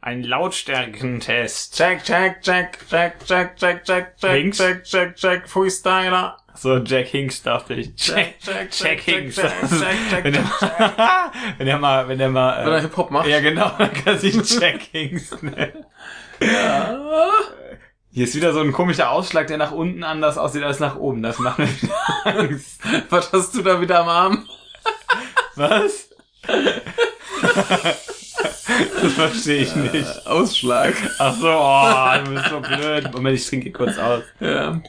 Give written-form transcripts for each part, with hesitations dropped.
Ein Lautstärkentest. Check, Freestyler. So, Jack Hinks dachte ich. Jack Hinks. Wenn er mal Wenn er Hip-Hop macht. Ja, genau, dann kann sich Jack Hinks nennen. Ja. Hier ist wieder so ein komischer Ausschlag, der nach unten anders aussieht als nach oben. Das macht mir Angst. Was hast du da wieder am Arm? Was? Das verstehe ich nicht. Ausschlag. Ach so, du bist so blöd. Moment, ich trinke kurz aus. Ja.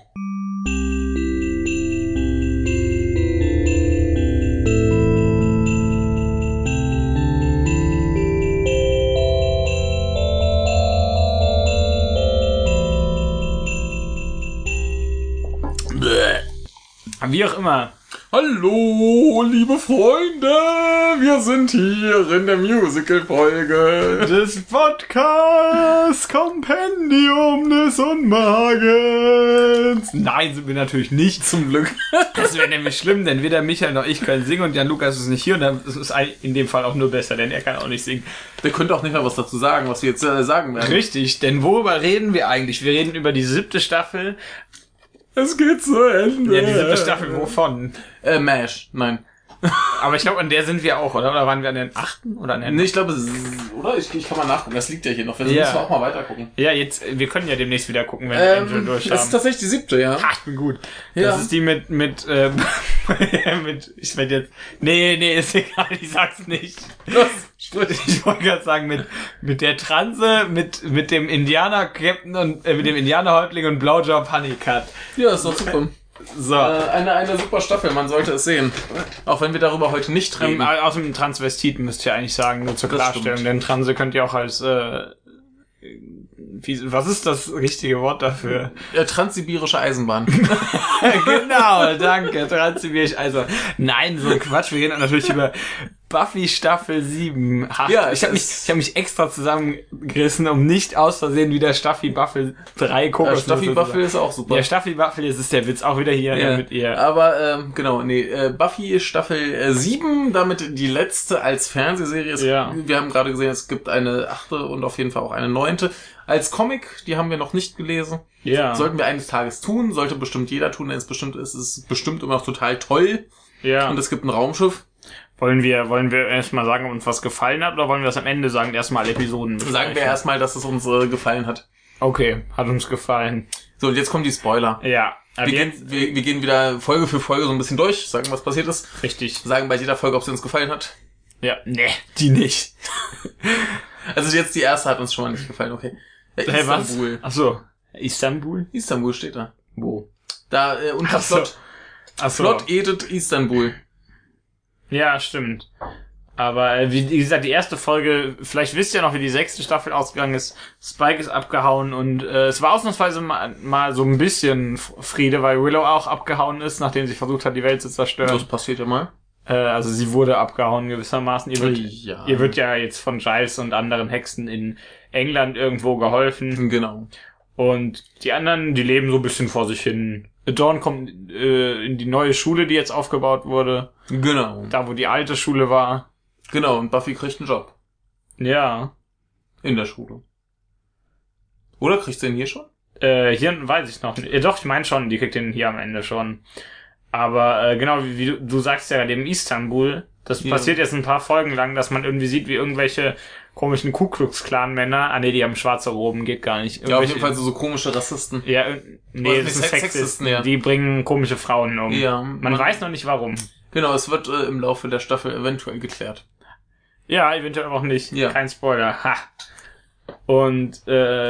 Wie auch immer. Hallo, liebe Freunde, wir sind hier in der Musical-Folge des Podcast Kompendium des Unmagens. Nein, sind wir natürlich nicht. Zum Glück. Das wäre nämlich schlimm, denn weder Michael noch ich können singen und Jan Lukas ist nicht hier und dann ist es in dem Fall auch nur besser, denn er kann auch nicht singen. Der könnte auch nicht mehr was dazu sagen, was wir jetzt sagen werden. Richtig, denn worüber reden wir eigentlich? Wir reden über die 7. Staffel. Es geht zu Ende. Ja, die 7. Staffel wovon? MASH, nein. Aber ich glaube, an der sind wir auch, oder? Oder waren wir an den 8. oder an den... Nee, ich glaube, oder? Ich kann mal nachgucken. Das liegt ja hier noch. Wir müssen auch mal weiter gucken. Ja, jetzt, wir können ja demnächst wieder gucken, wenn wir Angel durch haben. Das ist tatsächlich die 7., ja. Ha, ich bin gut. Ja. Das ist die mit, ich werde jetzt, nee, ist egal, ich sag's nicht. Ich wollte gerade sagen, mit der Transe, mit dem Indianer-Captain und, mit dem Indianer-Häuptling und Blowjob Honeycutt. Ja, ist doch super. So. Eine super Staffel, man sollte es sehen. Auch wenn wir darüber heute nicht reden. Aus dem Transvestiten müsst ihr eigentlich sagen, nur zur Klarstellung, denn Transe könnt ihr auch als, was ist das richtige Wort dafür? Transsibirische Eisenbahn. Genau, danke, Transsibirische Eisenbahn. Nein, so ein Quatsch, wir reden natürlich über Buffy Staffel 7. Ja, ich hab mich extra zusammengerissen, um nicht aus Versehen wieder Staffy Buffy 3 gucken. Staffy Buffy ist auch super. Ja, Staffy Buffy, das ist der Witz, auch wieder hier mit ihr. Aber, Buffy Staffel 7, damit die letzte als Fernsehserie ist. Ja. Wir haben gerade gesehen, es gibt eine 8. und auf jeden Fall auch eine 9. Als Comic, die haben wir noch nicht gelesen. Ja. Sollten wir eines Tages tun, sollte bestimmt jeder tun, denn es ist bestimmt immer noch total toll. Ja. Und es gibt ein Raumschiff. Wollen wir erstmal sagen, ob uns was gefallen hat, oder wollen wir das am Ende sagen, erstmal alle Episoden? Sagen wir erstmal, dass es uns gefallen hat. Okay, hat uns gefallen. So, und jetzt kommen die Spoiler. Ja. Wir gehen wieder Folge für Folge so ein bisschen durch, sagen, was passiert ist. Richtig. Sagen bei jeder Folge, ob sie uns gefallen hat. Ja, nee, die nicht. Also jetzt die erste hat uns schon mal nicht gefallen, okay. Istanbul. Ach so. Istanbul? Istanbul steht da. Wo? Da, unter Plot. Ach so. Plot edit Istanbul. Ja, stimmt. Aber wie gesagt, die erste Folge, vielleicht wisst ihr noch, wie die 6. Staffel ausgegangen ist. Spike ist abgehauen und es war ausnahmsweise mal so ein bisschen Friede, weil Willow auch abgehauen ist, nachdem sie versucht hat, die Welt zu zerstören. Das passiert ja mal. Also sie wurde abgehauen gewissermaßen. Ihr wird ja jetzt von Giles und anderen Hexen in England irgendwo geholfen. Genau. Und die anderen, die leben so ein bisschen vor sich hin. Dawn kommt in die neue Schule, die jetzt aufgebaut wurde. Genau. Da, wo die alte Schule war. Genau, und Buffy kriegt einen Job. Ja. In der Schule. Oder kriegt sie ihn hier schon? Hier weiß ich noch nicht. Doch, ich meine schon, die kriegt den hier am Ende schon. Aber genau, wie du sagst ja, dem Istanbul, das passiert jetzt ein paar Folgen lang, dass man irgendwie sieht, wie irgendwelche komischen Ku Klux Klan Männer, die haben schwarze Roben, geht gar nicht. Ja, auf jeden Fall so komische Rassisten. Ja, nee, das sind Sexisten, ja. Die bringen komische Frauen um. Ja. Man weiß noch nicht warum. Genau, es wird im Laufe der Staffel eventuell geklärt. Ja, eventuell auch nicht. Ja. Kein Spoiler. Ha. Und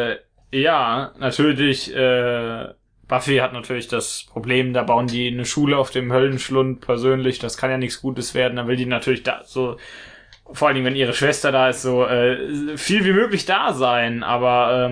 ja, natürlich, Buffy hat natürlich das Problem, da bauen die eine Schule auf dem Höllenschlund persönlich, das kann ja nichts Gutes werden, dann will die natürlich da so, vor allen Dingen, wenn ihre Schwester da ist, so viel wie möglich da sein, aber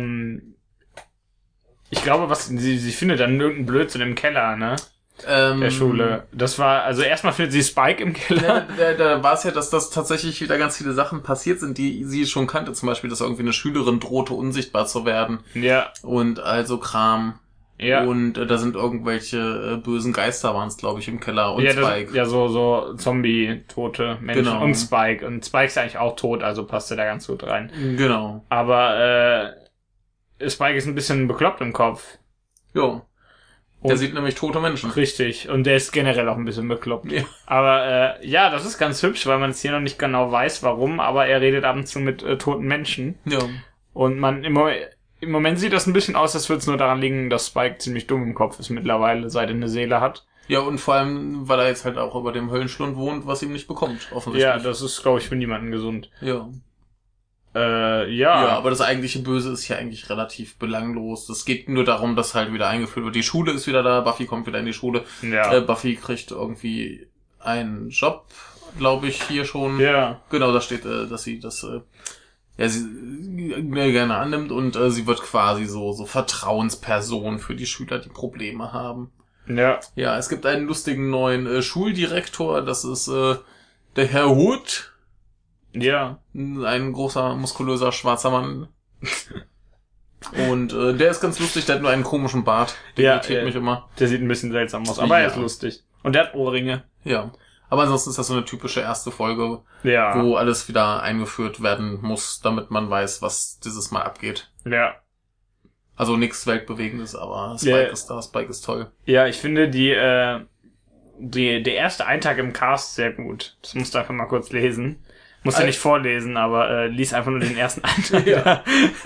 ich glaube, sie findet dann irgendeinen Blödsinn im Keller, ne? Der Schule. Das war, also erstmal findet sie Spike im Keller. Da war es ja, dass das tatsächlich wieder ganz viele Sachen passiert sind, die sie schon kannte. Zum Beispiel, dass irgendwie eine Schülerin drohte, unsichtbar zu werden. Ja. Und also Kram. Ja. Und da sind irgendwelche bösen Geister waren es, glaube ich, im Keller. Und ja, Spike. so Zombie-tote Menschen. Genau. Und Spike. Und Spike ist eigentlich auch tot, also passt er da ganz gut rein. Genau. Aber Spike ist ein bisschen bekloppt im Kopf. Jo. Und Der sieht nämlich tote Menschen. richtig. Und der ist generell auch ein bisschen bekloppt. Ja. Aber ja, das ist ganz hübsch, weil man es hier noch nicht genau weiß, warum. Aber er redet ab und zu mit toten Menschen. Ja. Und man im Moment sieht das ein bisschen aus, als würde es nur daran liegen, dass Spike ziemlich dumm im Kopf ist mittlerweile, seit er eine Seele hat. Ja, und vor allem, weil er jetzt halt auch über dem Höllenschlund wohnt, was ihm nicht bekommt, offensichtlich. Ja, das ist, glaube ich, für niemanden gesund. Ja. Ja. Ja, aber das eigentliche Böse ist ja eigentlich relativ belanglos. Es geht nur darum, dass halt wieder eingeführt wird. Die Schule ist wieder da, Buffy kommt wieder in die Schule. Ja. Buffy kriegt irgendwie einen Job, glaube ich, hier schon. Ja. Genau, da steht, dass sie das sie gerne annimmt und sie wird quasi so Vertrauensperson für die Schüler, die Probleme haben. Ja. Ja, es gibt einen lustigen neuen Schuldirektor, das ist der Herr Hood. Ja. Ein großer, muskulöser, schwarzer Mann. Und der ist ganz lustig, der hat nur einen komischen Bart. Der irritiert mich immer. Der sieht ein bisschen seltsam aus, aber er ist lustig. Und der hat Ohrringe. Ja. Aber ansonsten ist das so eine typische erste Folge, Ja. wo alles wieder eingeführt werden muss, damit man weiß, was dieses Mal abgeht. Ja. Also nichts Weltbewegendes, aber Spike ist da, Spike ist toll. Ja, ich finde der erste Eintag im Cast sehr gut. Das musst du einfach mal kurz lesen. Musst du nicht vorlesen, aber lies einfach nur den ersten Eintag. Ja.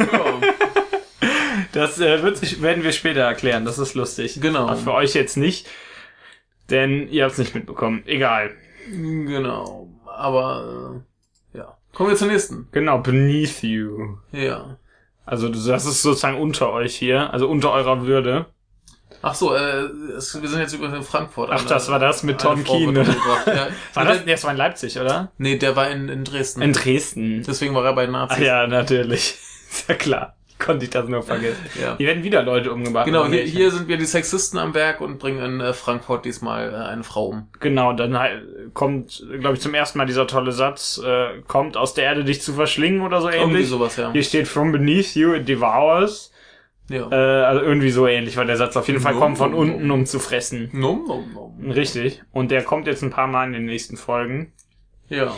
Das werden wir später erklären, das ist lustig. Genau. Aber für euch jetzt nicht, denn ihr habt es nicht mitbekommen. Egal. Genau. Aber ja. Kommen wir zur nächsten. Genau, Beneath You. Ja. Also das ist sozusagen unter euch hier, also unter eurer Würde. Ach so, wir sind jetzt übrigens in Frankfurt. Ach, das war das mit Tom Keane. Ja. War das? Nee, das war in Leipzig, oder? Nee, der war in Dresden. In Dresden. Deswegen war er bei Nazis. Ach ja, natürlich. Ist ja klar. Konnte ich das nur vergessen. Ja. Hier werden wieder Leute umgebracht. Genau, hier sind wir die Sexisten am Werk und bringen in Frankfurt diesmal eine Frau um. Genau, dann kommt, glaube ich, zum ersten Mal dieser tolle Satz, kommt aus der Erde dich zu verschlingen oder so ähnlich. Irgendwie sowas, ja. Hier steht from beneath you it devours. Ja. Also irgendwie so ähnlich war der Satz. Auf jeden Fall kommt von unten, um zu fressen. Nom. Richtig. Und der kommt jetzt ein paar Mal in den nächsten Folgen. Ja.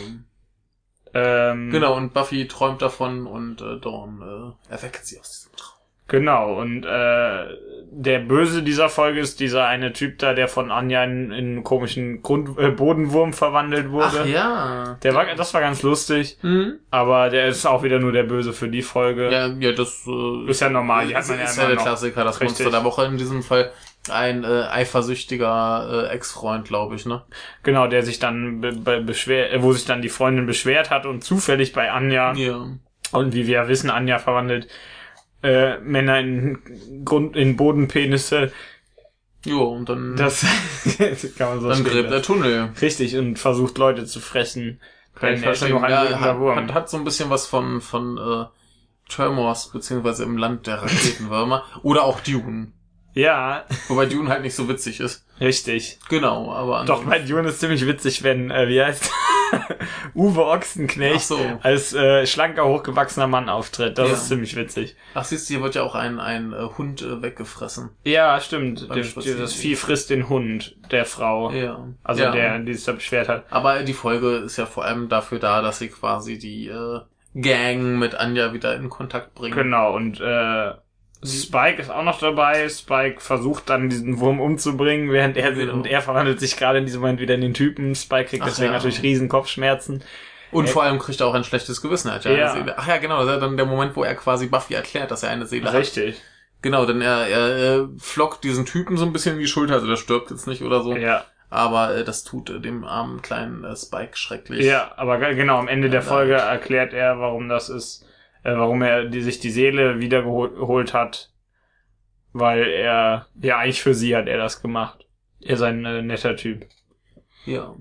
Genau, und Buffy träumt davon und Dawn erweckt sie aus diesem Traum. Genau, und der Böse dieser Folge ist dieser eine Typ da, der von Anja in einen komischen Bodenwurm verwandelt wurde. Ach ja. Das war ganz lustig, Mhm. aber der ist auch wieder nur der Böse für die Folge. Ja, das Ist ja normal, die hat man ja ist immer der noch. Klassiker, das Richtig. Monster der Woche in diesem Fall. Ein eifersüchtiger Ex-Freund, glaube ich, ne? Genau, der sich dann wo sich dann die Freundin beschwert hat und zufällig bei Anja, Ja. und wie wir ja wissen, Anja verwandelt Männer in Bodenpenisse. Jo, und dann, Das kann man so dann stehen gräbt lassen. der Tunnel. Richtig, und versucht Leute zu fressen. Kann ich Denn er ist ja verstehen. noch ein Ja, lebender Wurm. hat so ein bisschen was von Termors, beziehungsweise im Land der Raketenwürmer. Oder auch Dune. Ja, Wobei Dune halt nicht so witzig ist. richtig. Genau, aber Doch, bei Dune ist ziemlich witzig, wenn, wie heißt Uwe Ochsenknecht Ach so. als schlanker, hochgewachsener Mann auftritt. Das Ja. ist ziemlich witzig. Ach, siehst du, hier wird ja auch ein Hund weggefressen. Ja, stimmt. Beim Spazieren. Das Vieh frisst den Hund der Frau. Ja. Also ja. die sich da beschwert hat. Aber die Folge ist ja vor allem dafür da, dass sie quasi die Gang mit Anja wieder in Kontakt bringen. Genau, und Spike ist auch noch dabei. Spike versucht dann diesen Wurm umzubringen, während Genau. er verwandelt sich gerade in diesem Moment wieder in den Typen. Spike kriegt Ach deswegen ja. natürlich riesen Kopfschmerzen. Und vor allem kriegt er auch ein schlechtes Gewissen. Er hat ja Ja. eine Seele. Ach ja, genau, das ist ja dann der Moment, wo er quasi Buffy erklärt, dass er eine Seele hat. Richtig. Genau, denn er flockt diesen Typen so ein bisschen in die Schulter, also der stirbt jetzt nicht oder so. Ja. Aber das tut dem armen kleinen Spike schrecklich. Ja, aber genau, am Ende der Folge erklärt er, warum das ist, warum er sich die Seele wiedergeholt hat, weil eigentlich für sie hat er das gemacht. Er ist ein netter Typ. Ja.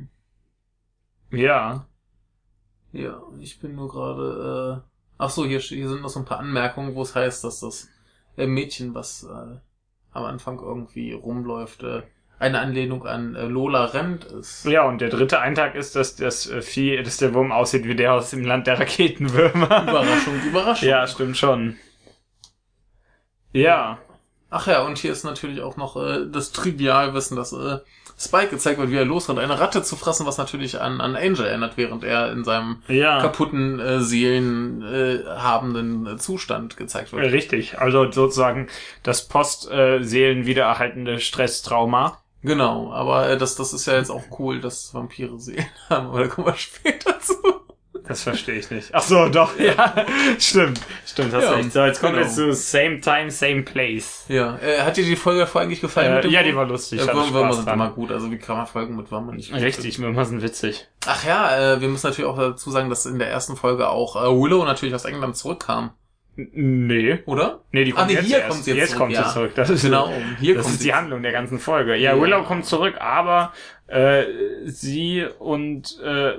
Ja. Ja, ich bin nur gerade, ach so, hier sind noch so ein paar Anmerkungen, wo es heißt, dass das Mädchen, was am Anfang irgendwie rumläuft, eine Anlehnung an Lola Rent ist. Ja, und der dritte Eintag ist, dass dass der Wurm aussieht wie der aus dem Land der Raketenwürmer. Überraschung. Ja, stimmt schon. Ja. Ach ja, und hier ist natürlich auch noch das Trivialwissen, dass Spike gezeigt wird, wie er losrennt, eine Ratte zu fressen, was natürlich an Angel erinnert, während er in seinem kaputten, seelenhabenden Zustand gezeigt wird. Richtig, also sozusagen das Post-Seelen wiedererhaltende Stresstrauma. Genau, aber das ist ja jetzt auch cool, dass Vampire Seelen haben, aber da kommen wir später zu. Das verstehe ich nicht. Ach so, doch, ja. Stimmt, hast recht. So, jetzt kommen wir zu Same Time, Same Place. Ja, hat dir die Folge davor eigentlich gefallen? Mit dem ja, die war lustig. Würmer sind immer gut, also wie kann man Folgen mit Würmern nicht gut? Richtig, Würmer sind witzig. Ach ja, wir müssen natürlich auch dazu sagen, dass in der ersten Folge auch Willow natürlich aus England zurückkam. Nee. Oder? Nee, die kommt jetzt hier erst. kommt sie jetzt zurück. Kommt sie zurück. Das ist, genau, hier das kommt ist die Handlung der ganzen Folge. Ja, Willow kommt zurück, aber sie und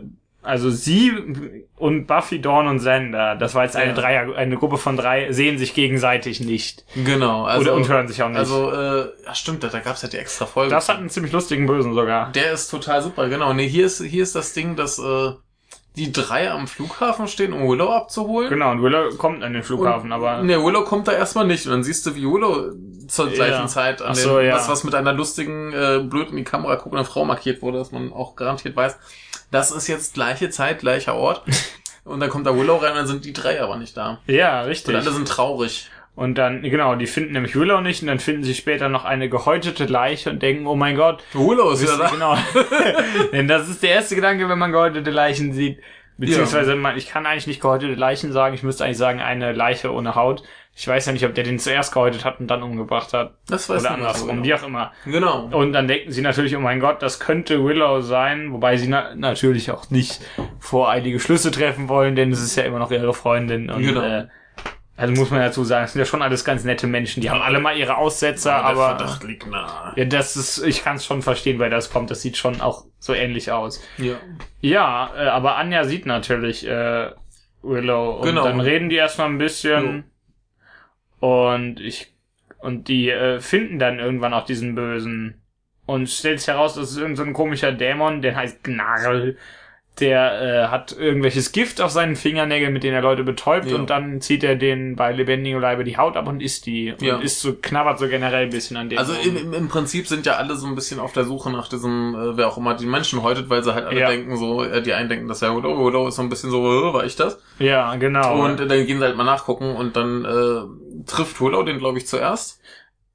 Buffy, Dawn und Xander, das war jetzt eine Gruppe von 3, sehen sich gegenseitig nicht. Genau. Also, und hören sich auch nicht. Also, ja stimmt, da gab's ja die extra Folge. Das hat einen ziemlich lustigen Bösen sogar. Der ist total super, genau. Nee, hier ist das Ding, dass die 3 am Flughafen stehen, um Willow abzuholen. Genau, und Willow kommt an den Flughafen, aber... Ne, Willow kommt da erstmal nicht. Und dann siehst du, wie Willow zur gleichen Zeit an was mit einer lustigen, blöd in die Kamera guckenden Frau markiert wurde, dass man auch garantiert weiß, das ist jetzt gleiche Zeit, gleicher Ort. Und dann kommt da Willow rein und dann sind die 3 aber nicht da. Ja, richtig. Und alle sind traurig. Und dann, genau, die finden nämlich Willow nicht und dann finden sie später noch eine gehäutete Leiche und denken, oh mein Gott. Willow ist wieder da. Genau. Denn das ist der erste Gedanke, wenn man gehäutete Leichen sieht. Beziehungsweise, ich kann eigentlich nicht gehäutete Leichen sagen, ich müsste eigentlich sagen, eine Leiche ohne Haut. Ich weiß ja nicht, ob der den zuerst gehäutet hat und dann umgebracht hat. Das weiß ich nicht. Oder andersrum, Genau. wie auch immer. Genau. Und dann denken sie natürlich, oh mein Gott, das könnte Willow sein, wobei sie natürlich auch nicht voreilige Schlüsse treffen wollen, denn es ist ja immer noch ihre Freundin. Und, genau. Also muss man dazu sagen, es sind ja schon alles ganz nette Menschen, die haben alle mal ihre Aussetzer, aber... Der Verdacht liegt nahe. Ja, ich kann es schon verstehen, weil das kommt, das sieht schon auch so ähnlich aus. Ja. Ja, aber Anja sieht natürlich Willow und dann reden die erstmal ein bisschen und die finden dann irgendwann auch diesen Bösen und stellt sich heraus, das ist irgend so ein komischer Dämon, der heißt Gnarl. Der hat irgendwelches Gift auf seinen Fingernägeln, mit denen er Leute betäubt und dann zieht er denen bei lebendigem Leibe die Haut ab und isst die. Und knabbert so generell ein bisschen an dem. Also im Prinzip sind ja alle so ein bisschen auf der Suche nach diesem, wer auch immer die Menschen häutet, weil sie halt alle denken so, die einen denken, dass ja Willow ist so ein bisschen so, war ich das? Ja, genau. Und dann gehen sie halt mal nachgucken und dann trifft Willow den, glaube ich, zuerst.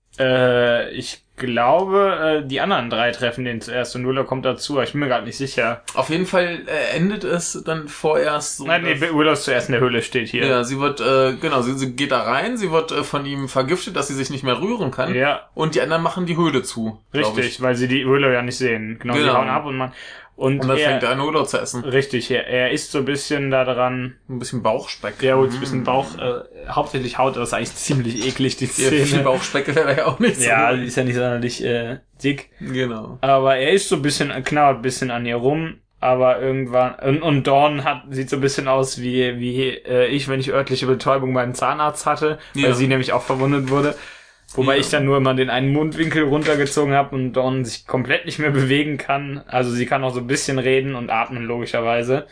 Ich glaube, die anderen 3 treffen den zuerst und Willow kommt dazu, aber ich bin mir gerade nicht sicher. Auf jeden Fall endet es dann vorerst so. Nein, Willow ist zuerst in der Höhle, steht hier. Ja, sie wird, sie geht da rein, sie wird von ihm vergiftet, dass sie sich nicht mehr rühren kann. Ja. Und die anderen machen die Höhle zu. Richtig, weil sie die Willow ja nicht sehen. Genau, sie hauen ab und dann fängt er an, Willow zu essen. Richtig, er isst so ein bisschen da dran. Ein bisschen Bauchspeck. Ja, holt ein bisschen Bauch, hauptsächlich Haut, das ist eigentlich ziemlich eklig, die Szene. Ja, viel Bauchspeck wäre ja auch nicht so. Ja, die ist ja nicht sonderlich dick. Genau. Aber er isst so ein bisschen, knabbert ein bisschen an ihr rum, aber irgendwann, und Dawn sieht so ein bisschen aus wie ich, wenn ich örtliche Betäubung beim Zahnarzt hatte, weil sie nämlich auch verwundet wurde. Wobei ich dann nur immer den einen Mundwinkel runtergezogen habe und Dawn sich komplett nicht mehr bewegen kann. Also sie kann auch so ein bisschen reden und atmen, logischerweise.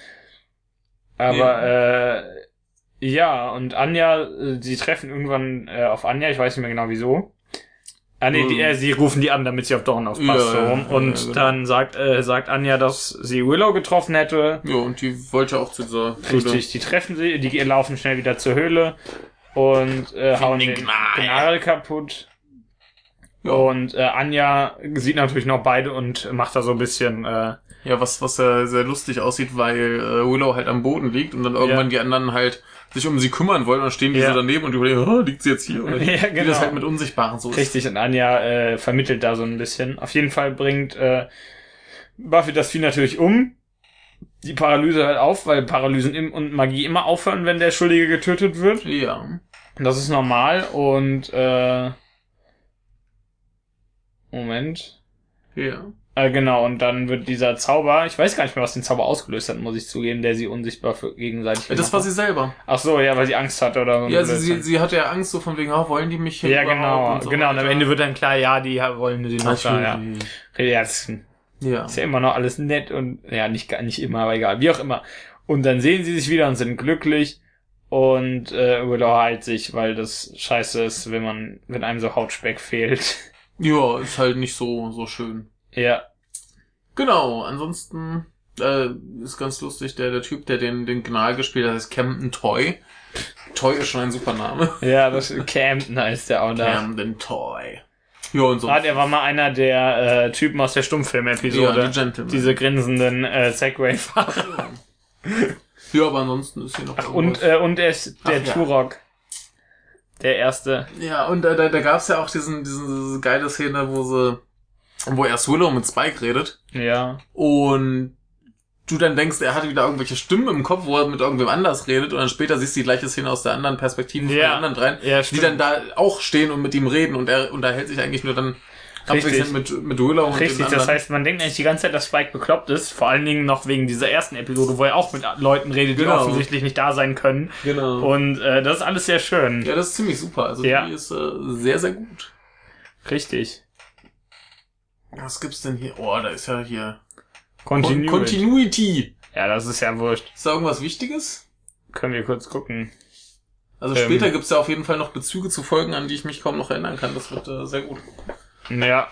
Aber und Anja, sie treffen irgendwann auf Anja, ich weiß nicht mehr genau wieso. Sie rufen die an, damit sie auf Dawn aufpasst. Genau. Dann sagt Anja, dass sie Willow getroffen hätte. Ja, und die wollte auch zu dieser Höhle. Richtig, die treffen sie, die laufen schnell wieder zur Höhle. Und hauen den Gnarl kaputt. Ja. Und Anja sieht natürlich noch beide und macht da so ein bisschen... was sehr, sehr lustig aussieht, weil Willow halt am Boden liegt und dann irgendwann die anderen halt sich um sie kümmern wollen und dann stehen die so daneben und überlegen, liegt sie jetzt hier? Oder genau. Wie das halt mit Unsichtbaren so ist. Richtig, und Anja vermittelt da so ein bisschen. Auf jeden Fall bringt Buffy das Vieh natürlich um. Die Paralyse hört auf, weil Paralysen und Magie immer aufhören, wenn der Schuldige getötet wird. Ja. Das ist normal und Moment. Ja. Genau, und dann wird dieser Zauber, ich weiß gar nicht mehr, was den Zauber ausgelöst hat, muss ich zugeben, der sie unsichtbar gegenseitig das war sie selber. Ach so, ja, weil sie Angst hatte oder so. Ja, sie hatte ja Angst so von wegen, wollen die mich hier ja, genau, so und am Ende wird dann klar, ja, die wollen sie noch da, ja. Ist ja immer noch alles nett und, ja, nicht immer, aber egal, wie auch immer. Und dann sehen sie sich wieder und sind glücklich Und Willow heilt sich, weil das scheiße ist, wenn einem so Hautspeck fehlt. Ja, ist halt nicht so schön. Ja. Genau, ansonsten ist ganz lustig, der Typ, der den Gnal gespielt hat, ist Camden Toy. Toy ist schon ein super Name. Ja, das Camden heißt der auch da. Camden Toy. Ja, und so. Er war mal einer der Typen aus der Stummfilm-Episode. Ja, die Gentlemen. Diese grinsenden Segway-Fahrer. Ja, aber ansonsten ist hier noch... Und er ist der Turok. Der erste. Ja, und da gab's ja auch diese geile Szene, wo erst Willow mit Spike redet. Ja. Und du dann denkst, er hatte wieder irgendwelche Stimmen im Kopf, wo er mit irgendwem anders redet, und dann später siehst du die gleiche Szene aus der anderen Perspektive von den anderen dreien, die dann da auch stehen und mit ihm reden, und er unterhält sich eigentlich nur dann abwechselnd mit Willow und Richtig, den anderen. das heißt, man denkt eigentlich die ganze Zeit, dass Spike bekloppt ist, vor allen Dingen noch wegen dieser ersten Episode, wo er auch mit Leuten redet, die offensichtlich nicht da sein können. Genau. Und das ist alles sehr schön. Ja, das ist ziemlich super. Also die ist sehr, sehr gut. Richtig. Was gibt's denn hier? Oh, da ist ja hier Continuity. Ja, das ist ja wurscht. Ist da irgendwas Wichtiges? Können wir kurz gucken. Also später gibt's ja auf jeden Fall noch Bezüge zu Folgen, an die ich mich kaum noch erinnern kann. Das wird sehr gut. Ja.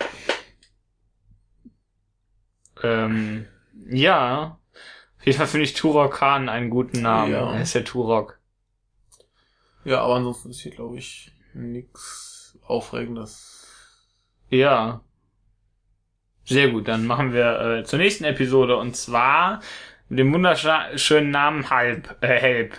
Ja. Auf jeden Fall finde ich Turok Khan einen guten Namen. Ja. Er ist ja Turok. Ja, aber ansonsten ist hier, glaube ich, nix Aufregendes. Ja. Sehr gut, dann machen wir zur nächsten Episode, und zwar mit dem wunderschönen Namen Help. Help.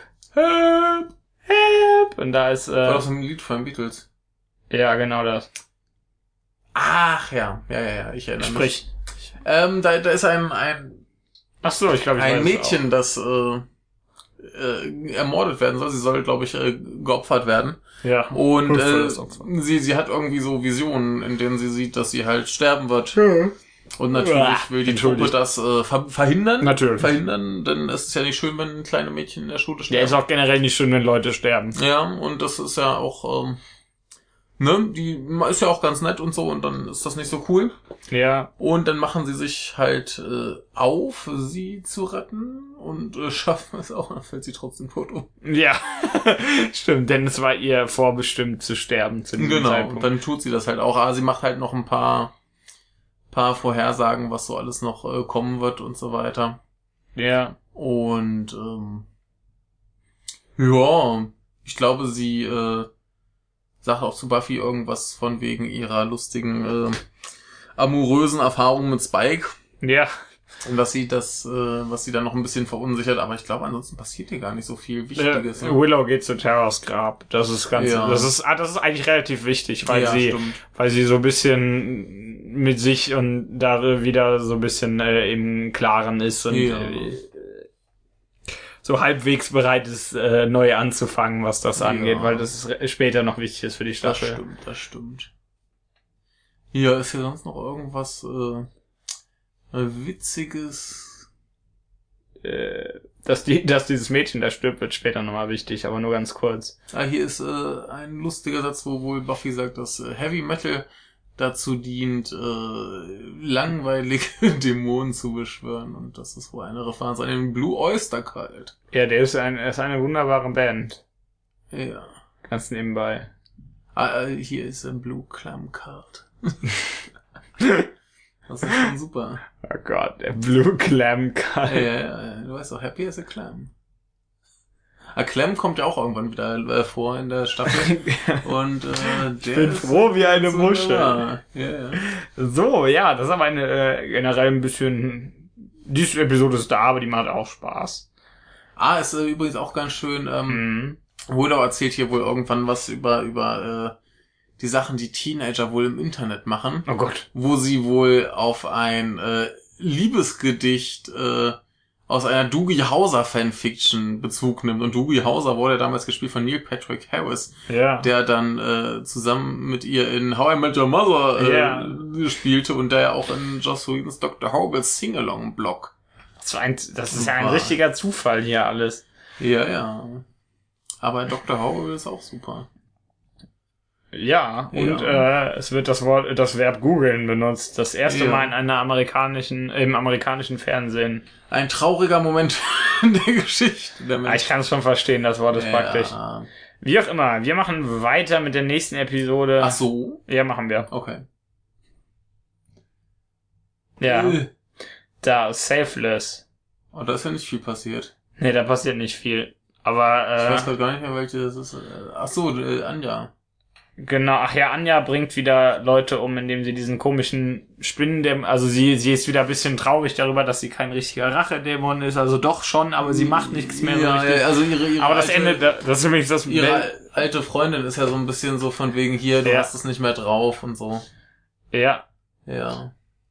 Und da ist... War das ein Lied von den Beatles? Ja, genau das. Ach ja, ich erinnere mich. Sprich. Da ist ein Ach so, ich glaube, ein Mädchen, das ermordet werden soll. Sie soll, glaube ich, geopfert werden. Ja. Und sie hat irgendwie so Visionen, in denen sie sieht, dass sie halt sterben wird. Und natürlich will die Truppe das verhindern. Natürlich. Verhindern, denn es ist ja nicht schön, wenn kleine Mädchen in der Schule sterben. Ja, ist auch generell nicht schön, wenn Leute sterben. Ja, und das ist ja auch, die ist ja auch ganz nett und so, und dann ist das nicht so cool. Ja. Und dann machen sie sich halt auf, sie zu retten, und schaffen es auch, dann fällt sie trotzdem tot um. Ja, stimmt, denn es war ihr vorbestimmt zu sterben zu diesem Zeitpunkt. Und dann tut sie das halt auch. Aber sie macht halt noch ein paar Vorhersagen, was so alles noch kommen wird und so weiter. Ja. Und ja, ich glaube, sie sagt auch zu Buffy irgendwas von wegen ihrer lustigen amorösen Erfahrung mit Spike. Ja. Und dass sie was sie dann noch ein bisschen verunsichert, aber ich glaube, ansonsten passiert hier gar nicht so viel Wichtiges. Willow geht zu Terras Grab. Das ist das ist eigentlich relativ wichtig, weil sie so ein bisschen mit sich und da wieder so ein bisschen im Klaren ist und so halbwegs bereit ist, neu anzufangen, was das angeht, weil das später noch wichtig ist für die Staffel. Das stimmt. Ja, ist hier sonst noch irgendwas Witziges? Dass dieses Mädchen da stirbt, wird später nochmal wichtig, aber nur ganz kurz. Hier ist ein lustiger Satz, wo wohl Buffy sagt, dass Heavy Metal dazu dient, langweilige Dämonen zu beschwören, und das ist wohl eine Referenz an den Blue Oyster Cult. Ja, er ist eine wunderbare Band. Ja. Ganz nebenbei. Hier ist ein Blue Clam Cult. Das ist schon super. Oh Gott, der Blue Clam Cult. Ja, du weißt doch, Happy as a Clam. Clem kommt ja auch irgendwann wieder vor in der Staffel. Und ich bin froh wie eine Muschel. Ja. So, ja, das ist aber eine generell ein bisschen... Diese Episode ist da, aber die macht auch Spaß. Ist übrigens auch ganz schön. Willow erzählt hier wohl irgendwann was über die Sachen, die Teenager wohl im Internet machen. Oh Gott. Wo sie wohl auf ein Liebesgedicht aus einer Doogie Howser Fanfiction Bezug nimmt. Und Doogie Howser wurde damals gespielt von Neil Patrick Harris, der dann zusammen mit ihr in How I Met Your Mother spielte und der ja auch in Joss Whedons Dr. Horrible's Sing-Along-Blog. Das ist ja ein richtiger Zufall hier alles. Ja. Aber Dr. Horrible ist auch super. Ja, und es wird das Verb googeln benutzt. Das erste Mal in im amerikanischen Fernsehen. Ein trauriger Moment in der Geschichte. Ich kann es schon verstehen, das Wort ist praktisch. Wie auch immer, wir machen weiter mit der nächsten Episode. Ach so? Ja, machen wir. Okay. Ja. Da, Selfless. Oh, da ist ja nicht viel passiert. Nee, da passiert nicht viel. Aber, ich weiß gar nicht mehr, welche das ist. Ach so, Anja. Genau, ach ja, Anja bringt wieder Leute um, indem sie diesen komischen also sie ist wieder ein bisschen traurig darüber, dass sie kein richtiger Rachedämon ist, also doch schon, aber sie macht nichts mehr so richtig. Ja, also ihre aber das Ende, das ist übrigens das... Ihre alte Freundin ist ja so ein bisschen so von wegen hier, du hast es nicht mehr drauf und so. Ja. Ja.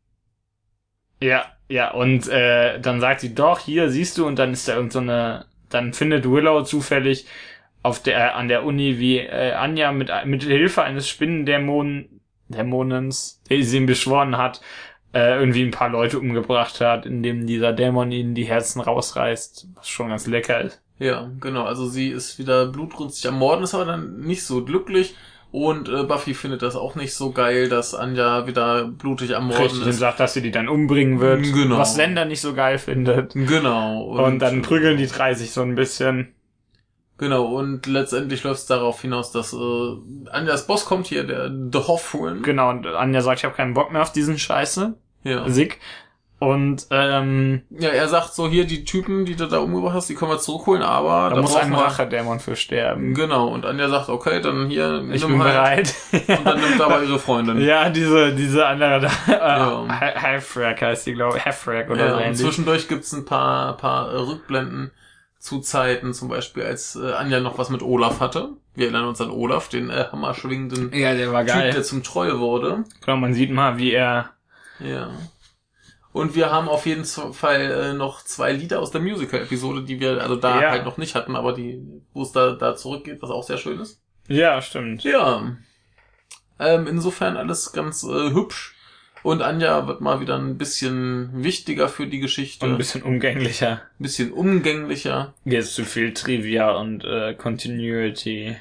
Ja, und dann sagt sie, doch, hier, siehst du, und dann ist da dann findet Willow zufällig an der Uni, wie Anja mit Hilfe eines Spinnendämonens, der sie ihm beschworen hat, irgendwie ein paar Leute umgebracht hat, indem dieser Dämon ihnen die Herzen rausreißt, was schon ganz lecker ist. Ja, genau, also sie ist wieder blutrünstig am Morden, ist aber dann nicht so glücklich und Buffy findet das auch nicht so geil, dass Anja wieder blutig am Morden ist. Und sagt, dass sie die dann umbringen wird, genau. Was Xander nicht so geil findet. Genau. Und dann prügeln die drei sich so ein bisschen. Genau, und letztendlich läuft es darauf hinaus, dass Anjas Boss kommt hier, der The Hoffman. Genau, und Anja sagt, ich habe keinen Bock mehr auf diesen Scheiße. Ja. Sick. Und ja, er sagt so, hier, die Typen, die du da umgebracht hast, die können wir zurückholen, aber da muss ein Rachedämon für sterben. Genau, und Anja sagt, okay, dann hier, ich bin bereit. Und dann nimmt er aber ihre Freundin. Ja, diese andere da, Halfrack heißt die, glaube ich, Halfrack oder so. Und zwischendurch gibt's ein paar Rückblenden zu Zeiten, zum Beispiel als Anja noch was mit Olaf hatte. Wir erinnern uns an Olaf, den hammerschwingenden der war geil. Typ, der zum Treue wurde. Genau, man sieht mal, wie er... Ja. Und wir haben auf jeden Fall noch 2 Lieder aus der Musical-Episode, die wir also da halt noch nicht hatten, aber wo es da zurückgeht, was auch sehr schön ist. Ja, stimmt. Ja. Insofern alles ganz hübsch. Und Anja wird mal wieder ein bisschen wichtiger für die Geschichte. Und ein bisschen umgänglicher. Jetzt zu viel Trivia und Continuity.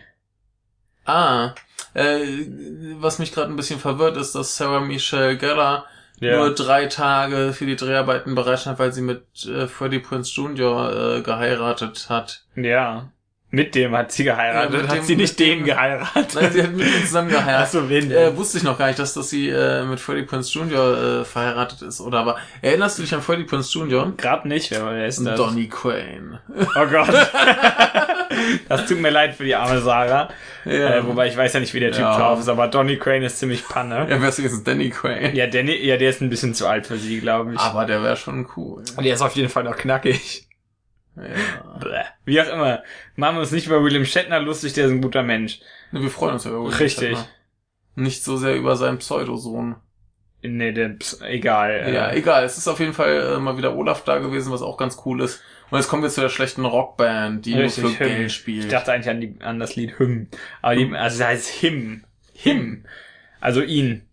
Was mich gerade ein bisschen verwirrt ist, dass Sarah Michelle Gellar nur 3 Tage für die Dreharbeiten berechnet, weil sie mit Freddie Prinze Jr. Geheiratet hat. Ja. Mit dem hat sie geheiratet. Hat sie nicht den geheiratet? Nein, sie hat mit ihm zusammen geheiratet. Ach so, wen denn? Wusste ich noch gar nicht, dass sie mit Freddie Prinze Jr. Verheiratet ist. Oder aber erinnerst du dich an Freddie Prinze Jr.? Gerade nicht, wer ist das? Donnie Quain. Oh Gott. Das tut mir leid für die arme Sarah. Ja. Wobei ich weiß ja nicht, wie der Typ drauf ist, aber Donnie Quain ist ziemlich Panne. Ja, wer ist jetzt Danny Quain? Ja, der ist ein bisschen zu alt für sie, glaube ich. Aber der wäre schon cool. Und der ist auf jeden Fall noch knackig. Ja. Wie auch immer. Machen wir uns nicht über William Shatner lustig, der ist ein guter Mensch. Ne, wir freuen uns ja über William Richtig. Shatner. Nicht so sehr über seinen Pseudosohn. Nee, egal. Ja, egal. Es ist auf jeden Fall mal wieder Olaf da gewesen, was auch ganz cool ist. Und jetzt kommen wir zu der schlechten Rockband, die nur für Geld spielt. Ich dachte eigentlich an das Lied Hymn. Aber also das heißt Him. Also ihn.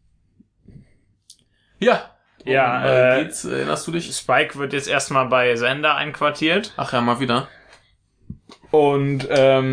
Ja. Ja, erinnerst du dich? Spike wird jetzt erstmal bei Xander einquartiert. Ach ja, mal wieder. Und,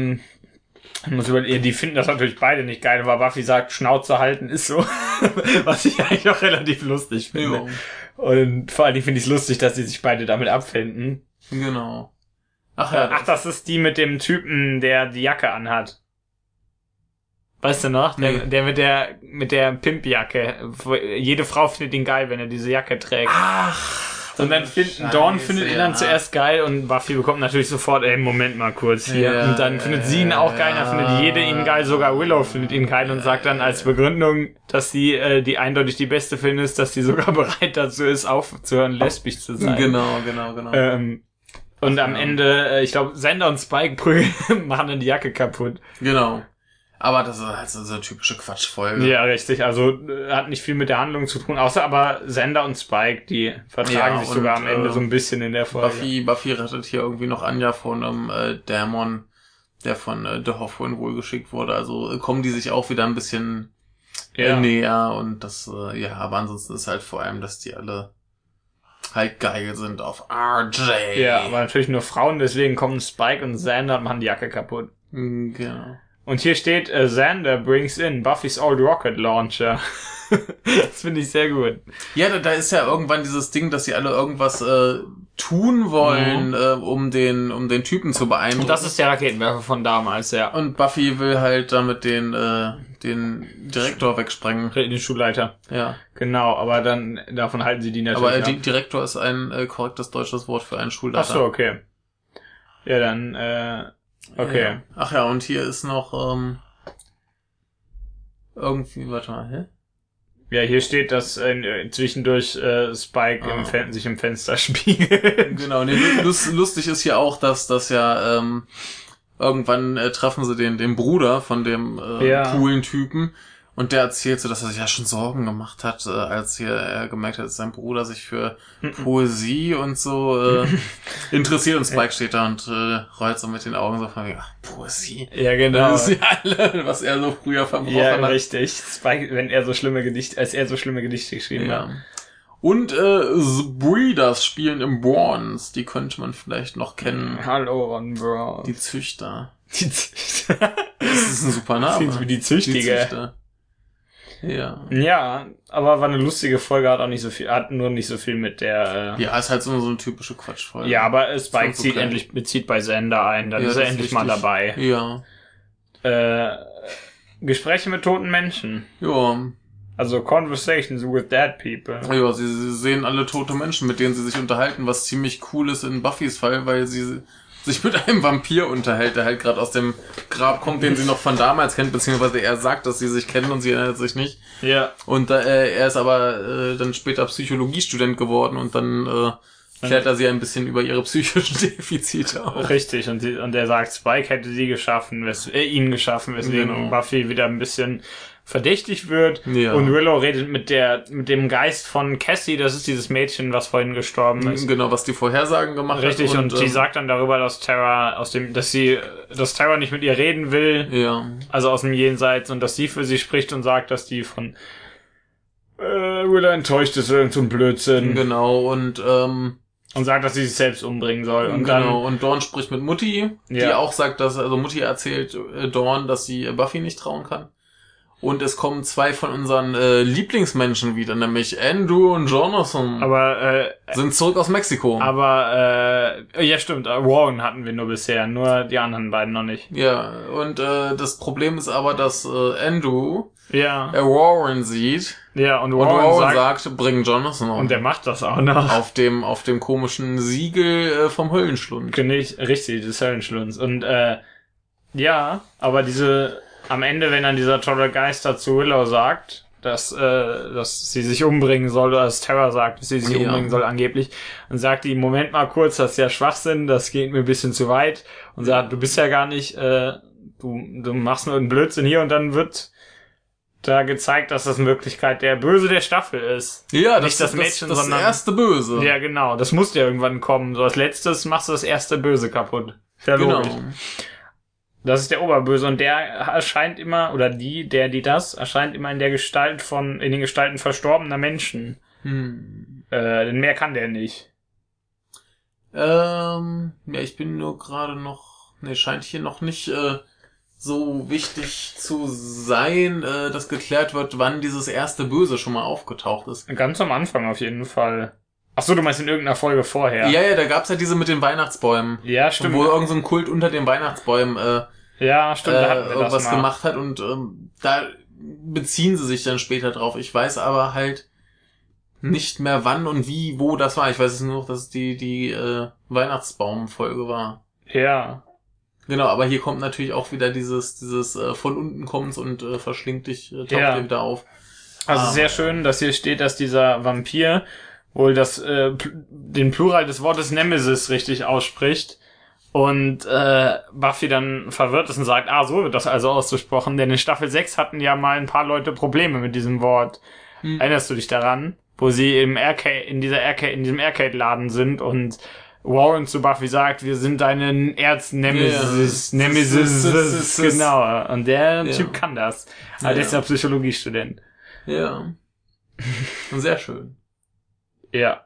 die finden das natürlich beide nicht geil, aber Buffy sagt, Schnauze halten ist so. Was ich eigentlich auch relativ lustig finde. Ja. Und vor allem finde ich es lustig, dass sie sich beide damit abfinden. Genau. Ach, das ist die mit dem Typen, der die Jacke anhat. Weißt du noch? Nee. Der mit der Pimpjacke. Jede Frau findet ihn geil, wenn er diese Jacke trägt. Ach. Und dann Dawn findet ihn dann zuerst geil und Buffy bekommt natürlich sofort, Moment mal kurz hier. Ja, und dann findet sie ihn auch geil, dann findet jede ihn geil, sogar Willow findet ihn geil und sagt dann als Begründung, dass sie die eindeutig die beste findet, ist, dass sie sogar bereit dazu ist, aufzuhören, lesbisch zu sein. Genau. Und am Ende, ich glaube, Xander und Spike machen dann die Jacke kaputt. Genau. Aber das ist halt so eine typische Quatschfolge. Ja, richtig. Also hat nicht viel mit der Handlung zu tun, außer aber Xander und Spike, die vertragen sich sogar am Ende so ein bisschen in der Folge. Buffy rettet hier irgendwie noch Anja von einem Dämon, der von The Hoffman wohl geschickt wurde. Also kommen die sich auch wieder ein bisschen näher und das, aber ansonsten ist halt vor allem, dass die alle halt geil sind auf RJ. Ja, aber natürlich nur Frauen, deswegen kommen Spike und Xander und machen die Jacke kaputt. Genau. Und hier steht, Xander brings in Buffy's old rocket launcher. Das finde ich sehr gut. Ja, da ist ja irgendwann dieses Ding, dass sie alle irgendwas tun wollen, um den Typen zu beeindrucken. Und das ist der Raketenwerfer von damals, ja. Und Buffy will halt damit den Direktor wegsprengen. Den Schulleiter. Ja. Genau, aber dann davon halten sie die natürlich Aber ab. Direktor ist ein korrektes deutsches Wort für einen Schulleiter. Ach so, okay. Ja, dann, okay. Ja. Ach ja, und hier ist noch irgendwie, warte mal, hä? Ja, hier steht, dass zwischendurch Spike sich im Fenster spiegelt. Genau, nee, lustig ist hier auch, dass das ja irgendwann treffen sie den Bruder von dem coolen Typen und der erzählt so, dass er sich ja schon Sorgen gemacht hat, als er gemerkt hat, dass sein Bruder sich für Poesie und so interessiert und Spike steht da und rollt so mit den Augen so von wegen, ach, Poesie. Ja, genau. Das ist ja alle, was er so früher verbrochen hat. Ja, richtig. Spike, als er so schlimme Gedichte geschrieben hat. Und Breeders spielen im Bronze, die könnte man vielleicht noch kennen. Hallo, Ron Brown. Die Züchter. Die Züchter. Das ist ein super Name. Klingt wie die Züchtige. Die Züchter. Ja. Ja, aber war eine lustige Folge, hat nur nicht so viel mit der... Ja, ist halt so eine typische Quatschfolge. Ja, aber Spike zieht bei Xander ein, dann ist er endlich mal dabei. Ja. Gespräche mit toten Menschen. Ja. Also Conversations with Dead People. Ja, sie sehen alle tote Menschen, mit denen sie sich unterhalten, was ziemlich cool ist in Buffys Fall, weil sie sich mit einem Vampir unterhält, der halt gerade aus dem Grab kommt, den sie noch von damals kennt, beziehungsweise er sagt, dass sie sich kennen und sie erinnert sich nicht. Ja. Und er ist aber dann später Psychologiestudent geworden und dann klärt er sie ein bisschen über ihre psychischen Defizite auf. Richtig, und er sagt, Spike hätte ihn geschaffen, weswegen Buffy wieder ein bisschen verdächtig wird. Ja. Und Willow redet mit dem Geist von Cassie, das ist dieses Mädchen, was vorhin gestorben ist. Genau, was die Vorhersagen gemacht Richtig, hat. und die sagt dann darüber, dass Terra nicht mit ihr reden will. Ja. Also aus dem Jenseits, und dass sie für sie spricht und sagt, dass die von Willow enttäuscht ist, irgend so ein Blödsinn. Genau, und sagt, dass sie sich selbst umbringen soll. Und und Dawn spricht mit Mutti, die auch sagt, Mutti erzählt Dawn, dass sie Buffy nicht trauen kann. Und es kommen zwei von unseren Lieblingsmenschen wieder, nämlich Andrew und Jonathan. Aber sind zurück aus Mexiko. Aber ja, stimmt, Warren hatten wir nur bisher, nur die anderen beiden noch nicht. Ja, und das Problem ist aber, dass Andrew ja Warren sieht. Ja, und Warren sagt, bring Jonathan um. Und der macht das auch noch. Auf dem komischen Siegel vom Höllenschlund. Richtig, des Höllenschlunds. Und ja, aber am Ende, wenn dann dieser tolle Geist dazu Willow sagt, dass sie sich umbringen soll, oder dass Terra sagt, dass sie sich umbringen soll angeblich, und sagt die, Moment mal kurz, das ist ja Schwachsinn, das geht mir ein bisschen zu weit, und sagt, du bist ja gar nicht, du machst nur einen Blödsinn hier, und dann wird da gezeigt, dass das in Wirklichkeit der Böse der Staffel ist. Ja, nicht das Mädchen, das sondern erste Böse. Ja, genau, das muss ja irgendwann kommen. So als letztes machst du das erste Böse kaputt. Ja, genau. Logisch. Das ist der Oberböse, und der erscheint immer, oder das erscheint immer in den Gestalten verstorbener Menschen. Denn mehr kann der nicht. Ja, ich bin nur gerade scheint hier noch nicht so wichtig zu sein, dass geklärt wird, wann dieses erste Böse schon mal aufgetaucht ist. Ganz am Anfang auf jeden Fall. Ach so, du meinst in irgendeiner Folge vorher? Ja, da gab's ja diese mit den Weihnachtsbäumen. Ja, stimmt. Wo irgend so ein Kult unter den Weihnachtsbäumen ja, stimmt, da hatten wir das was mal gemacht hat, und da beziehen sie sich dann später drauf. Ich weiß aber halt nicht mehr wann und wie, wo das war. Ich weiß es nur noch, dass es die Weihnachtsbaum-Folge war. Ja. Genau, aber hier kommt natürlich auch wieder dieses von unten kommt's und verschlingt dich, taucht dir wieder auf. Also sehr schön, dass hier steht, dass dieser Vampir wohl den Plural des Wortes Nemesis richtig ausspricht. Und Buffy dann verwirrt ist und sagt, so wird das also ausgesprochen, denn in Staffel 6 hatten ja mal ein paar Leute Probleme mit diesem Wort. Erinnerst du dich daran? Wo sie in diesem Arcade-Laden sind und Warren zu Buffy sagt, wir sind deinen Nemesis, genau. Und der Typ kann das. Aber der ist ja Psychologiestudent. Ja. Sehr schön. Ja.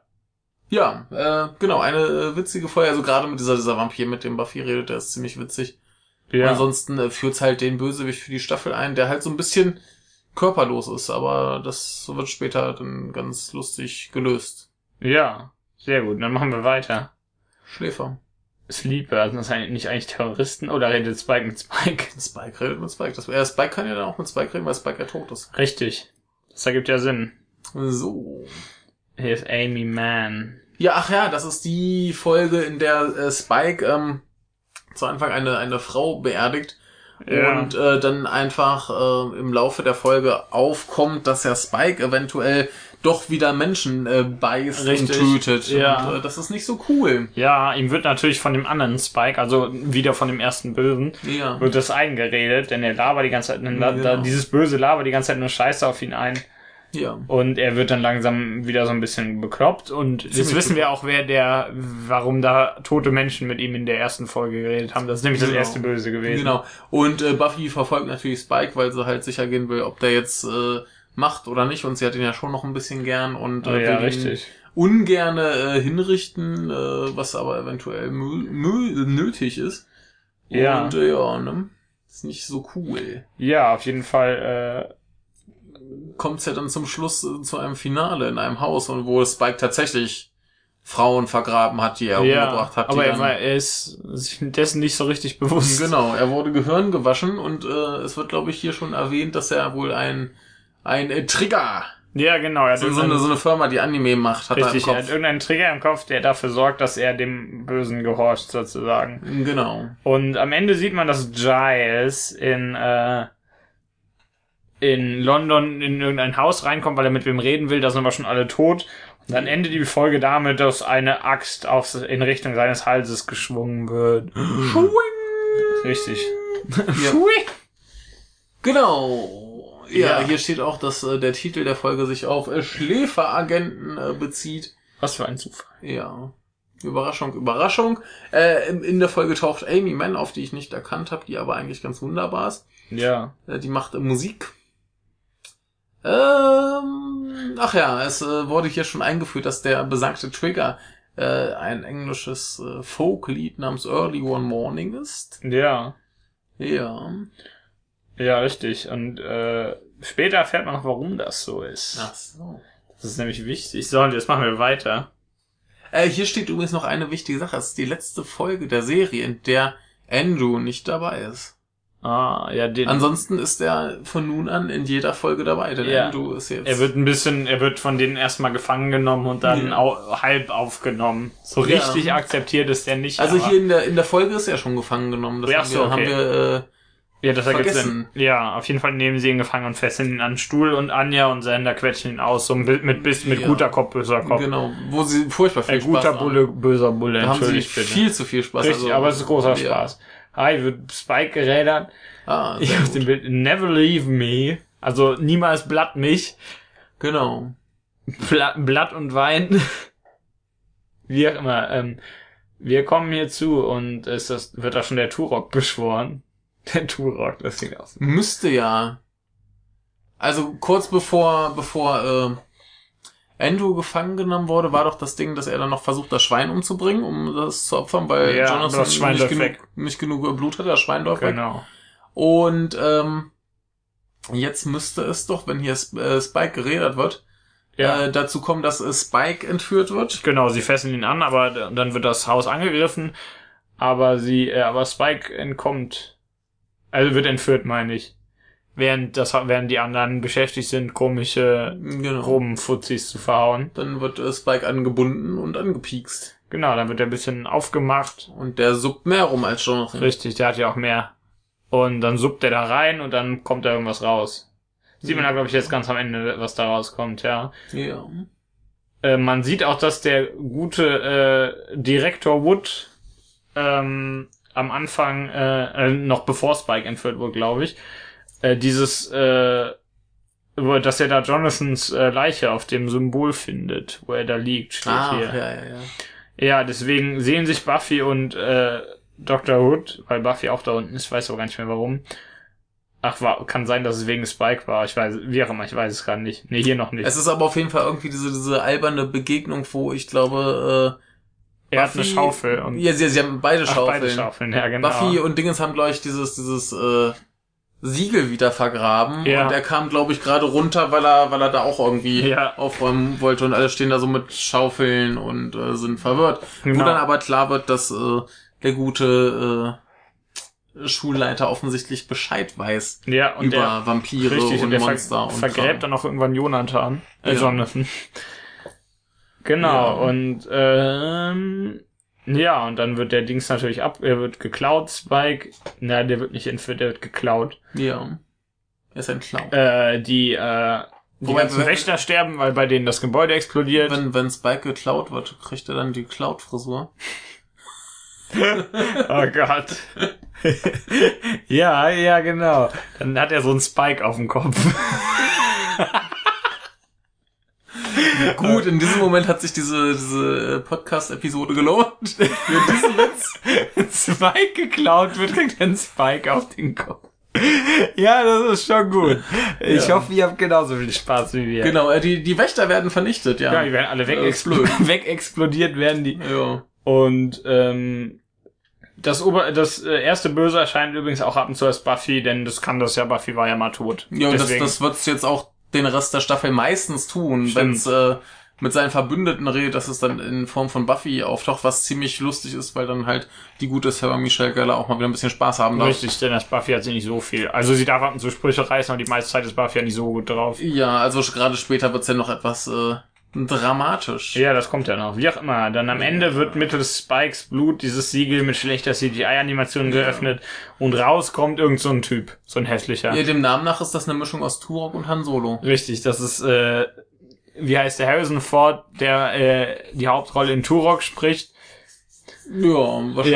Ja, genau, eine witzige Folge, also gerade mit dieser Vampir, mit dem Buffy redet, der ist ziemlich witzig. Und ansonsten führt's halt den Bösewicht für die Staffel ein, der halt so ein bisschen körperlos ist, aber das wird später dann ganz lustig gelöst. Ja, sehr gut. Dann machen wir weiter. Schläfer. Sleeper, also das sind nicht eigentlich Terroristen, oder redet Spike mit Spike? Spike redet mit Spike. Spike kann ja dann auch mit Spike reden, weil Spike ja tot ist. Richtig. Das ergibt ja Sinn. So. Hier ist Amy Mann. Ja, ach ja, das ist die Folge, in der Spike zu Anfang eine Frau beerdigt. Ja. Und dann einfach im Laufe der Folge aufkommt, dass ja Spike eventuell doch wieder Menschen beißt Richtig. und tötet. Ja. Und das ist nicht so cool. Ja, ihm wird natürlich von dem anderen Spike, also wieder von dem ersten Bösen, Ja. wird das eingeredet, denn er labert die ganze Zeit, Genau. dieses böse labert die ganze Zeit nur Scheiße auf ihn ein. Ja. Und er wird dann langsam wieder so ein bisschen bekloppt und jetzt Ziemlich wissen wir auch, warum da tote Menschen mit ihm in der ersten Folge geredet haben. Das ist nämlich das erste Böse gewesen. Genau. Und Buffy verfolgt natürlich Spike, weil sie halt sicher gehen will, ob der jetzt macht oder nicht. Und sie hat ihn ja schon noch ein bisschen gern und ja, will richtig. ihn ungerne hinrichten, was aber eventuell nötig ist. Ja. Und ja, ne? Ist nicht so cool. Ja, auf jeden Fall. Kommt's ja dann zum Schluss zu einem Finale in einem Haus, und wo Spike tatsächlich Frauen vergraben hat, die er umgebracht hat. Aber er ist sich dessen nicht so richtig bewusst. Genau, er wurde Gehirn gewaschen und es wird, glaube ich, hier schon erwähnt, dass er wohl ein Trigger, Ja, genau. Er hat so eine Firma, die Anime macht, hat richtig, er im er hat Kopf. irgendeinen Trigger im Kopf, der dafür sorgt, dass er dem Bösen gehorcht, sozusagen. Genau. Und am Ende sieht man, dass Giles in London in irgendein Haus reinkommt, weil er mit wem reden will, da sind aber schon alle tot. Und dann endet die Folge damit, dass eine Axt in Richtung seines Halses geschwungen wird. Richtig. Ja. Genau. Ja, hier steht auch, dass der Titel der Folge sich auf Schläferagenten bezieht. Was für ein Zufall. Ja. Überraschung, Überraschung. In der Folge taucht Amy Mann auf, die ich nicht erkannt habe, die aber eigentlich ganz wunderbar ist. Ja. Die macht Musik. Ach ja, es wurde hier schon eingeführt, dass der besagte Trigger ein englisches Folklied namens Early One Morning ist. Ja. Ja. Ja, richtig. Und später erfährt man noch, warum das so ist. Ach so. Das ist nämlich wichtig. So, und jetzt machen wir weiter. Hier steht übrigens noch eine wichtige Sache. Es ist die letzte Folge der Serie, in der Andrew nicht dabei ist. Ah, ja, Ansonsten ist er von nun an in jeder Folge dabei. Denn Ja. Andrew ist jetzt... Er wird von denen erstmal gefangen genommen und dann halb aufgenommen. So Ja. richtig akzeptiert ist der nicht. Also aber hier in der Folge ist er schon gefangen genommen. Das Ja, so, haben wir ja, das ergibt vergessen. Sinn. Ja, auf jeden Fall nehmen sie ihn gefangen und fesseln ihn an den Stuhl und Anja und Sander quetschen ihn aus, so mit Ja. guter Kopf, böser Kopf. Genau, wo sie furchtbar viel Spaß Guter haben. Bulle, böser Bulle, Da haben sie entschuldigt bitte. viel zu viel Spaß. Richtig, aber es ist großer Spaß. Hi, wird Spike gerädert. Ah, Ich sehr auf gut. dem Bild, never leave me. Also niemals blatt mich. Genau. Blatt und Wein. Wie auch immer. Wir kommen hier zu und wird da schon der Turok beschworen. Der Turok, das sieht aus. Müsste ja. Also kurz bevor Andrew gefangen genommen wurde, war doch das Ding, dass er dann noch versucht, das Schwein umzubringen, um das zu opfern, weil Ja, aber Jonathan das Schwein läuft weg. nicht genug Blut hat, das Schwein läuft weg. Genau. Und jetzt müsste es doch, wenn hier Spike gerädert wird, Ja. dazu kommen, dass Spike entführt wird. Genau, sie fesseln ihn an, aber dann wird das Haus angegriffen. Aber Spike entkommt. Also wird entführt, meine ich. Während die anderen beschäftigt sind, komische Genau. Rumfuzis zu verhauen. Dann wird Spike angebunden und angepiekst. Genau, dann wird er ein bisschen aufgemacht. Und der suppt mehr rum als Jonathan. Richtig, der hat ja auch mehr. Und dann suppt er da rein und dann kommt da irgendwas raus. Sieht man da, glaube ich, jetzt ganz am Ende, was da rauskommt, ja. Ja. Man sieht auch, dass der gute Direktor Wood am Anfang, noch bevor Spike entführt wurde, glaube ich, dass er da Jonathans Leiche auf dem Symbol findet, wo er da liegt, steht hier. Ja. Ja, deswegen sehen sich Buffy und Dr. Hood, weil Buffy auch da unten ist, weiß aber gar nicht mehr warum. Kann sein, dass es wegen Spike war. Ich weiß es gerade nicht. Nee, hier noch nicht. Es ist aber auf jeden Fall irgendwie diese alberne Begegnung, wo ich glaube, Er hat eine Schaufel. Und ja, sie haben beide Schaufeln. Beide Schaufeln, ja, genau. Buffy und Dingens haben, glaube ich, dieses Siegel wieder vergraben. Ja. Und er kam, glaube ich, gerade runter, weil er da auch irgendwie aufräumen wollte. Und alle stehen da so mit Schaufeln und sind verwirrt. Genau. Wo dann aber klar wird, dass der gute Schulleiter offensichtlich Bescheid weiß und über Vampire richtig, und der Monster. Und vergräbt dann auch irgendwann Jonathan. Jonathan. Ja. Genau, und und dann wird der Dings natürlich er wird geklaut, Spike. Na, der wird nicht entführt, der wird geklaut. Ja. Er ist ein Clown. Die ganzen Wächter sterben, weil bei denen das Gebäude explodiert. Wenn Spike geklaut wird, kriegt er dann die Cloud-Frisur. Oh Gott. ja, genau. Dann hat er so einen Spike auf dem Kopf. Gut, in diesem Moment hat sich diese Podcast-Episode gelohnt. Für diesen Witz. Spike geklaut wird, kriegt er einen Spike auf den Kopf. Ja, das ist schon gut. Ich hoffe, ihr habt genauso viel Spaß wie wir. Genau, die Wächter werden vernichtet, ja. Ja, die werden alle wegexplodiert werden die. Ja. Und das erste Böse erscheint übrigens auch ab und zu als Buffy, denn Buffy war ja mal tot. Ja, und das wird's jetzt auch den Rest der Staffel meistens tun, wenn es mit seinen Verbündeten redet, dass es dann in Form von Buffy auftaucht, was ziemlich lustig ist, weil dann halt die gute Sarah Michelle Gellar auch mal wieder ein bisschen Spaß haben darf. Richtig, denn das Buffy hat sie nicht so viel. Also sie darf ab und zu Sprüche reißen, aber die meiste Zeit ist Buffy ja nicht so gut drauf. Ja, also gerade später wird's ja noch etwas dramatisch. Ja, das kommt ja noch. Wie auch immer. Dann am Ende wird mittels Spikes Blut dieses Siegel mit schlechter CGI-Animation geöffnet und rauskommt irgend so ein Typ. So ein hässlicher. Ja, dem Namen nach ist das eine Mischung aus Turok und Han Solo. Richtig, das ist, wie heißt der Harrison Ford, der die Hauptrolle in Turok spricht. Ja, wahrscheinlich.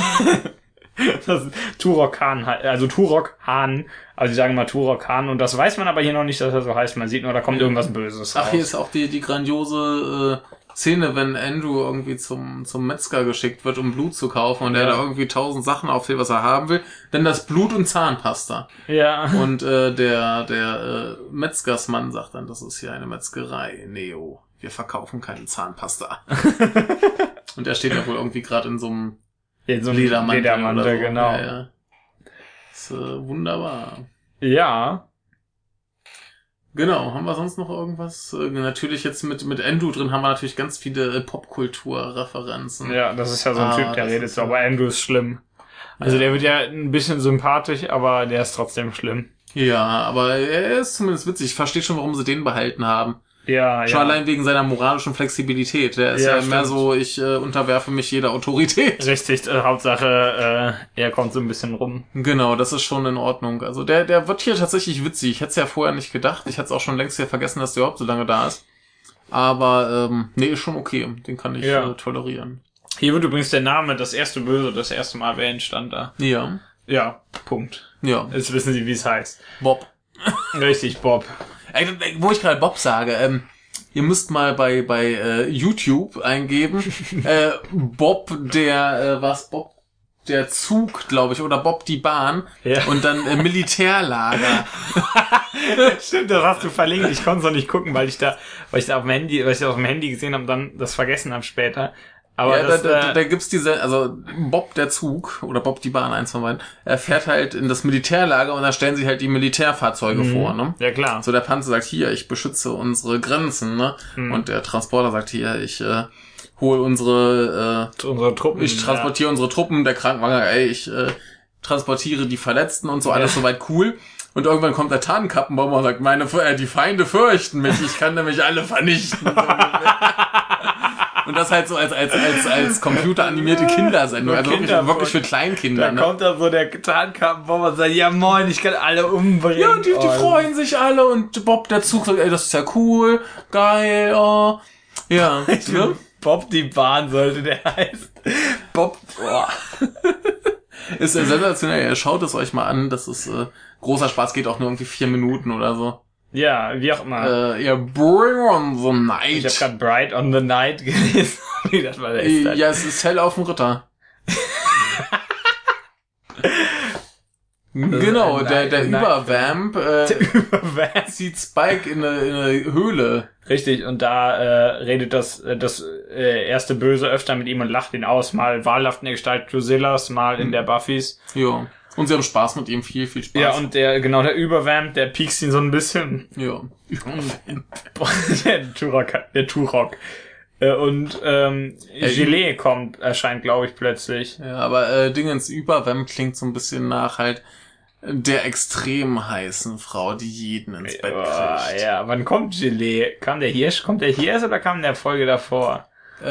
Das ist Turok Khan, also Turok Han, also die sagen mal Turok Han und das weiß man aber hier noch nicht, dass er so heißt. Man sieht nur, da kommt irgendwas Böses raus. Ach, hier ist auch die grandiose Szene, wenn Andrew irgendwie zum Metzger geschickt wird, um Blut zu kaufen und der da irgendwie 1000 Sachen aufzählt, was er haben will. Denn das Blut und Zahnpasta. Ja. Und der Metzgersmann sagt dann, das ist hier eine Metzgerei, Neo. Wir verkaufen keine Zahnpasta. Und er steht ja wohl irgendwie gerade in so einem Ledermantel so. Genau. Ja. Das ist wunderbar. Ja. Genau, haben wir sonst noch irgendwas? Natürlich jetzt mit Andrew drin haben wir natürlich ganz viele Popkultur-Referenzen. Ja, das ist ja so ein Typ, der redet so, aber Andrew ist schlimm. Also der wird ja ein bisschen sympathisch, aber der ist trotzdem schlimm. Ja, aber er ist zumindest witzig. Ich verstehe schon, warum sie den behalten haben. Ja, schon allein wegen seiner moralischen Flexibilität. Der ist ja mehr so, ich unterwerfe mich jeder Autorität. Richtig, Hauptsache, er kommt so ein bisschen rum. Genau, das ist schon in Ordnung. Also der wird hier tatsächlich witzig. Ich hätte es ja vorher nicht gedacht. Ich hätte es auch schon längst hier vergessen, dass der überhaupt so lange da ist. Aber, ist schon okay. Den kann ich tolerieren. Hier wird übrigens der Name, das erste Böse, das erste Mal erwähnt, stand da. Ja. Ja, Punkt. Ja. Jetzt wissen Sie, wie es heißt. Bob. Richtig, Bob. Wo ich gerade Bob sage, ihr müsst mal bei YouTube eingeben, Bob der Zug, glaube ich, oder Bob die Bahn und dann Militärlager. Stimmt, das hast du verlinkt. Ich konnte es noch nicht gucken, weil ich da auf dem Handy gesehen habe und dann das vergessen habe später. Aber ja, da gibt's also Bob der Zug oder Bob die Bahn, eins von beiden, er fährt halt in das Militärlager und da stellen sich halt die Militärfahrzeuge vor, ne? Ja, klar. So der Panzer sagt, hier, ich beschütze unsere Grenzen, ne? Und der Transporter sagt, hier, ich hole unsere Truppen. Ich transportiere unsere Truppen, der Krankenwagen, ich transportiere die Verletzten und so, alles soweit cool. Und irgendwann kommt der Tarnkappenbomber und sagt, die Feinde fürchten mich, ich kann nämlich alle vernichten. Und das halt so als computeranimierte Kindersendung, also wirklich für Kleinkinder. Da kommt da so der Tarnkappenbomber und sagt, ja moin, ich kann alle umbringen. Ja, und die freuen sich alle und Bob der Zug sagt, das ist ja cool, geil, oh. Ja. Ne? Bob die Bahn sollte der heißen. Bob, Ist sensationell, schaut es euch mal an, das ist großer Spaß, geht auch nur irgendwie 4 Minuten oder so. Ja, wie auch immer. Bring on the Night. Ich habe gerade Bright on the Night gelesen. Das war der ja, es ist hell auf dem Ritter. Genau, der Übervamp zieht Spike in eine Höhle Richtig, und da redet das erste Böse öfter mit ihm und lacht ihn aus, mal wahlhaft in der Gestalt Drusillas, mal in der Buffys. Ja. Und sie haben Spaß mit ihm, viel Spaß. Ja, und der Übervamp, der piekst ihn so ein bisschen. Ja. Der Turok. Und Gelee erscheint, glaube ich, plötzlich. Ja, aber Dingens Übervamp klingt so ein bisschen nach halt der extrem heißen Frau, die jeden ins Bett kriegt. Ja, wann kommt Gelee? Kommt der hier erst oder kam in der Folge davor?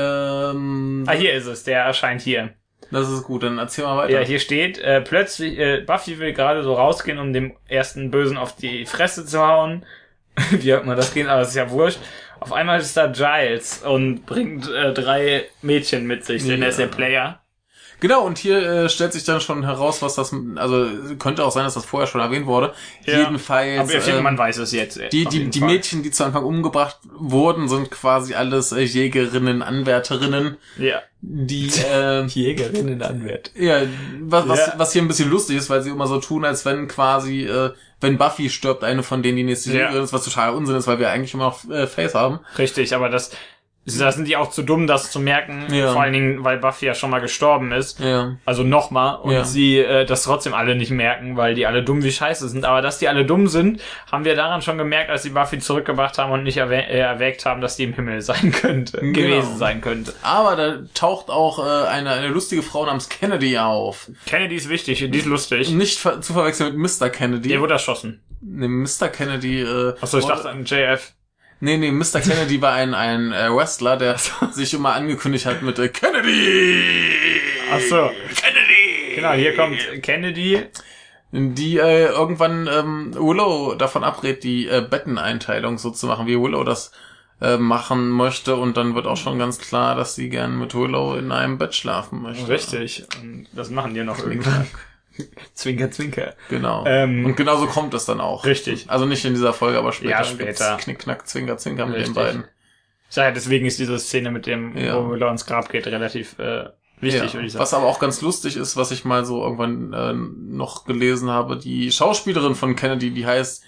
Hier ist es, der erscheint hier. Das ist gut, dann erzähl mal weiter. Ja, hier steht, plötzlich, Buffy will gerade so rausgehen, um dem ersten Bösen auf die Fresse zu hauen. Wie auch immer das geht, aber das ist ja wurscht. Auf einmal ist da Giles und bringt 3 Mädchen mit sich, denn er ist der Player. Genau, und hier stellt sich dann schon heraus, was das, also könnte auch sein, dass das vorher schon erwähnt wurde. Ja, jedenfalls. Aber ich finde, man weiß es jetzt. Die Mädchen, die zu Anfang umgebracht wurden, sind quasi alles Jägerinnen, Anwärterinnen. Ja. Die Jägerinnen, Anwärter. Ja, was hier ein bisschen lustig ist, weil sie immer so tun, als wenn quasi, wenn Buffy stirbt, eine von denen die nächste Jägerin ist, was total Unsinn ist, weil wir eigentlich immer noch Face haben. Richtig, aber da sind die auch zu dumm, das zu merken, vor allen Dingen, weil Buffy ja schon mal gestorben ist, also nochmal, und sie das trotzdem alle nicht merken, weil die alle dumm wie Scheiße sind, aber dass die alle dumm sind, haben wir daran schon gemerkt, als sie Buffy zurückgebracht haben und nicht erwägt haben, dass die im Himmel sein könnte, gewesen sein könnte. Aber da taucht auch eine lustige Frau namens Kennedy auf. Kennedy ist wichtig, die ist lustig. Nicht zu verwechseln mit Mr. Kennedy. Der wurde erschossen. Nee, Mr. Kennedy, Achso, ich dachte an JF. Nee, Mr. Kennedy war ein Wrestler, der sich immer angekündigt hat mit Kennedy! Ach so. Kennedy! Genau, hier kommt Kennedy. Die irgendwann Willow davon abrät, die Betteneinteilung so zu machen, wie Willow das machen möchte. Und dann wird auch schon ganz klar, dass sie gern mit Willow in einem Bett schlafen möchte. Richtig. Und das machen die noch irgendwann. Zwinker, zwinker. Genau. Und genauso kommt es dann auch. Richtig. Also nicht in dieser Folge, aber später. Ja, später. Knick, knack, zwinker, zwinker mit Richtig. den beiden. Ja, deswegen ist diese Szene mit dem, wo Willow ins Grab geht, relativ wichtig, würde ich sagen. Was aber auch ganz lustig ist, was ich mal so irgendwann noch gelesen habe, die Schauspielerin von Kennedy, die heißt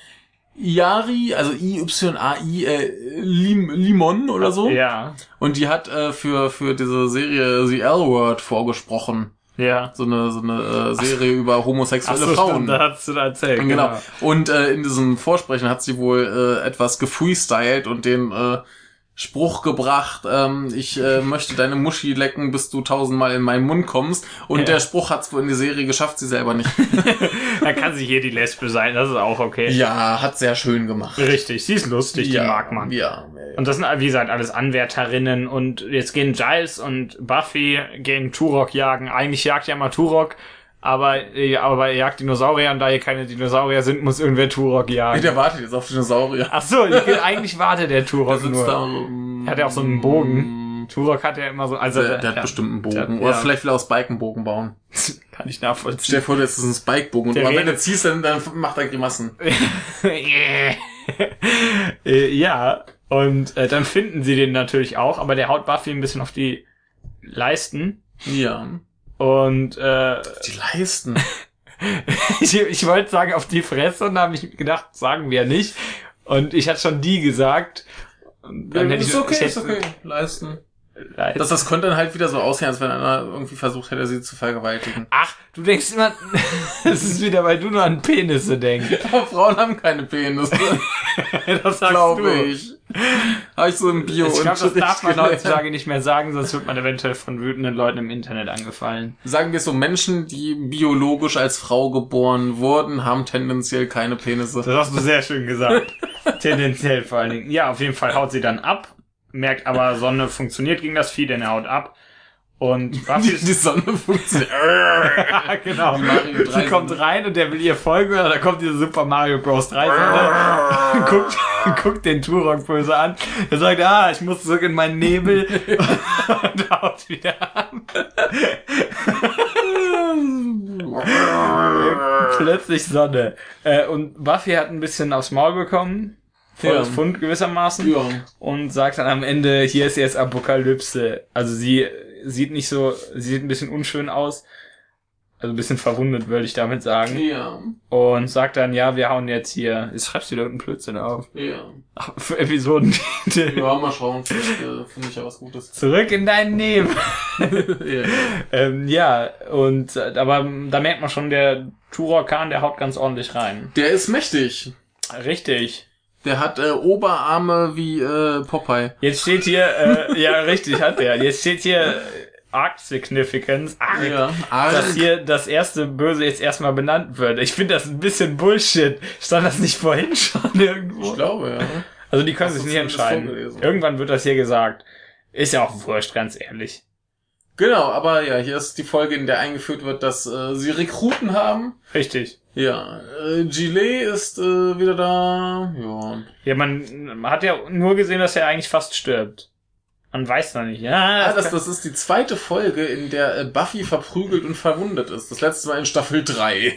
Iari, also I-Y-A-I, Limon oder so. Ja. Und die hat für diese Serie The L-Word vorgesprochen. Ja. So eine Serie über homosexuelle Frauen. Stimmt, da hast du da erzählt. Genau. Und in diesem Vorsprechen hat sie wohl etwas gefreestylt und den Spruch gebracht, ich möchte deine Muschi lecken, bis du 1000-mal in meinen Mund kommst. Und der Spruch hat's wohl in die Serie geschafft, sie selber nicht. Da kann sie hier die Lesbe sein, das ist auch okay. Ja, hat sehr schön gemacht. Richtig, sie ist lustig, die mag man. Ja. Und das sind, wie gesagt, alles Anwärterinnen. Und jetzt gehen Giles und Buffy gehen Turok jagen. Eigentlich jagt ja mal Turok, aber er jagt Dinosaurier, und da hier keine Dinosaurier sind, muss irgendwer Turok jagen. Der wartet jetzt auf Dinosaurier. Ach so, eigentlich wartet der Turok nur. Da, hat er auch so einen Bogen. Turok hat ja immer so, also der hat bestimmt einen Bogen. Oder vielleicht will er aus Spike einen Bogen bauen. Kann ich nachvollziehen. Stell dir vor, das ist ein Spike-Bogen. Und wenn du ziehst, dann macht er Grimassen. Ja, und dann finden sie den natürlich auch, aber der haut Buffy ein bisschen auf die Leisten. Ja. Und die Leisten. ich wollte sagen auf die Fresse, und da habe ich gedacht, sagen wir nicht. Und ich hatte schon die gesagt. Und dann ist okay. Leisten. Das könnte dann halt wieder so aussehen, als wenn einer irgendwie versucht hätte, sie zu vergewaltigen. Ach, du denkst immer, das ist wieder, weil du nur an Penisse denkst. Aber Frauen haben keine Penisse. Das sagst du. Ich. Habe ich so im Bio. Ich glaube, das darf man heutzutage nicht mehr sagen, sonst wird man eventuell von wütenden Leuten im Internet angefallen. Sagen wir so, Menschen, die biologisch als Frau geboren wurden, haben tendenziell keine Penisse. Das hast du sehr schön gesagt. Tendenziell vor allen Dingen. Ja, auf jeden Fall haut sie dann ab. Merkt aber, Sonne funktioniert gegen das Vieh, denn er haut ab. Und Buffy die Sonne funktioniert. Genau. Die kommt rein und der will ihr folgen, und da kommt diese Super Mario Bros. 3 Sonne, guckt den Turok böse an. Er sagt, ich muss zurück in meinen Nebel, und haut wieder ab. Plötzlich Sonne. Und Buffy hat ein bisschen aufs Maul bekommen. Volles Pfund gewissermaßen. Ja. Und sagt dann am Ende, hier ist jetzt Apokalypse. Also sie sieht ein bisschen unschön aus. Also ein bisschen verwundet, würde ich damit sagen. Ja. Und sagt dann, ja, wir hauen jetzt hier... Jetzt schreibst du dir irgendeinen Blödsinn auf. Ja. Ach, für Episoden. Ja, mal schauen. Vielleicht finde ich ja was Gutes. Zurück in dein Leben. Ja. Ja, und aber da merkt man schon, der Turok Khan, der haut ganz ordentlich rein. Der ist mächtig. Richtig. Der hat Oberarme wie Popeye. Jetzt steht hier, ja richtig, hat der. Jetzt steht hier Arc Significance, Ja. dass hier das erste Böse jetzt erstmal benannt wird. Ich finde das ein bisschen Bullshit. Stand das nicht vorhin schon irgendwo? Ich glaube, ja. Also die können Hast sich du nicht zumindest entscheiden. vorgelesen? Irgendwann wird das hier gesagt. Ist ja auch wurscht, ganz ehrlich. Genau, aber ja, hier ist die Folge, in der eingeführt wird, dass sie Rekruten haben. Richtig. Ja, Gillet ist wieder da. Ja. Ja, man hat ja nur gesehen, dass er eigentlich fast stirbt. Man weiß noch nicht. Ja, Das ist die zweite Folge, in der Buffy verprügelt und verwundet ist. Das letzte Mal in Staffel 3.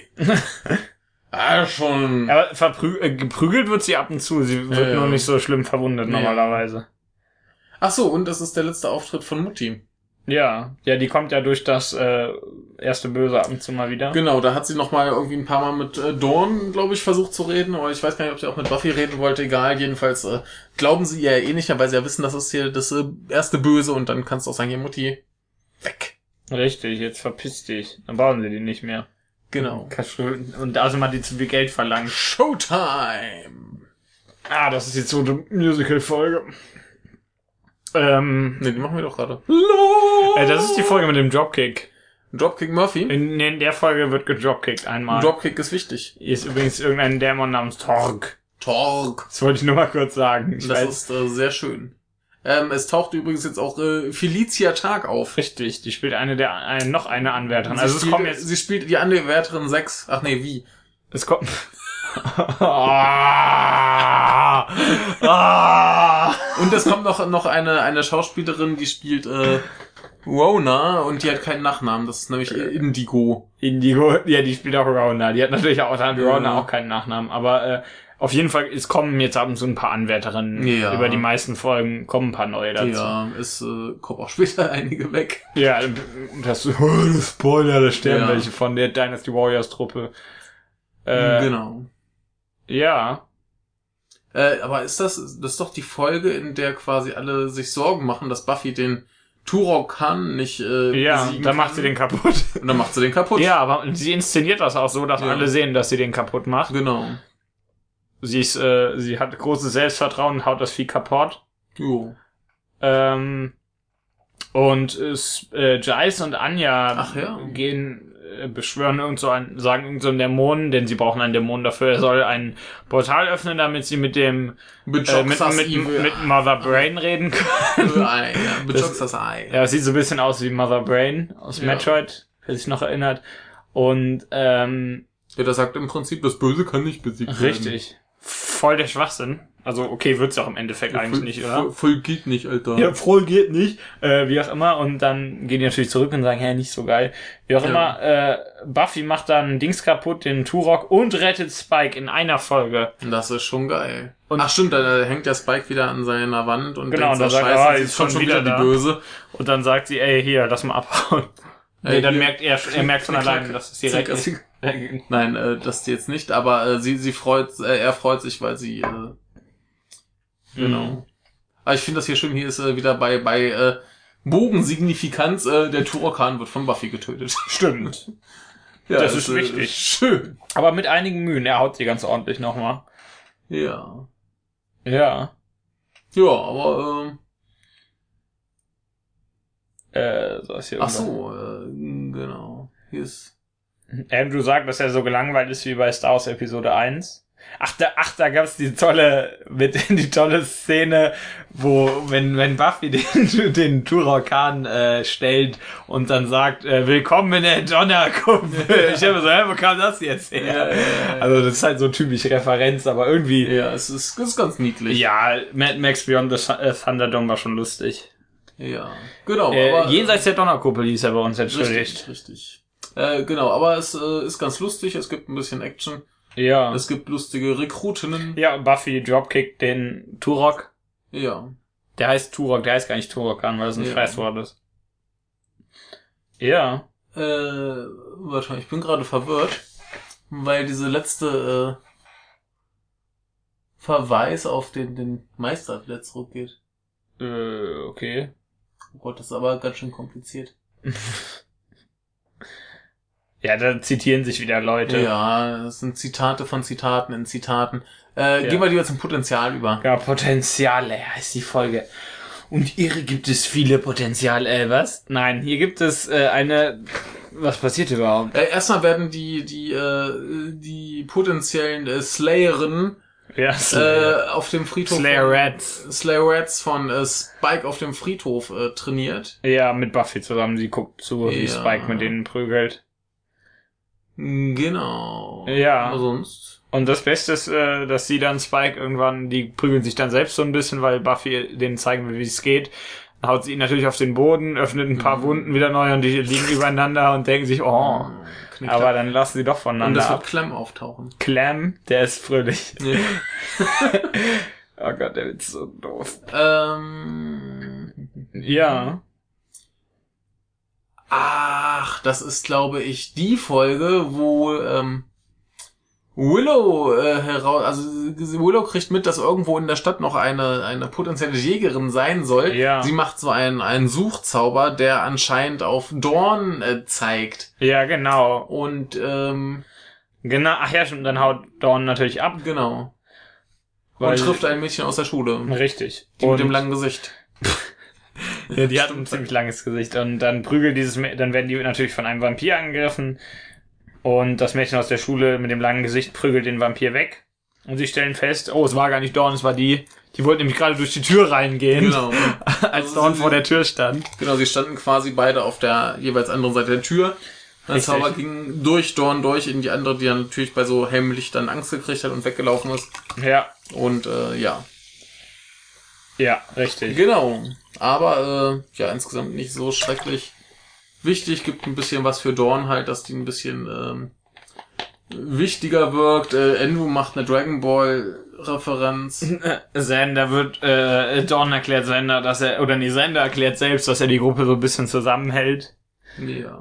Schon. aber geprügelt wird sie ab und zu. Sie wird Ja. nur nicht so schlimm verwundet normalerweise. Ach so, und das ist der letzte Auftritt von Mutti. Ja, die kommt ja durch das erste Böse ab und zu mal wieder. Genau, da hat sie noch mal irgendwie ein paar Mal mit Dawn, glaube ich, versucht zu reden. Oder ich weiß gar nicht, ob sie auch mit Buffy reden wollte. Egal, jedenfalls glauben sie ihr eh nicht mehr, weil sie ja wissen, das ist hier das erste Böse. Und dann kannst du auch sagen, hier Mutti, weg. Richtig, jetzt verpiss dich. Dann brauchen sie die nicht mehr. Genau. Und also mal die zu viel Geld verlangt. Showtime! Das ist jetzt so eine Musical-Folge. Ne, die machen wir doch gerade. Das ist die Folge mit dem Dropkick. Dropkick Murphy? In der Folge wird gedropkickt einmal. Dropkick ist wichtig. Hier ist übrigens irgendein Dämon namens Torg. Torg. Das wollte ich nur mal kurz sagen. Das ist sehr schön. Es taucht übrigens jetzt auch Felicia Tag auf. Richtig, die spielt noch eine Anwärterin. Also Sie spielt die Anwärterin 6. Ach nee, wie? Es kommt... Und es kommt noch eine Schauspielerin, die spielt Rona und die hat keinen Nachnamen. Das ist nämlich Indigo. Indigo, ja, die spielt auch Rona. Die hat natürlich auch, Rona auch keinen Nachnamen. Aber auf jeden Fall, es kommen jetzt ab und zu ein paar Anwärterinnen. Ja. Über die meisten Folgen kommen ein paar neue dazu. Ja, es kommen auch später einige weg. Ja, das Spoiler, da sterben Ja. welche von der Dynasty Warriors Truppe. Genau. Ja. Aber das ist doch die Folge, in der quasi alle sich Sorgen machen, dass Buffy den Turok Khan nicht Ja, besiegen dann macht kann. sie den kaputt. Und dann macht sie den kaputt. Ja, aber sie inszeniert das auch so, dass Ja. alle sehen, dass sie den kaputt macht. Genau. Sie hat großes Selbstvertrauen, haut das Vieh kaputt. Jo. Und Giles und Anja Ach ja. beschwören sagen irgend so einen Dämonen, denn sie brauchen einen Dämonen dafür. Er soll ein Portal öffnen, damit sie mit dem mit Mother Brain reden können. Bejoxas Eye. Ja, es sieht so ein bisschen aus wie Mother Brain aus Ja. Metroid, wer sich noch erinnert. Und Ja, der sagt im Prinzip, das Böse kann nicht besiegt werden. richtig. Voll der Schwachsinn. Also, okay, wird's ja auch im Endeffekt eigentlich nicht, oder? Voll geht nicht, Alter. Ja, voll geht nicht. Wie auch immer. Und dann gehen die natürlich zurück und sagen, nicht so geil. Wie auch immer, Buffy macht dann Dings kaputt, den Turok, und rettet Spike in einer Folge. Das ist schon geil. Und- Ach stimmt, da hängt der Spike wieder an seiner Wand und Genau, denkt, und dann so, sagt scheiße, er, sie ist ist schon wieder die da. Böse. Und dann sagt sie, hier, lass mal abhauen. Nee, dann hier- merkt er merkt von alleine, dass es direkt ist. Nein, das jetzt nicht, aber er freut sich, weil sie genau. Aber ich finde das hier schön, hier ist wieder bei Bogensignifikanz, der Turok Khan wird von Buffy getötet. Stimmt. Ja, Das ist wichtig. Schön. Aber mit einigen Mühen, er haut sie ganz ordentlich nochmal. Ja. Ja. Ja, aber So ist hier ach irgendwas. so, genau. Hier ist Andrew sagt, dass er so gelangweilt ist wie bei Star Wars Episode 1. Da gab's die tolle Szene, wo, wenn Buffy den Turok Khan stellt und dann sagt, willkommen in der Donnerkuppel. Ich habe so, wo kam das jetzt her? Ja. Also das ist halt so typisch Referenz, aber irgendwie, ja, es ist ganz niedlich. ja, Mad Max Beyond the Thunderdome war schon lustig. Ja, genau. Aber Jenseits der Donnerkuppel hieß er bei uns entschuldigt. Richtig. Genau, aber es ist ganz lustig, es gibt ein bisschen Action, Ja. es gibt lustige Rekrutinnen. Ja, Buffy dropkickt den Turok. Ja. Der heißt Turok, der heißt gar nicht Turok Khan, weil das ein Ja. Scheißwort ist. Ja. Warte mal, ich bin gerade verwirrt, weil diese letzte Verweis auf den Meister wieder zurückgeht. Okay. Oh Gott, das ist aber ganz schön kompliziert. Ja, da zitieren sich wieder Leute. Ja, das sind Zitate von Zitaten in Zitaten. Gehen wir lieber zum Potenzial über. Ja, Potenziale heißt die Folge. Und ihre gibt es viele Potenziale. Was? Nein, hier gibt es eine... Was passiert überhaupt? Erstmal werden die potenziellen Slayerinnen auf dem Friedhof Slayerettes von Spike auf dem Friedhof trainiert. Ja, mit Buffy zusammen. Sie guckt zu, wie Spike mit denen prügelt. Genau. Ja. Aber sonst. Und das Beste ist, dass sie dann Spike irgendwann, die prügeln sich dann selbst so ein bisschen, weil Buffy denen zeigen will, wie es geht. Dann haut sie ihn natürlich auf den Boden, öffnet ein paar Wunden wieder neu und die liegen übereinander und denken sich, oh. Aber dann lassen sie doch voneinander ab. Und es wird Clem auftauchen. Clem, der ist fröhlich. Ja. Oh Gott, der Witz ist so doof. Ja. Ach, das ist, glaube ich, die Folge, wo Willow Willow kriegt mit, dass irgendwo in der Stadt noch eine potenzielle Jägerin sein soll. Ja. Sie macht so einen Suchzauber, der anscheinend auf Dawn zeigt. Ja, genau. Und genau, ach ja, stimmt, dann haut Dawn natürlich ab. Genau. Weil, und trifft ein Mädchen aus der Schule. Richtig. Die mit dem langen Gesicht. Ja, die hat ein ziemlich langes Gesicht und dann dann werden die natürlich von einem Vampir angegriffen und das Mädchen aus der Schule mit dem langen Gesicht prügelt den Vampir weg und sie stellen fest, oh, es war gar nicht Dawn, es war die wollte nämlich gerade durch die Tür reingehen, genau. als Dawn vor der Tür stand. Genau, sie standen quasi beide auf der jeweils anderen Seite der Tür. Der Zauber ging durch Dawn durch in die andere, die dann natürlich bei so hellem Licht dann Angst gekriegt hat und weggelaufen ist. Ja. Und ja. Ja, richtig. Genau. Aber ja, insgesamt nicht so schrecklich wichtig. Gibt ein bisschen was für Dawn halt, dass die ein bisschen wichtiger wirkt. Endu macht eine Dragon Ball Referenz. Xander wird, Dawn erklärt Xander, Xander erklärt selbst, dass er die Gruppe so ein bisschen zusammenhält. Ja.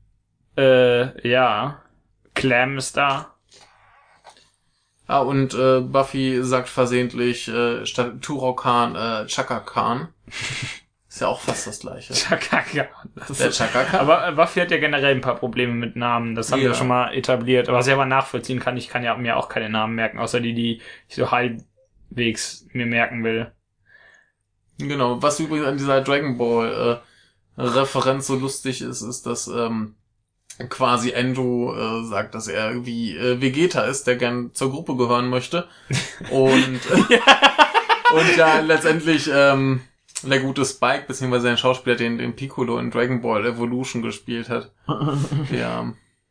Ja. Clem ist da. Ah, und Buffy sagt versehentlich statt Turok Khan Chaka Khan. Ist ja auch fast das gleiche. Chaka Khan. Der Chaka Khan. Aber Buffy hat ja generell ein paar Probleme mit Namen. Das haben wir schon mal etabliert. Aber was ich aber nachvollziehen kann, ich kann ja mir auch keine Namen merken, außer die ich so halbwegs mir merken will. Genau. Was übrigens an dieser Dragon Ball Referenz so lustig ist, dass quasi Endu sagt, dass er wie Vegeta ist, der gern zur Gruppe gehören möchte. Und und ja letztendlich der gute Spike, beziehungsweise ein Schauspieler, den Piccolo in Dragon Ball Evolution gespielt hat. Ja.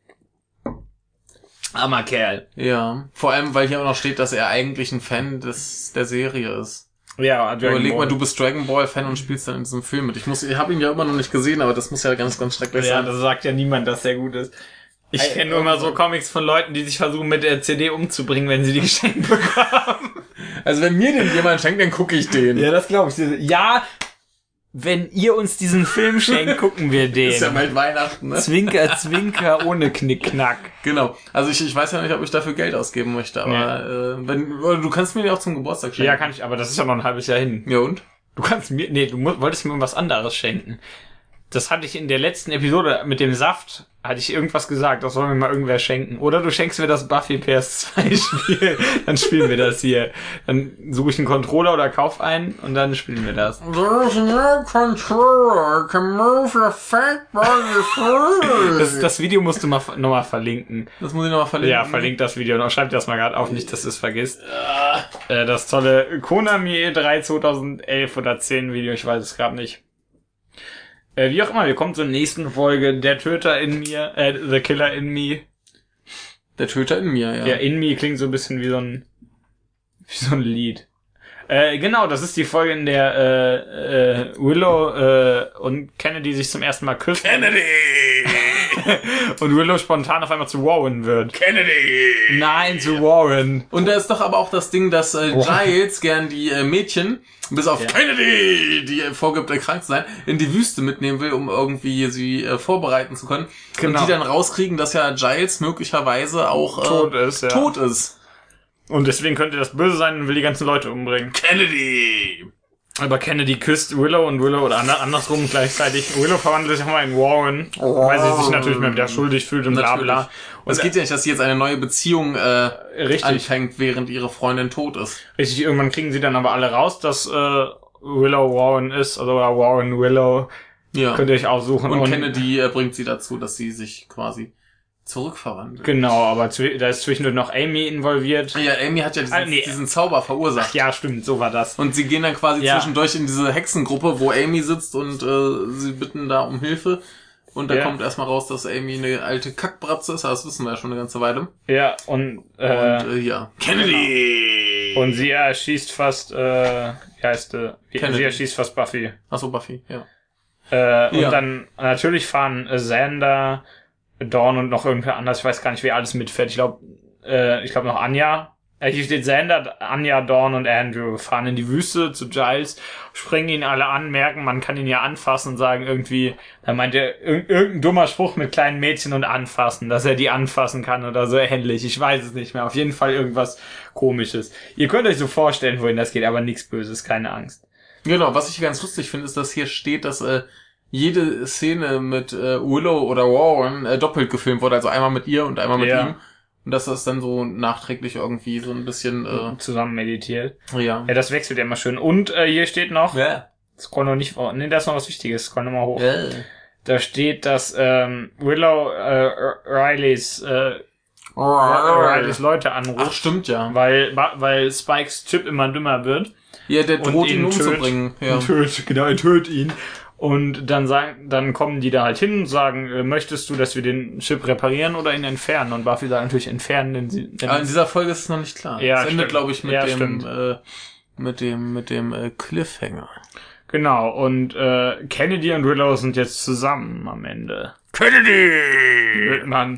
Armer Kerl. Ja. Vor allem, weil hier auch noch steht, dass er eigentlich ein Fan der Serie ist. Ja, Überleg mal, du bist Dragon Ball Fan und spielst dann in diesem Film mit. Ich habe ihn ja immer noch nicht gesehen, aber das muss ja ganz, ganz schrecklich sein. Ja, das sagt ja niemand, dass der gut ist. Ich kenne nur immer so Comics von Leuten, die sich versuchen, mit der CD umzubringen, wenn sie die geschenkt bekommen. Also wenn mir den jemand schenkt, dann gucke ich den. Ja, das glaube ich. Ja, wenn ihr uns diesen Film schenkt, gucken wir den. Ist ja bald Weihnachten, ne? Zwinker, Zwinker, ohne Knickknack. Genau. Also ich weiß ja nicht, ob ich dafür Geld ausgeben möchte, aber oder du kannst mir ja auch zum Geburtstag schenken. Ja, kann ich, aber das ist ja noch ein halbes Jahr hin. Ja und? Du wolltest mir was anderes schenken. Das hatte ich in der letzten Episode mit dem Saft, hatte ich irgendwas gesagt, das soll mir mal irgendwer schenken. Oder du schenkst mir das Buffy PS2-Spiel, dann spielen wir das hier. Dann suche ich einen Controller oder kauf einen und dann spielen wir das. There's no controller can move your fake body. Das Video musst du nochmal verlinken. Das muss ich nochmal verlinken? Ja, verlink das Video. Schreib dir das mal gerade auf, nicht, dass du es vergisst. Das tolle Konami E3 2011 oder 10 Video, ich weiß es gerade nicht. Wie auch immer, wir kommen zur nächsten Folge. Der Töter in mir, The Killer in Me. Der Töter in mir, ja. Ja, in me klingt so ein bisschen wie so ein Lied. Genau, das ist die Folge, in der Willow und Kennedy sich zum ersten Mal küssen. Kennedy! Und Willow spontan auf einmal zu Warren wird. Kennedy! Nein, zu Warren. Und da ist doch aber auch das Ding, dass Giles gern die Mädchen, bis auf Kennedy, die vorgibt, krank zu sein, in die Wüste mitnehmen will, um irgendwie sie vorbereiten zu können. Genau. Und die dann rauskriegen, dass ja Giles möglicherweise auch Tot ist, ja. tot ist. Und deswegen könnte das böse sein und will die ganzen Leute umbringen. Kennedy! Aber Kennedy küsst Willow und Willow oder andersrum gleichzeitig. Willow verwandelt sich nochmal in Warren, weil sie sich natürlich mal wieder schuldig fühlt und bla bla. Und es geht ja nicht, dass sie jetzt eine neue Beziehung anfängt, während ihre Freundin tot ist. Richtig, irgendwann kriegen sie dann aber alle raus, dass Willow Warren ist, oder Warren Willow. Ja. Könnt ihr euch aussuchen. Und Kennedy bringt sie dazu, dass sie sich quasi zurückverwandelt. Genau, aber da ist zwischendurch noch Amy involviert. Ja, Amy hat ja diesen Zauber verursacht. Ach, ja, stimmt, so war das. Und sie gehen dann quasi zwischendurch in diese Hexengruppe, wo Amy sitzt und sie bitten da um Hilfe. Und da kommt erstmal raus, dass Amy eine alte Kackbratze ist, aber das wissen wir ja schon eine ganze Weile. Ja, und Kennedy! Und sie erschießt fast, wie heißt sie? Sie erschießt fast Buffy. Achso, Buffy, ja. Und dann natürlich fahren Xander, Dawn und noch irgendwer anders, ich weiß gar nicht, wer alles mitfährt. Ich glaube noch Anja. Hier steht Xander, Anja, Dawn und Andrew fahren in die Wüste zu Giles, springen ihn alle an, merken, man kann ihn ja anfassen und sagen irgendwie, da meint er irgendein dummer Spruch mit kleinen Mädchen und anfassen, dass er die anfassen kann oder so ähnlich. Ich weiß es nicht mehr. Auf jeden Fall irgendwas Komisches. Ihr könnt euch so vorstellen, wohin das geht, aber nichts Böses, keine Angst. Genau, was ich ganz lustig finde, ist, dass hier steht, dass jede Szene mit Willow oder Warren doppelt gefilmt wurde, also einmal mit ihr und einmal mit ihm. Und dass das dann so nachträglich irgendwie so ein bisschen zusammen meditiert. Ja. Ja, das wechselt ja immer schön. Und hier steht noch, scroll noch nicht vor, nee, da ist noch was Wichtiges, scroll noch mal hoch. Da steht, dass Willow Rileys Leute anruft. Ach, stimmt ja. Weil Spikes Chip immer dümmer wird. Ja, der droht ihn umzubringen. Ja. Er tötet ihn. Und dann kommen die da halt hin und sagen, möchtest du, dass wir den Chip reparieren oder ihn entfernen? Und Buffy sagt natürlich entfernen, denn aber in dieser Folge ist es noch nicht klar. Ja, das endet, glaube ich, mit dem Cliffhanger. Genau, und Kennedy und Willow sind jetzt zusammen am Ende. Kennedy! Mann.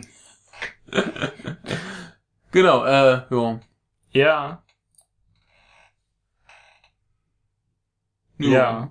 Genau, jo. Ja. Ja.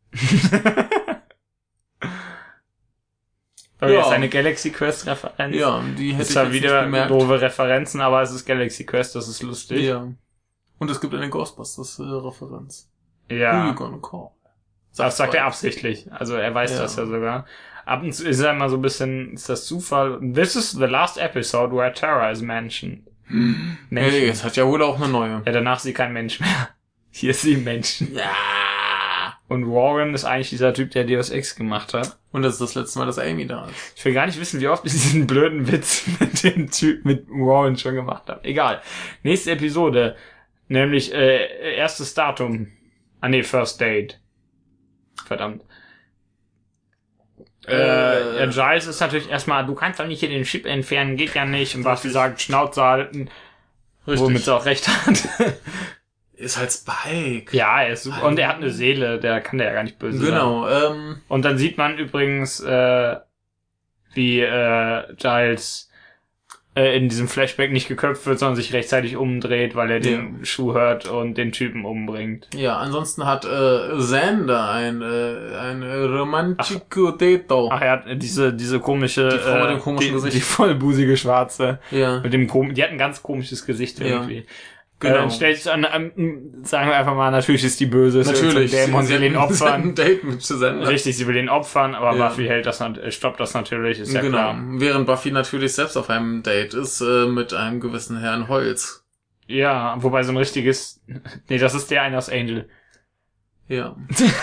Jetzt eine Galaxy Quest Referenz. Ja, die hätte ich zwar wieder bemerkt. doofe Referenzen, aber es ist Galaxy Quest, das ist lustig. Ja. Und es gibt eine Ghostbusters Referenz. Ja. Who you gonna call? Das sagt er absichtlich. Also er weiß das ja sogar. Ab und zu ist er immer so ein bisschen, ist das Zufall. This is the last episode where Terra is mentioned. Hey, jetzt hat ja wohl auch eine neue. Ja, danach ist sie kein Mensch mehr. Hier ist sie ein Mensch. Ja. Und Warren ist eigentlich dieser Typ, der Deus Ex gemacht hat. Und das ist das letzte Mal, dass Amy da ist. Ich will gar nicht wissen, wie oft ich diesen blöden Witz mit dem Typ, mit Warren schon gemacht habe. Egal. Nächste Episode. Nämlich, erstes Datum. First Date. Verdammt. Giles ist natürlich erstmal, du kannst doch nicht hier den Chip entfernen, geht ja nicht. Und Buffy sagt, Schnauze halten. Richtig. Womit sie auch recht hat. Ist halt Spike. Ja, er ist super. Und er hat eine Seele, der kann ja gar nicht böse sein. Genau. Und dann sieht man übrigens, wie Giles in diesem Flashback nicht geköpft wird, sondern sich rechtzeitig umdreht, weil er den Schuh hört und den Typen umbringt. Ja, ansonsten hat Xander ein romantico Dato. Ach, er hat diese komische, die Frau mit dem komischen Gesicht. Die vollbusige Schwarze. Ja. Die hat ein ganz komisches Gesicht irgendwie. Ja. Genau. Stellt sich an, sagen wir einfach mal, natürlich ist die böse. Natürlich. Dämon will ihn opfern. Ein Date mit Xander. Richtig, sie will ihn opfern, aber Buffy stoppt das natürlich, ist ja klar. Während Buffy natürlich selbst auf einem Date ist, mit einem gewissen Herrn Holz. Ja, wobei so ein richtiges, nee, das ist der eine aus Angel. Ja.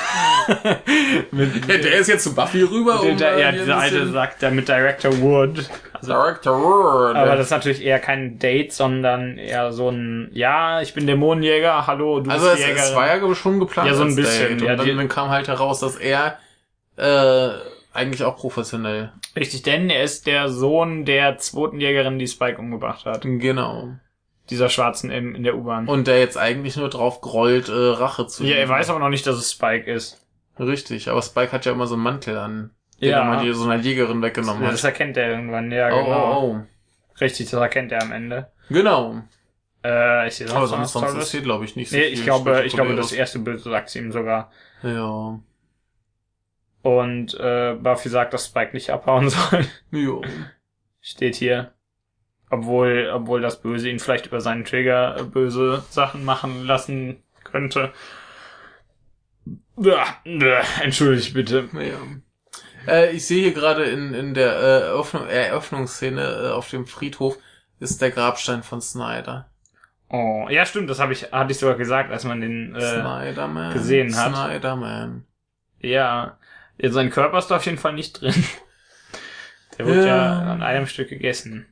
Der ist jetzt zu Buffy rüber. Dieser alte sagt, der mit Director Wood. Also, Director Wood. Aber das ist natürlich eher kein Date, sondern eher so ein, ja, ich bin Dämonenjäger, hallo, du bist Jägerin. Also es war ja schon geplant. Ja, so ein bisschen. Date. Und dann kam halt heraus, dass er eigentlich auch professionell. Richtig, denn er ist der Sohn der zweiten Jägerin, die Spike umgebracht hat. Genau. Dieser Schwarzen in der U-Bahn. Und der jetzt eigentlich nur drauf grollt, Rache zu nehmen. Ja, er weiß aber noch nicht, dass es Spike ist. Richtig, aber Spike hat ja immer so einen Mantel an. den er mal so einer Jägerin weggenommen hat. Das erkennt er irgendwann, ja, genau. Oh. Richtig, das erkennt er am Ende. Genau. Ich sehe aber sonst ist hier, glaube ich, nicht so viel. Ich glaube, das erste Bild sagt ihm sogar. Ja. Und Buffy sagt, dass Spike nicht abhauen soll. Jo. Steht hier. Obwohl das Böse ihn vielleicht über seinen Trigger böse Sachen machen lassen könnte. Entschuldigt bitte. Ja. Ich sehe hier gerade in der Eröffnungsszene auf dem Friedhof ist der Grabstein von Snyder. Oh, ja stimmt, hatte ich sogar gesagt, als man den Snyderman gesehen hat. Snyderman. Ja, sein Körper ist da auf jeden Fall nicht drin. Der wird ja an einem Stück gegessen.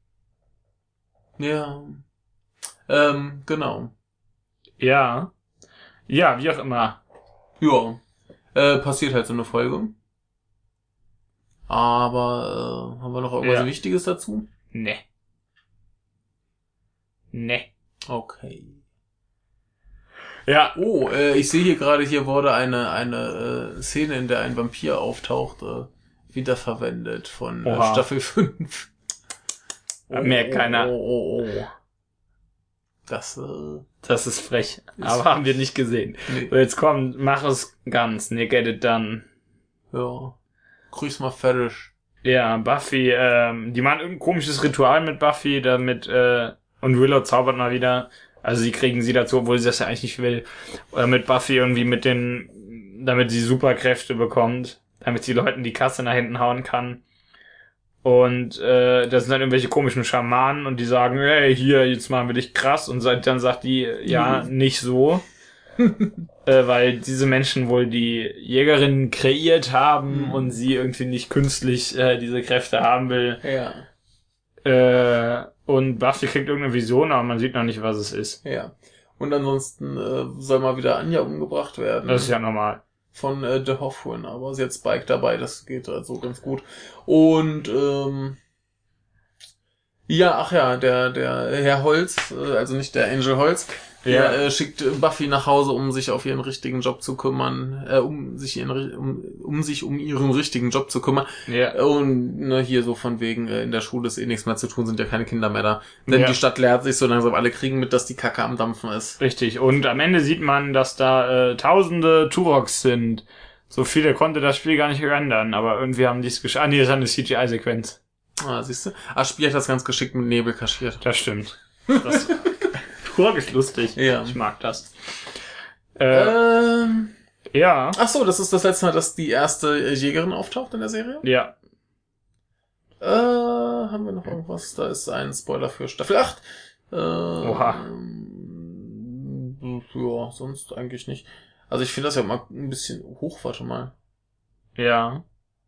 Ja. Genau. Ja. Ja, wie auch immer. Ja. Passiert halt so eine Folge. Aber haben wir noch irgendwas Wichtiges dazu? Nee. Okay. Ja. Oh, ich sehe hier gerade, hier wurde eine Szene, in der ein Vampir auftaucht, wiederverwendet von Staffel 5. Merkt keiner. Oh. Das ist frech. Aber haben wir nicht gesehen. Nee. So, jetzt komm, mach es ganz. Ne, get it done. Ja. Grüß mal fertig. Ja, Buffy, die machen irgendein komisches Ritual mit Buffy, damit, und Willow zaubert mal wieder. Also sie kriegen sie dazu, obwohl sie das ja eigentlich nicht will. Oder mit Buffy irgendwie damit sie Superkräfte bekommt. Damit sie Leuten die Kasse nach hinten hauen kann. Und das sind dann irgendwelche komischen Schamanen und die sagen, hey, hier, jetzt machen wir dich krass. Und dann sagt die, ja, nicht so. Weil diese Menschen wohl die Jägerin kreiert haben und sie irgendwie nicht künstlich diese Kräfte haben will. Ja. Und Buffy kriegt irgendeine Vision, aber man sieht noch nicht, was es ist. Ja. Und ansonsten soll mal wieder Anja umgebracht werden. Das ist ja normal. Von The Hoffwin, aber sie hat Spike dabei, das geht also ganz gut. Und der Herr Holz, also nicht der Angel Holz, der schickt Buffy nach Hause, um sich auf ihren richtigen Job zu kümmern, um sich um ihren richtigen Job zu kümmern. Ja. Und hier so von wegen, in der Schule ist eh nichts mehr zu tun, sind ja keine Kinder mehr da. Denn die Stadt leert sich so langsam, alle kriegen mit, dass die Kacke am Dampfen ist. Richtig, und am Ende sieht man, dass da tausende Turoks sind. So viele konnte das Spiel gar nicht rendern, aber irgendwie haben die es geschafft. Nee, das ist eine CGI-Sequenz. Siehst du? Spiel hat das ganz geschickt mit Nebel kaschiert. Das stimmt. Das Turok ist lustig. Ja. Ich mag das. Ja. Ach so, das ist das letzte Mal, dass die erste Jägerin auftaucht in der Serie? Ja. Haben wir noch irgendwas? Da ist ein Spoiler für Staffel 8. Oha. Ja, sonst eigentlich nicht. Also ich finde das ja mal ein bisschen hoch, warte mal. Ja.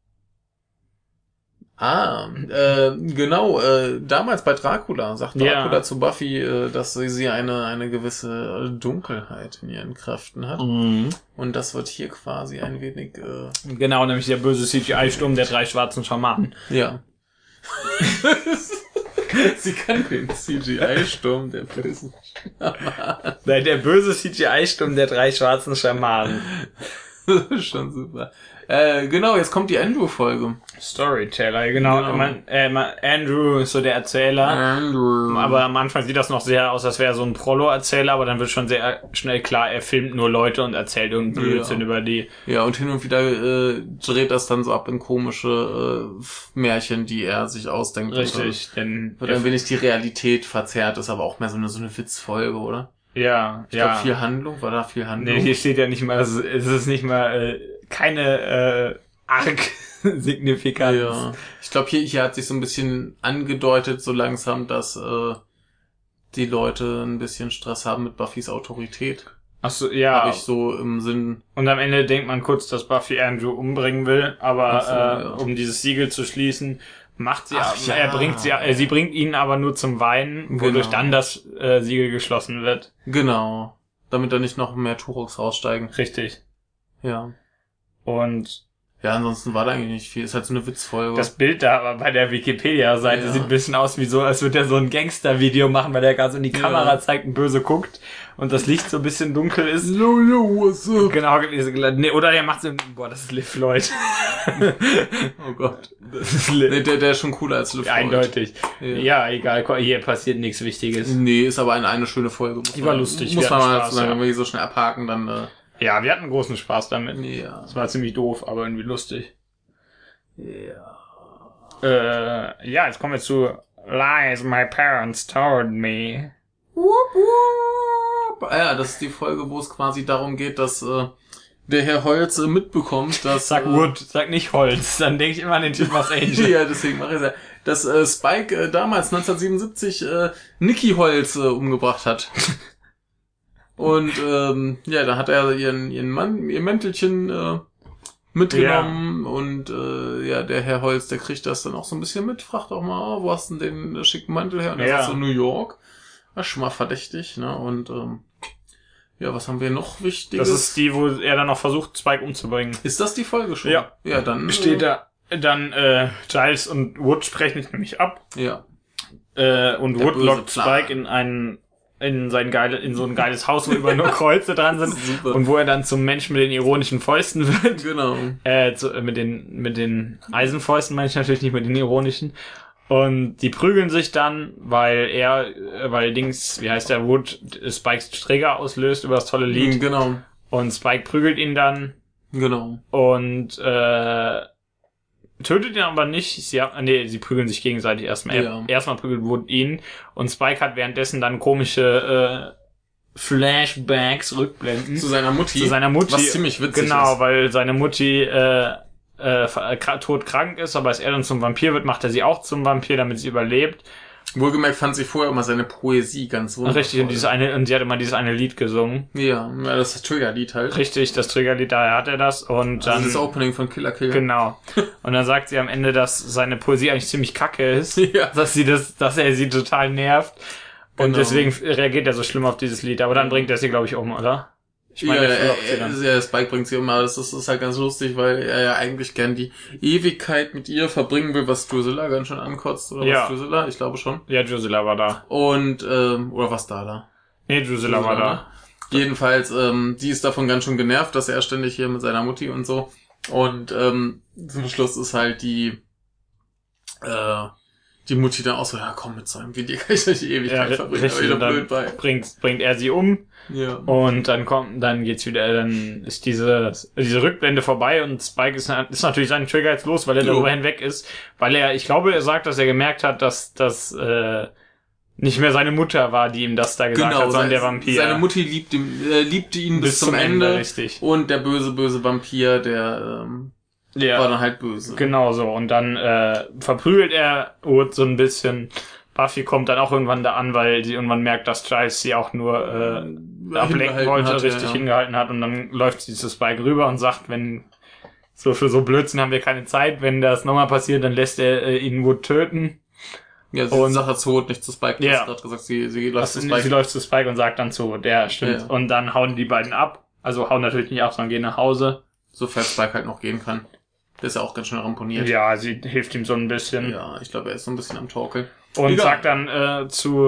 Genau, damals bei Dracula sagt Dracula zu Buffy, dass sie eine gewisse Dunkelheit in ihren Kräften hat. Mhm. Und das wird hier quasi ein wenig... Genau, nämlich der böse CGI-Sturm der 3 schwarzen Schamanen. Ja. Sie kann den CGI-Sturm der bösen Schamanen. Nein, der böse CGI-Sturm der 3 schwarzen Schamanen. Schon super. Genau, jetzt kommt die Andrew-Folge. Storyteller, genau. Andrew ist so der Erzähler. Andrew. Aber am Anfang sieht das noch sehr aus, als wäre er so ein Prollo-Erzähler, aber dann wird schon sehr schnell klar, er filmt nur Leute und erzählt irgendeinen Blödsinn über die. Ja, und hin und wieder dreht das dann so ab in komische Märchen, die er sich ausdenkt. Richtig, denn wird ein wenig die Realität verzerrt, ist aber auch mehr so eine Witzfolge, oder? Ja, ich glaube, viel Handlung, war da viel Handlung? Nee, hier steht ja nicht mal, es ist nicht mal keine Arc-Signifikanz. Ja, ich glaube, hier hat sich so ein bisschen angedeutet, so langsam, dass die Leute ein bisschen Stress haben mit Buffys Autorität. Ach so, ja. Habe ich so im Sinn. Und am Ende denkt man kurz, dass Buffy Andrew umbringen will, aber um dieses Siegel zu schließen, macht sie, sie bringt ihn aber nur zum Weinen, wodurch dann das Siegel geschlossen wird. Genau. Damit da nicht noch mehr Turoks raussteigen. Richtig. Ja. Und Ja, ansonsten war da eigentlich nicht viel. Ist halt so eine Witzfolge. Das Bild da aber bei der Wikipedia-Seite sieht ein bisschen aus wie so, als würde er so ein Gangster-Video machen, weil der gerade so in die Kamera zeigt und böse guckt und das Licht so ein bisschen dunkel ist. Yo, what's up? Genau, nee, oder der macht so, boah, das ist Liv Floyd. Oh Gott. Das ist Liv. Nee, der ist schon cooler als Liv Floyd. Eindeutig. Ja, egal, hier passiert nichts Wichtiges. Nee, ist aber eine schöne Folge. Die war lustig. Muss man mal Spaß, sagen, wenn wir die so schnell abhaken, dann... Ja, wir hatten großen Spaß damit. Ja. Das war ziemlich doof, aber irgendwie lustig. Ja. Ja, jetzt kommen wir zu Lies My Parents Told Me. Wupp, wupp. Ja, das ist die Folge, wo es quasi darum geht, dass der Herr Holz mitbekommt, dass... Sag Wood, sag nicht Holz, dann denke ich immer an den Typen aus Angel. Ja, deswegen mache ich es ja. Dass Spike damals 1977 Nicky Holz umgebracht hat. Und ja, da hat er ihren Mann, ihr Mäntelchen mitgenommen und ja, der Herr Holz, der kriegt das dann auch so ein bisschen mit, fragt auch mal, wo hast du denn den schicken Mantel her? Und er sagt so, New York. Das ist schon mal verdächtig, ne? Und ja, was haben wir noch Wichtiges? Das ist die, wo er dann noch versucht, Spike umzubringen. Ist das die Folge schon? Ja. Ja, dann Steht da. Dann Giles und Wood sprechen sich nämlich ab. Ja. Und Der Wood böse lockt Plan. Spike in so ein geiles Haus, wo überall nur Kreuze dran sind. Super. Und wo er dann zum Menschen mit den ironischen Fäusten wird. Genau. Mit den Eisenfäusten meine ich natürlich nicht mit den ironischen. Und die prügeln sich dann, weil wie heißt der, Wood Spikes Trigger auslöst über das tolle Lied. Genau. Und Spike prügelt ihn dann Genau. und tötet ihn aber nicht. Sie prügeln sich gegenseitig erstmal. Ja. Erstmal prügelt Wood ihn und Spike hat währenddessen dann komische Flashbacks, Rückblenden Zu seiner Mutti. Was ziemlich witzig genau, ist. weil seine Mutti todkrank ist, aber als er dann zum Vampir wird, macht er sie auch zum Vampir, damit sie überlebt. Wohlgemerkt fand sie vorher immer seine Poesie ganz wundervoll. Richtig, und sie hat immer dieses eine Lied gesungen. Ja, das Trigger-Lied halt. Richtig, das Triggerlied, daher hat er das. Und dann, Das ist das Opening von Killer Kill. genau. Und dann sagt sie am Ende, dass seine Poesie eigentlich ziemlich kacke ist. Ja. Dass er sie total nervt. Und Genau. deswegen reagiert er so schlimm auf dieses Lied. Aber dann bringt er sie, glaube ich, um, oder? Ich meine, der verlockt sie dann. ja, Spike bringt sie um, aber das ist halt ganz lustig, weil er ja eigentlich gern die Ewigkeit mit ihr verbringen will, was Drusilla ganz schön ankotzt, oder Ja. was Drusilla? Ich glaube schon. Ja, Drusilla war da. Und, oder was da? Nee, Drusilla war da. Jedenfalls, die ist davon ganz schön genervt, dass er ständig hier mit seiner Mutti und so. Und zum Schluss ist halt die Mutti dann auch so, ja komm, mit so einem Video kann ich nicht die Ewigkeit verbringen, aber richtig, wieder und dann blöd bei. bringt er sie um. Ja. Und dann geht's wieder, dann ist diese Rückblende vorbei und Spike ist natürlich sein Trigger jetzt los, weil er darüber hinweg ist, weil ich glaube, er sagt, dass er gemerkt hat, dass das nicht mehr seine Mutter war, die ihm das da gesagt hat, sondern der Vampir. Seine Mutti liebte ihn bis zum Ende. Richtig. Und der böse Vampir, der war dann halt böse. Genau so. Und dann verprügelt er Wood so ein bisschen. Buffy kommt dann auch irgendwann da an, weil sie irgendwann merkt, dass Giles sie auch nur ablenken wollte, hingehalten hat. Und dann läuft sie zu Spike rüber und sagt, für so Blödsinn haben wir keine Zeit. Wenn das nochmal passiert, dann lässt er ihn Wood töten. Ja, sie sagt zu Wood, nicht zu Spike. Du hast gerade gesagt, sie läuft zu Spike. Sie läuft zu Spike und sagt dann zu Wood, ja, stimmt. Ja. Und dann hauen die beiden ab. Also hauen natürlich nicht ab, sondern gehen nach Hause. Sofern Spike halt noch gehen kann. Der ist ja auch ganz schön ramponiert. Ja, sie hilft ihm so ein bisschen. Ja, ich glaube, er ist so ein bisschen am Torkeln. Und sagt dann am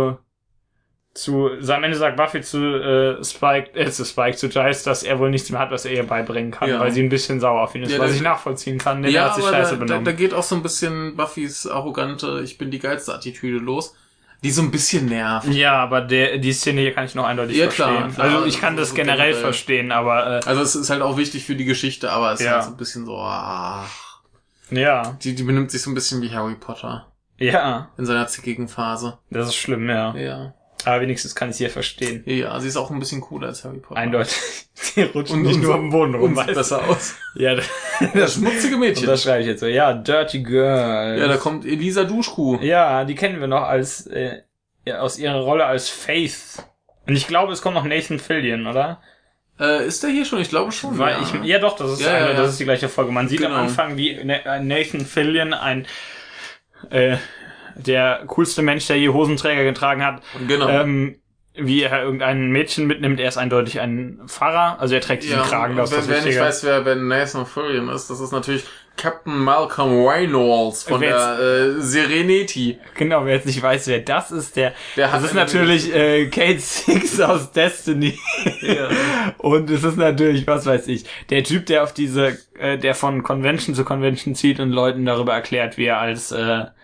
Ende sagt Buffy zu Giles, dass er wohl nichts mehr hat, was er ihr beibringen kann, weil sie ein bisschen sauer auf ihn ist, was ich nachvollziehen kann, denn er hat sich scheiße benommen. Da geht auch so ein bisschen Buffys arrogante, ich bin die geilste Attitüde los, die so ein bisschen nervt. Ja, aber die Szene hier kann ich noch eindeutig verstehen. Klar, also ich kann das generell verstehen, aber... also es ist halt auch wichtig für die Geschichte, aber es ist halt so ein bisschen so... Ja. Die benimmt sich so ein bisschen wie Harry Potter. Ja. In seiner zickigen Phase. Das ist schlimm, ja. Ja. Aber wenigstens kann ich sie ja verstehen. Ja, sie ist auch ein bisschen cooler als Harry Potter. Eindeutig. Sie rutscht nicht nur am Boden rum. Sieht besser aus. Ja, das schmutzige Mädchen. Und das schreibe ich jetzt so. Ja, Dirty Girl. Ja, da kommt Elisa Duschkuh. Ja, die kennen wir noch aus ihrer Rolle als Faith. Und ich glaube, es kommt noch Nathan Fillion, oder? Ist der hier schon? Ich glaube schon. Weil doch, das ist das ist die gleiche Folge. Man sieht am Anfang, wie Nathan Fillion der coolste Mensch, der je Hosenträger getragen hat, genau. wie er irgendein Mädchen mitnimmt. Er ist eindeutig ein Pfarrer, also er trägt diesen Kragen, das ist das wenn ich weiß, wer Nathan Fillion ist, das ist natürlich Captain Malcolm Reynolds von der Serenity. Genau, wer jetzt nicht weiß, wer das ist, das ist natürlich Kate Six aus Destiny. Ja. Und es ist natürlich, was weiß ich, der Typ, der auf der von Convention zu Convention zieht und Leuten darüber erklärt, wie er als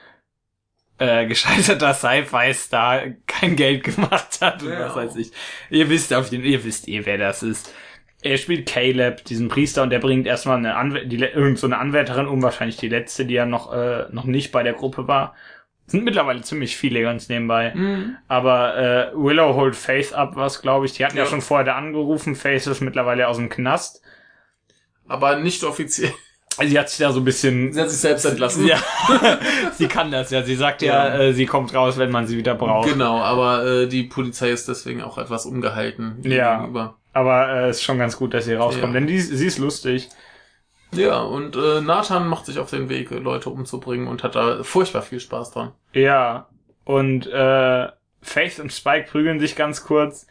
gescheiterter Sci-Fi-Star kein Geld gemacht hat und was weiß ich. Ihr wisst wer das ist. Er spielt Caleb, diesen Priester, und der bringt erstmal irgend so eine Anwärterin um, wahrscheinlich die letzte, die ja noch nicht bei der Gruppe war. Sind mittlerweile ziemlich viele ganz nebenbei. Mhm. Aber Willow holt Faith ab, glaube ich. Die hatten ja schon vorher da angerufen. Faith ist mittlerweile aus dem Knast. Aber nicht offiziell. Sie hat sich da so ein bisschen... Sie hat sich selbst entlassen. Ja, sie kann das ja. Sie sagt sie kommt raus, wenn man sie wieder braucht. Genau, aber die Polizei ist deswegen auch etwas ungehalten gegenüber. Aber ist schon ganz gut, dass sie rauskommt, denn sie ist lustig. Ja, und Nathan macht sich auf den Weg, Leute umzubringen und hat da furchtbar viel Spaß dran. Ja, und Faith und Spike prügeln sich ganz kurz,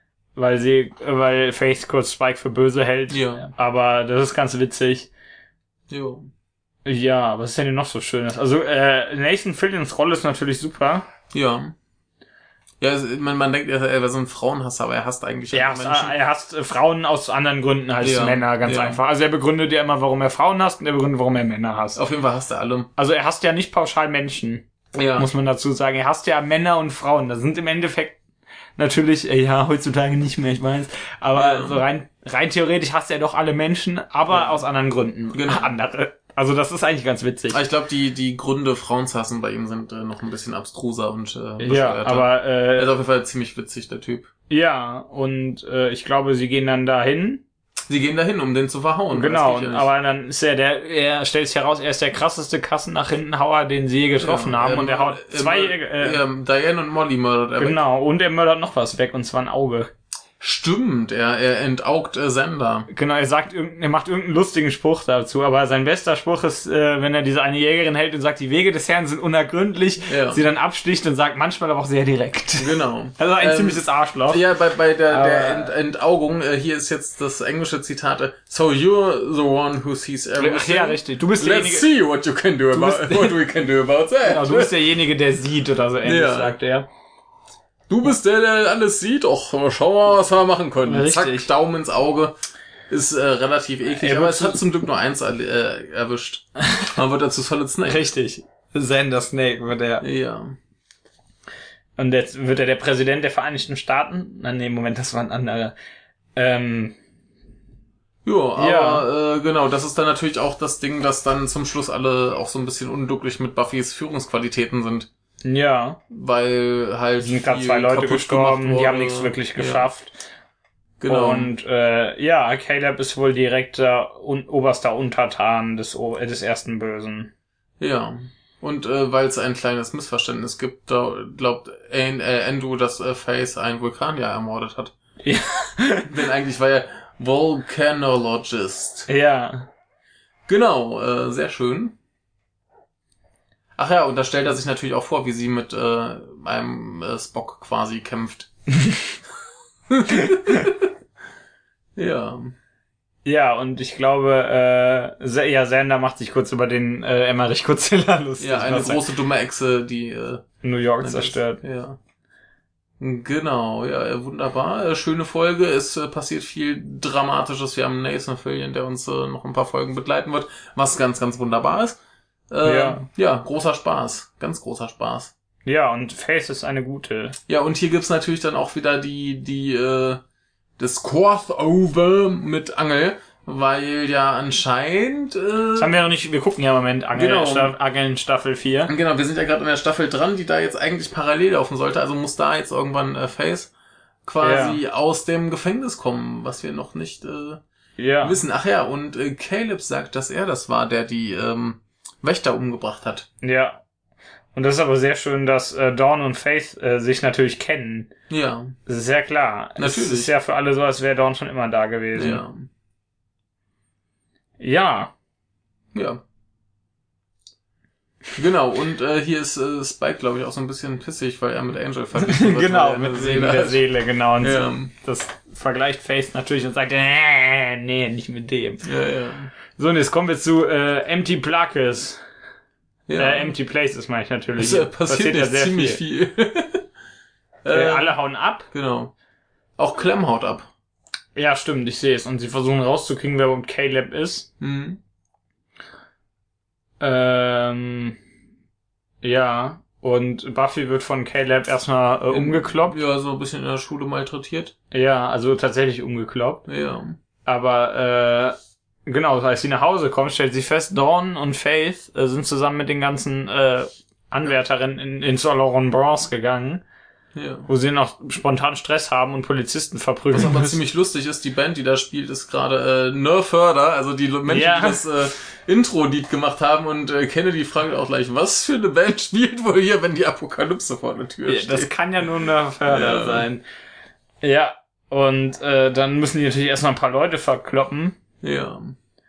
weil Faith kurz Spike für böse hält. Ja. Aber das ist ganz witzig. Jo. Ja, was ist denn hier noch so Schönes? Also, Nathan Fillions Rolle ist natürlich super. Ja. Ja, man denkt, er wäre so ein Frauenhasser, aber er hasst eigentlich Menschen. Er hasst Frauen aus anderen Gründen als Männer, ganz einfach. Also er begründet ja immer, warum er Frauen hasst, und er begründet, warum er Männer hasst. Auf jeden Fall hasst er alle. Also er hasst ja nicht pauschal Menschen, muss man dazu sagen. Er hasst ja Männer und Frauen. Das sind im Endeffekt natürlich, heutzutage nicht mehr, ich weiß. Aber so rein theoretisch hasst er doch alle Menschen, aber aus anderen Gründen. Genau. Andere. Also das ist eigentlich ganz witzig. Ich glaube, die Gründe, Frauen zu hassen bei ihm sind noch ein bisschen abstruser und bescheuerter. Ja, aber er ist auf jeden Fall ziemlich witzig, der Typ. Ja, und ich glaube, sie gehen dann dahin. Sie gehen dahin, um den zu verhauen. Genau, aber dann ist er stellt sich heraus, er ist der krasseste Kassen nach hinten Hauer, den sie je getroffen haben, und er haut Diane und Molly mördert er. Genau, und er mördert noch was weg, und zwar ein Auge. Stimmt, er entaugt Sender. Genau, er macht irgendeinen lustigen Spruch dazu, aber sein bester Spruch ist, wenn er diese eine Jägerin hält und sagt, die Wege des Herrn sind unergründlich, sie dann absticht und sagt manchmal aber auch sehr direkt. Genau. Also ein ziemliches Arschloch. Ja, bei der Entaugung, hier ist jetzt das englische Zitat, so you're the one who sees everything. Ach ja, richtig. Du bist derjenige. Let's see what we can do about that. Genau, du bist derjenige, der sieht, oder so ähnlich, sagt er. Du bist der alles sieht. Och, schau mal, was wir machen können. Richtig. Zack, Daumen ins Auge. Ist relativ eklig, aber es hat zum Glück nur eins erwischt. Man wird dazu Solid Snake. Richtig. Xander Snake wird er. Ja. Und jetzt wird er der Präsident der Vereinigten Staaten? Nee, Moment, das war ein anderer. Genau, das ist dann natürlich auch das Ding, dass dann zum Schluss alle auch so ein bisschen unglücklich mit Buffys Führungsqualitäten sind. Ja. Weil halt sind gerade 2 Leute gestorben, die haben nichts wirklich geschafft. Genau. Und Caleb ist wohl direkter oberster Untertan des ersten Bösen. Ja. Und weil es ein kleines Missverständnis gibt, da glaubt Andrew, dass Faith einen Vulkanier ermordet hat. Ja. Denn eigentlich war er Volcanologist. Ja. Genau, sehr schön. Ach ja, und da stellt er sich natürlich auch vor, wie sie mit einem Spock quasi kämpft. Ja. Ja, und ich glaube, Xander macht sich kurz über den Emmerich Godzilla lustig. Ja, eine große dumme Echse, die New York zerstört. Ja. Genau, ja, wunderbar. Schöne Folge. Es passiert viel Dramatisches. Wir haben Nathan Fillion, der uns noch ein paar Folgen begleiten wird, was ganz, ganz wunderbar ist. Ja, großer Spaß. Ganz großer Spaß. Ja, und Faith ist eine gute. Ja, und hier gibt's natürlich dann auch wieder das Crossover mit Angel, weil ja anscheinend das haben wir noch nicht, wir gucken ja im Moment Angeln Staffel 4. Genau, wir sind ja gerade in der Staffel dran, die da jetzt eigentlich parallel laufen sollte, also muss da jetzt irgendwann Faith quasi aus dem Gefängnis kommen, was wir noch nicht wissen. Ach ja, und Caleb sagt, dass er das war, der die Wächter umgebracht hat. Ja. Und das ist aber sehr schön, dass Dawn und Faith sich natürlich kennen. Ja. Das ist sehr klar. Natürlich. Es ist ja für alle so, als wäre Dawn schon immer da gewesen. Ja. Ja. Ja. Genau, und hier ist Spike, glaube ich, auch so ein bisschen pissig, weil er mit Angel verglichen wird. Genau, mit der Seele, genau. Und Ja. das vergleicht Faith natürlich und sagt, nee, nicht mit dem. Ja. So, und jetzt kommen wir zu Empty Places. Ja. Empty Places meine ich natürlich. Es passiert ja nicht sehr ziemlich viel. Alle hauen ab. Genau. Auch Clem haut ab. Ja, stimmt, ich sehe es. Und sie versuchen rauszukriegen, wer überhaupt Caleb ist. Mhm. Ja. Und Buffy wird von Caleb erstmal umgekloppt. Ja, so ein bisschen in der Schule malträtiert. Ja, also tatsächlich umgekloppt. Ja. Aber genau, als sie nach Hause kommt, stellt sie fest, Dawn und Faith sind zusammen mit den ganzen Anwärterinnen ins Oloron Bronze gegangen, Ja. wo sie noch spontan Stress haben und Polizisten Was verprügeln aber müssen. ziemlich lustig ist, die Band, die da spielt, ist gerade No Further, also die Menschen, Ja. die das Intro-Lied gemacht haben, und Kennedy fragt auch gleich, was für eine Band spielt wohl hier, wenn die Apokalypse vor der Tür steht? Das kann ja nur eine Förder Ja. sein. Ja, und dann müssen die natürlich erstmal ein paar Leute verkloppen. Ja.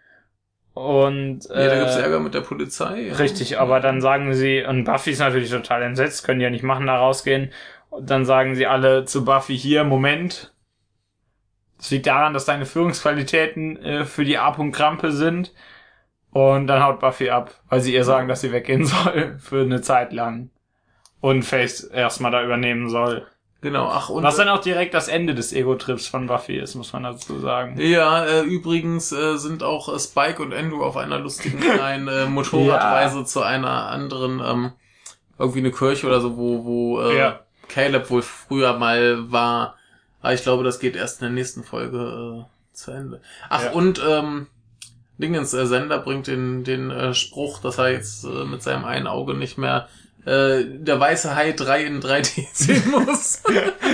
Und Ja, da gibt's Ärger mit der Polizei. Ja. richtig, aber dann sagen sie, und Buffy ist natürlich total entsetzt, können die ja nicht machen, da rausgehen. Und dann sagen sie alle zu Buffy, hier, Moment. Es liegt daran, dass deine Führungsqualitäten für die A-Punkt-Krampe sind. Und dann haut Buffy ab, weil sie ihr sagen, dass sie weggehen soll für eine Zeit lang. Und Faith erstmal da übernehmen soll. Genau, ach, und Was dann auch direkt das Ende des Ego-Trips von Buffy ist, muss man dazu sagen. ja, übrigens sind auch Spike und Andrew auf einer lustigen kleinen Motorradreise zu einer anderen, irgendwie eine Kirche oder so, wo Ja. Caleb wohl früher mal war. Aber ich glaube, das geht erst in der nächsten Folge zu Ende. Ach, Ja. und Dingens, Sender bringt den Spruch, dass er jetzt mit seinem einen Auge nicht mehr der weiße Hai 3 in 3D sehen muss.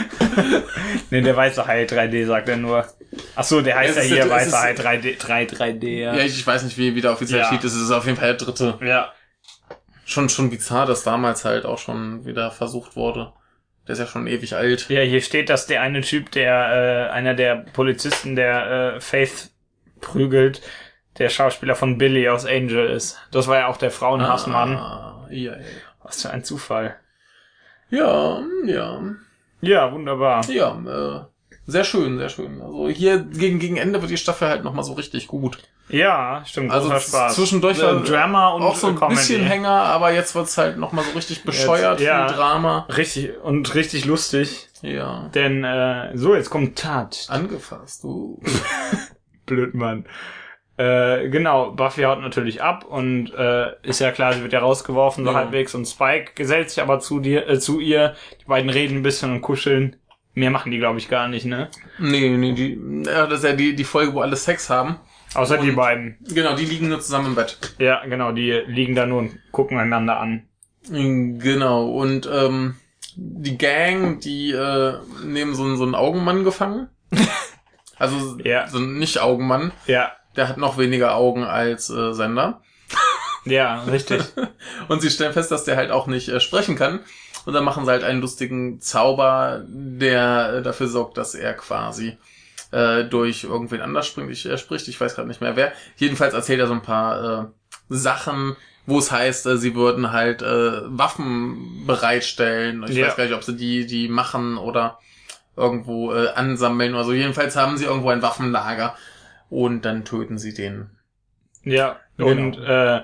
Nee, der weiße Hai 3D sagt er nur. Ach so, der heißt ja Es ist- hier es weiße ist- Hai 3D, ja. Ja, ich weiß nicht, wie der offiziell Ja. steht. Das ist auf jeden Fall der dritte. Ja. Schon bizarr, dass damals halt auch schon wieder versucht wurde. Der ist ja schon ewig alt. Ja, hier steht, dass der eine Typ, der einer der Polizisten, der Faith prügelt, der Schauspieler von Billy aus Angel ist. Das war ja auch der Frauenhassmann. Ja. Was für ein Zufall. Ja. Ja, wunderbar. Ja, sehr schön, sehr schön. Also hier gegen Ende wird die Staffel halt nochmal so richtig gut. Ja, stimmt, Also großer Spaß. zwischendurch war Drama und auch so ein Comedy. bisschen Hänger, aber jetzt wird's halt nochmal so richtig bescheuert, ja. viel Drama. Richtig lustig. Ja. Denn, jetzt kommt Tat. Angefasst, Blöd, Mann. Genau, Buffy haut natürlich ab und ist ja klar, sie wird ja rausgeworfen, so Ja. halbwegs, und Spike gesellt sich aber zu ihr. Die beiden reden ein bisschen und kuscheln. Mehr machen die, glaube ich, gar nicht, ne? Nee, das ist ja die Folge, wo alle Sex haben. Außer die Und- beiden. Genau, die liegen nur zusammen im Bett. Ja, genau, die liegen da nur und gucken einander an. Genau, und die Gang, die nehmen so einen Augenmann gefangen. Also Ja. so ein Nicht-Augenmann. Ja, Der hat noch weniger Augen als Sender. ja, richtig. Und sie stellen fest, dass der halt auch nicht sprechen kann. Und dann machen sie halt einen lustigen Zauber, der dafür sorgt, dass er quasi durch irgendwen anders spricht. Ich weiß gerade nicht mehr wer. Jedenfalls erzählt er so ein paar Sachen, wo es heißt, sie würden halt Waffen bereitstellen. Ich Ja. weiß gar nicht, ob sie die machen oder irgendwo ansammeln oder so. Jedenfalls haben sie irgendwo ein Waffenlager und dann töten sie den. Ja, Genau. und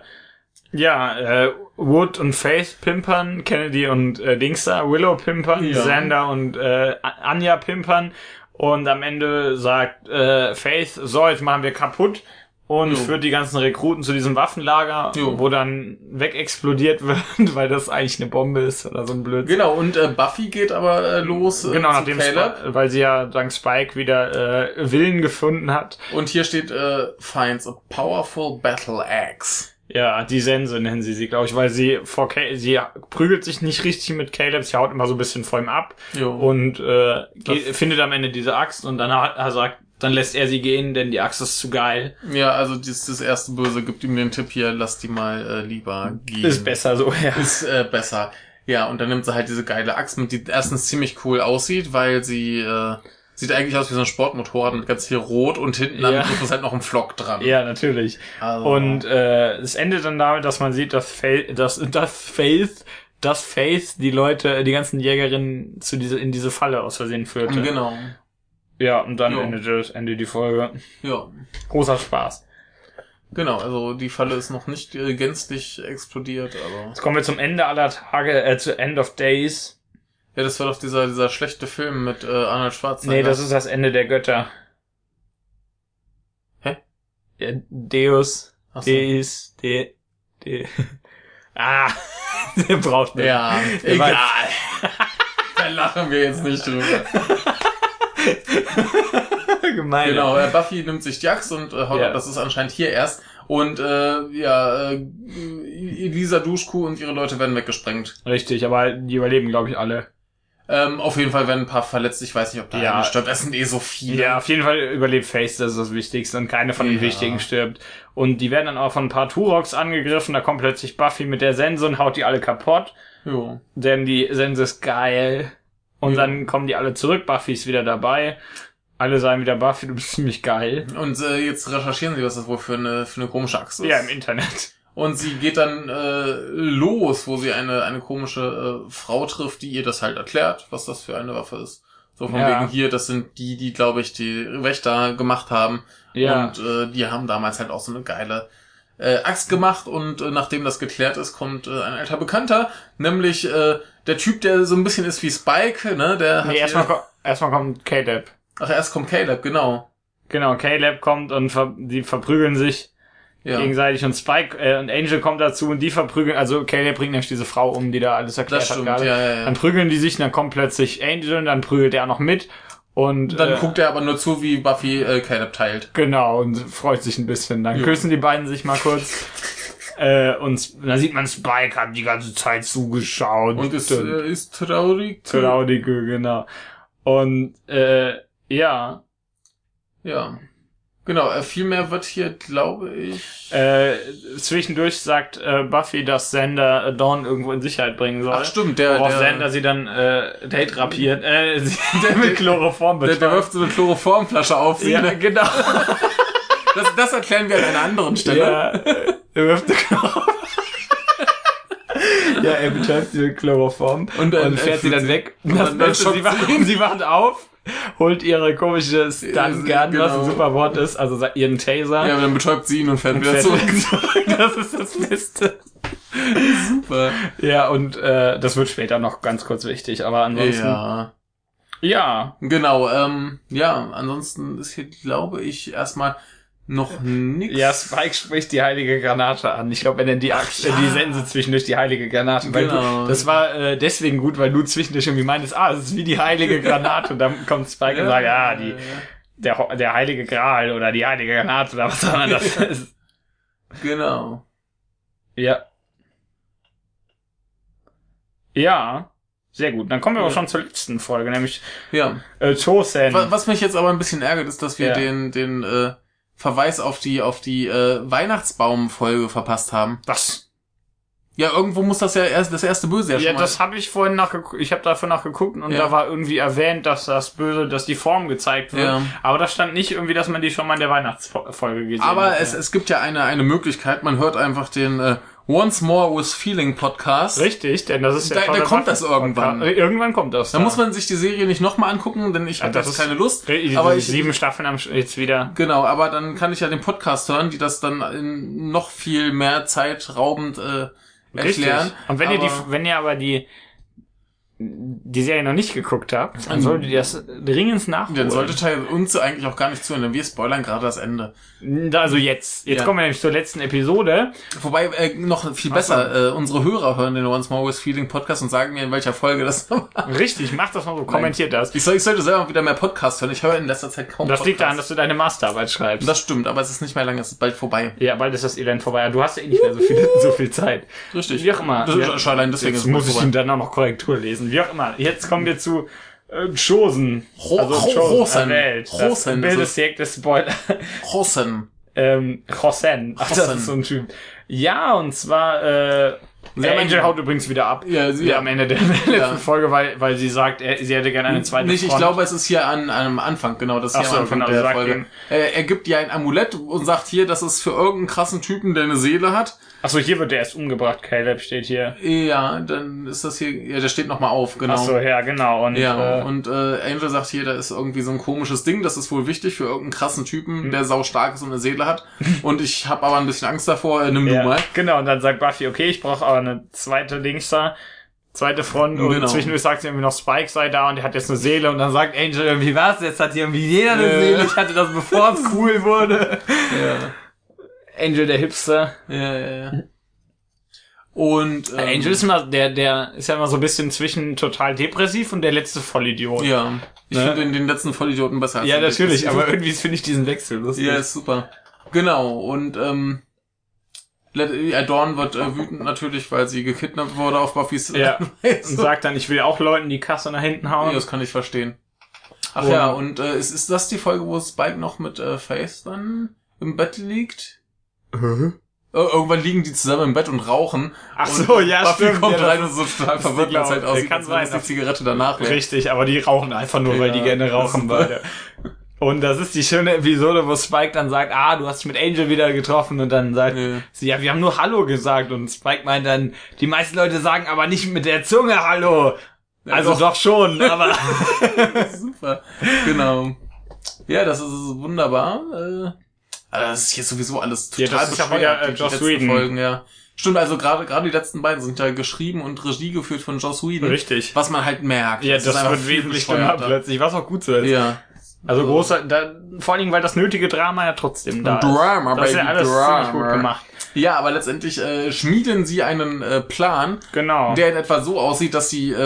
Wood und Faith pimpern, Kennedy und Dingster, Willow pimpern, Ja. Xander und Anja pimpern, und am Ende sagt Faith, so, jetzt machen wir kaputt, und Jo. führt die ganzen Rekruten zu diesem Waffenlager, Jo. wo dann wegexplodiert wird, weil das eigentlich eine Bombe ist oder so ein Blödsinn. Genau, und Buffy geht aber los Genau, zu nachdem Caleb. weil sie ja dank Spike wieder Willen gefunden hat. Und hier steht, finds a powerful battle axe. Ja, die Sense nennen sie, glaube ich, weil sie sie prügelt sich nicht richtig mit Caleb, sie haut immer so ein bisschen vor ihm ab Jo. und findet am Ende diese Axt, und dann lässt er sie gehen, denn die Axt ist zu geil. Ja, also das erste Böse gibt ihm den Tipp hier, lass die mal lieber gehen. Ist besser so, ja. Ist besser. Ja, und dann nimmt sie halt diese geile Axt mit, die erstens ziemlich cool aussieht, weil sie Sieht eigentlich aus wie so ein Sportmotorrad mit ganz viel Rot und hinten am Griff ist halt noch ein Flock dran. Ja, natürlich. Also. Und es endet dann damit, dass man sieht, dass Faith die Leute, die ganzen Jägerinnen in diese Falle aus Versehen führte. Genau. Ja, und dann endet die Folge. Ja. Großer Spaß. Genau, also die Falle ist noch nicht gänzlich explodiert, aber... Jetzt kommen wir zum Ende aller Tage, zu End of Days. Ja, das war doch dieser schlechte Film mit Arnold Schwarzenegger. Nee, das ist das Ende der Götter. Hä? Ja, Deus. Ach so. Deus. Der braucht nicht. Ja, egal. Da lachen wir jetzt nicht drüber. Gemein. Genau, Buffy nimmt sich die Axt und haut ab. Das ist anscheinend hier erst. Und Elisa Duschkuh und ihre Leute werden weggesprengt. Richtig, aber die überleben, glaube ich, alle. Auf jeden Fall werden ein paar verletzt. Ich weiß nicht, ob da einer stirbt. Es sind so viele. Ja, auf jeden Fall überlebt Face, das ist das Wichtigste. Und keine von den Wichtigen stirbt. Und die werden dann auch von ein paar Turoks angegriffen. Da kommt plötzlich Buffy mit der Sense und haut die alle kaputt. Jo. Denn die Sense ist geil. Und dann kommen die alle zurück. Buffy ist wieder dabei. Alle sagen wieder, Buffy, du bist ziemlich geil. Und jetzt recherchieren sie, was das wohl für eine komische Axt ist. Ja, im Internet. Und sie geht dann los, wo sie eine komische Frau trifft, die ihr das halt erklärt, was das für eine Waffe ist. So von wegen hier, das sind die, glaube ich, die Wächter gemacht haben. Ja. Und die haben damals halt auch so eine geile Axt gemacht. Und nachdem das geklärt ist, kommt ein alter Bekannter, nämlich der Typ, der so ein bisschen ist wie Spike, ne? Der hat erstmal kommt Caleb. Ach, erst kommt Caleb, genau. Genau, Caleb kommt und die verprügeln sich gegenseitig und Spike und Angel kommt dazu und die verprügeln, also Caleb bringt nämlich diese Frau um, die da alles erklärt hat gerade. Ja. Dann prügeln die sich und dann kommt plötzlich Angel und dann prügelt er auch noch mit und dann guckt er aber nur zu, wie Buffy Caleb teilt. Genau, und freut sich ein bisschen. Dann küssen die beiden sich mal kurz. Und dann sieht man, Spike hat die ganze Zeit zugeschaut. Und ist traurig. Traurig, genau. Und ja. Genau, viel mehr wird hier, glaube ich... zwischendurch sagt Buffy, dass Xander Dawn irgendwo in Sicherheit bringen soll. Ach stimmt, worauf Xander sie dann Date rapiert. Der mit Chloroform betäubt. Der wirft so eine Chloroformflasche auf sie. Ja, genau. Das erklären wir an einer anderen Stelle. Ja, er wirft eine Chloroform. Ja, er betäubt sie mit Chloroform und fährt sie dann weg. Und das Beste, sie wacht auf, holt ihre komische Stun-Gun, was ein super Wort ist, also ihren Taser. Ja, aber dann betäubt sie ihn und fährt wieder zurück. Das ist das Beste. Super. Ja, und das wird später noch ganz kurz wichtig, aber ansonsten... Ja. Genau, ansonsten ist hier, glaube ich, erstmal noch nix. Ja, Spike spricht die heilige Granate an. Ich glaube, er nennt die Sense zwischendurch die heilige Granate. Weil das war deswegen gut, weil du zwischendurch irgendwie meintest, es ist wie die heilige Granate. Und dann kommt Spike und sagt, der heilige Gral oder die heilige Granate oder was auch immer das ist. Genau. Ja. Ja. Sehr gut. Dann kommen wir aber schon zur letzten Folge, nämlich Chosen. Was mich jetzt aber ein bisschen ärgert, ist, dass wir den Verweis auf die Weihnachtsbaum-Folge verpasst haben. Was? Ja, irgendwo muss das ja das erste Böse schon mal. Ja, das habe ich vorhin nachgeguckt. Ich habe dafür nachgeguckt und da war irgendwie erwähnt, dass das Böse, dass die Form gezeigt wird. Ja. Aber da stand nicht irgendwie, dass man die schon mal in der Weihnachtsfolge gesehen hat. Aber es gibt ja eine Möglichkeit. Man hört einfach den Once More with Feeling Podcast. Richtig, denn das ist ja da kommt das irgendwann. Irgendwann kommt das. Da muss man sich die Serie nicht nochmal angucken, denn ich habe jetzt keine Lust. Aber 7 Staffeln jetzt wieder. Genau, aber dann kann ich ja den Podcast hören, die das dann in noch viel mehr zeitraubend erklären. Und wenn ihr aber die Serie noch nicht geguckt habt, dann solltet ihr das dringend nachholen. Dann solltet ihr uns eigentlich auch gar nicht zuhören, denn wir spoilern gerade das Ende. Also jetzt kommen wir nämlich zur letzten Episode. Wobei, noch viel besser, unsere Hörer hören den Once More with Feeling Podcast und sagen mir, in welcher Folge das war. Richtig, macht das mal so, kommentiert das. Ich sollte selber wieder mehr Podcast hören, ich höre in letzter Zeit kaum Das Podcast. Liegt daran, dass du deine Masterarbeit schreibst. Das stimmt, aber es ist nicht mehr lange, es ist bald vorbei. Ja, bald ist das Elend vorbei. Du hast ja eh nicht mehr so viel Zeit. Richtig. Wie auch immer. Allein deswegen jetzt muss ich ihn dann auch noch Korrektur lesen. Wie auch immer. Jetzt kommen wir zu Chosen. Chosen. Das Bild ist direkt der Spoiler. Chosen. Chosen. Ach, das ist so ein Typ. Ja, und zwar Angel haut übrigens wieder ab. Ja, am Ende der letzten Folge, weil sie sagt, sie hätte gerne eine zweite Front. Ich glaube, es ist hier an einem Anfang, genau, das ist hier am Anfang der Folge. Er gibt ihr ein Amulett und sagt hier, das ist für irgendeinen krassen Typen, der eine Seele hat. Achso, hier wird der erst umgebracht, Caleb steht hier. Ja, dann ist das hier, ja, der steht nochmal auf, genau. Achso, ja, genau. Und Angel sagt hier, da ist irgendwie so ein komisches Ding, das ist wohl wichtig für irgendeinen krassen Typen, der sau stark ist und eine Seele hat. Und ich habe aber ein bisschen Angst davor, nimm du mal. Genau, und dann sagt Buffy, okay, ich brauche aber eine zweite zweite Front und zwischendurch sagt sie irgendwie noch, Spike sei da und er hat jetzt eine Seele und dann sagt Angel irgendwie, was, jetzt hat hier irgendwie jeder eine Seele, ich hatte das bevor es cool wurde. Ja. Angel, der Hipster. Ja. Und Angel ist immer, der ist ja immer so ein bisschen zwischen total depressiv und der letzte Vollidiot. Ja. Ich finde den letzten Vollidioten besser als ja, natürlich, aber irgendwie finde ich diesen Wechsel lustig. Ja, ist super. Genau, und Dawn wird wütend natürlich, weil sie gekidnappt wurde auf Buffys und sagt dann, ich will auch Leuten die Kasse nach hinten hauen. Ja, das kann ich verstehen. Ach ja, und ist das die Folge, wo Spike noch mit Faith dann im Bett liegt? Irgendwann liegen die zusammen im Bett und rauchen. Ach so, ja, Buffy stimmt. kommt rein und so total verwirrt, weil es halt aussieht, kann sein, dass die Zigarette danach wäre. Richtig, aber die rauchen einfach nur, weil die gerne rauchen beide. Und das ist die schöne Episode, wo Spike dann sagt, du hast dich mit Angel wieder getroffen und dann sagt sie, ja, wir haben nur Hallo gesagt und Spike meint dann, die meisten Leute sagen aber nicht mit der Zunge Hallo. Ja, also doch schon, aber... Super, genau. Ja, das ist wunderbar. Das ist hier sowieso alles total das ist ja wieder Joss Whedon. Folgen, ja. Stimmt, also gerade die letzten beiden sind ja geschrieben und Regie geführt von Joss Whedon. Richtig. Was man halt merkt. Ja, das wird wesentlich schlimmer plötzlich, was auch gut so ist. Ja. Also vor allen Dingen, weil das nötige Drama ja trotzdem da ist. Das ist ja alles ziemlich gut gemacht. Ja, aber letztendlich schmieden sie einen Plan, genau, der in etwa so aussieht, dass sie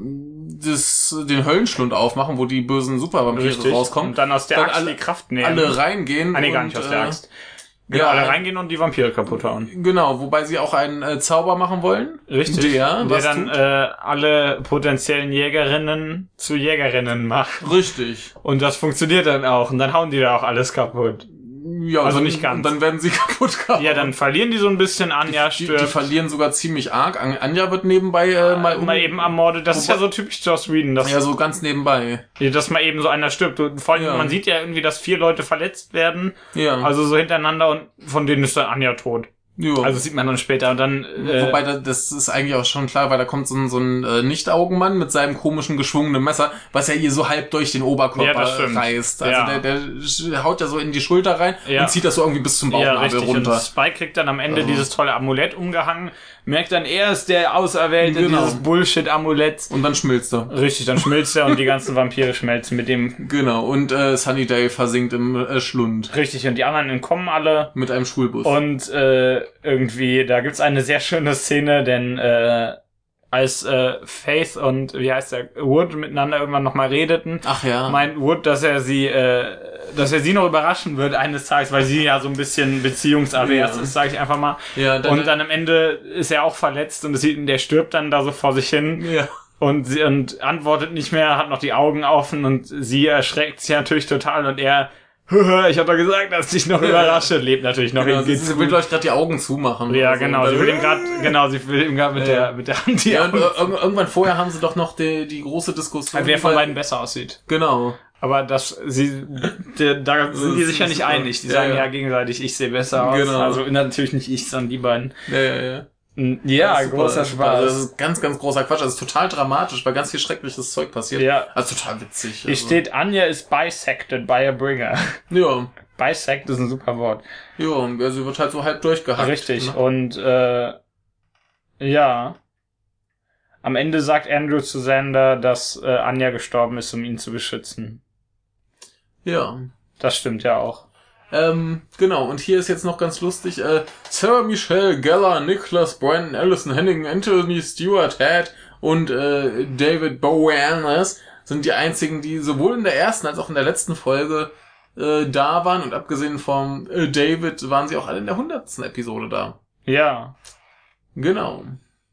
den Höllenschlund aufmachen, wo die bösen Supervampire rauskommen. Und dann aus der Axt die Kraft nehmen. Alle reingehen. Nee, gar nicht aus der Axt. Genau, alle reingehen und die Vampire kaputt hauen. Genau, wobei sie auch einen Zauber machen wollen. Richtig. Der dann alle potenziellen Jägerinnen zu Jägerinnen macht. Richtig. Und das funktioniert dann auch. Und dann hauen die da auch alles kaputt. Ja, also nicht ganz. Und dann werden sie kaputt gehauen. Ja, dann verlieren die so ein bisschen. Anja stirbt. Die verlieren sogar ziemlich arg. Anja wird nebenbei mal eben ermordet. Das ist ja so typisch Joss Whedon. Ja, so ganz nebenbei. Dass mal eben so einer stirbt. Und vor allem, man sieht ja irgendwie, dass 4 Leute verletzt werden. Ja. Also so hintereinander und von denen ist dann Anja tot. Jo. Also sieht man dann später und dann... Wobei, das ist eigentlich auch schon klar, weil da kommt so ein Nicht-Augenmann mit seinem komischen geschwungenen Messer, was ja ihr so halb durch den Oberkörper reißt. Also der haut ja so in die Schulter rein und zieht das so irgendwie bis zum Bauchnabel runter. Und Spike kriegt dann am Ende dieses tolle Amulett umgehangen, merkt dann, er ist der Auserwählte dieses Bullshit-Amuletts. Und dann schmilzt er. Richtig, dann schmilzt er und die ganzen Vampire schmelzen mit dem... Genau, und Sunnydale versinkt im Schlund. Richtig, und die anderen entkommen alle. Mit einem Schulbus. Und irgendwie, da gibt's eine sehr schöne Szene, denn als Faith und, wie heißt der, Wood miteinander irgendwann nochmal redeten, meint Wood, dass er sie noch überraschen wird eines Tages, weil sie ja so ein bisschen beziehungsavers ist, sage ich einfach mal. Ja, und dann am Ende ist er auch verletzt und der stirbt dann da so vor sich hin. Ja. Und antwortet nicht mehr, hat noch die Augen offen und sie erschreckt sich natürlich total und er, ich hab doch gesagt, dass ich noch überrasche, lebt natürlich noch. Genau, sie will euch gerade die Augen zumachen. Ja, genau, sie will ihm gerade mit der Hand die Augen. Und irgendwann vorher haben sie doch noch die große Diskussion. Wer von beiden besser aussieht. Genau. Aber da sind die sich ja nicht einig. Die sagen ja gegenseitig, ich sehe besser aus. Genau. Also natürlich nicht ich, sondern die beiden. Ja. Ja, großer Spaß. Also das ist ganz, ganz großer Quatsch. Das ist total dramatisch, weil ganz viel schreckliches Zeug passiert. Ja. Also total witzig. Hier steht, Anja is bisected by a bringer. Ja. Bisect ist ein super Wort. Ja, und sie wird halt so halb durchgehackt. Richtig. Ne? Und ja. Am Ende sagt Andrew zu Xander, dass Anja gestorben ist, um ihn zu beschützen. Ja. Das stimmt ja auch. Genau, und hier ist jetzt noch ganz lustig, Sarah Michelle Gellar, Nicholas Brandon, Alison Hennigan, Anthony Stewart Head und David Boreanaz sind die einzigen, die sowohl in der ersten als auch in der letzten Folge da waren, und abgesehen vom David waren sie auch alle in der 100. Episode da. Ja. Genau.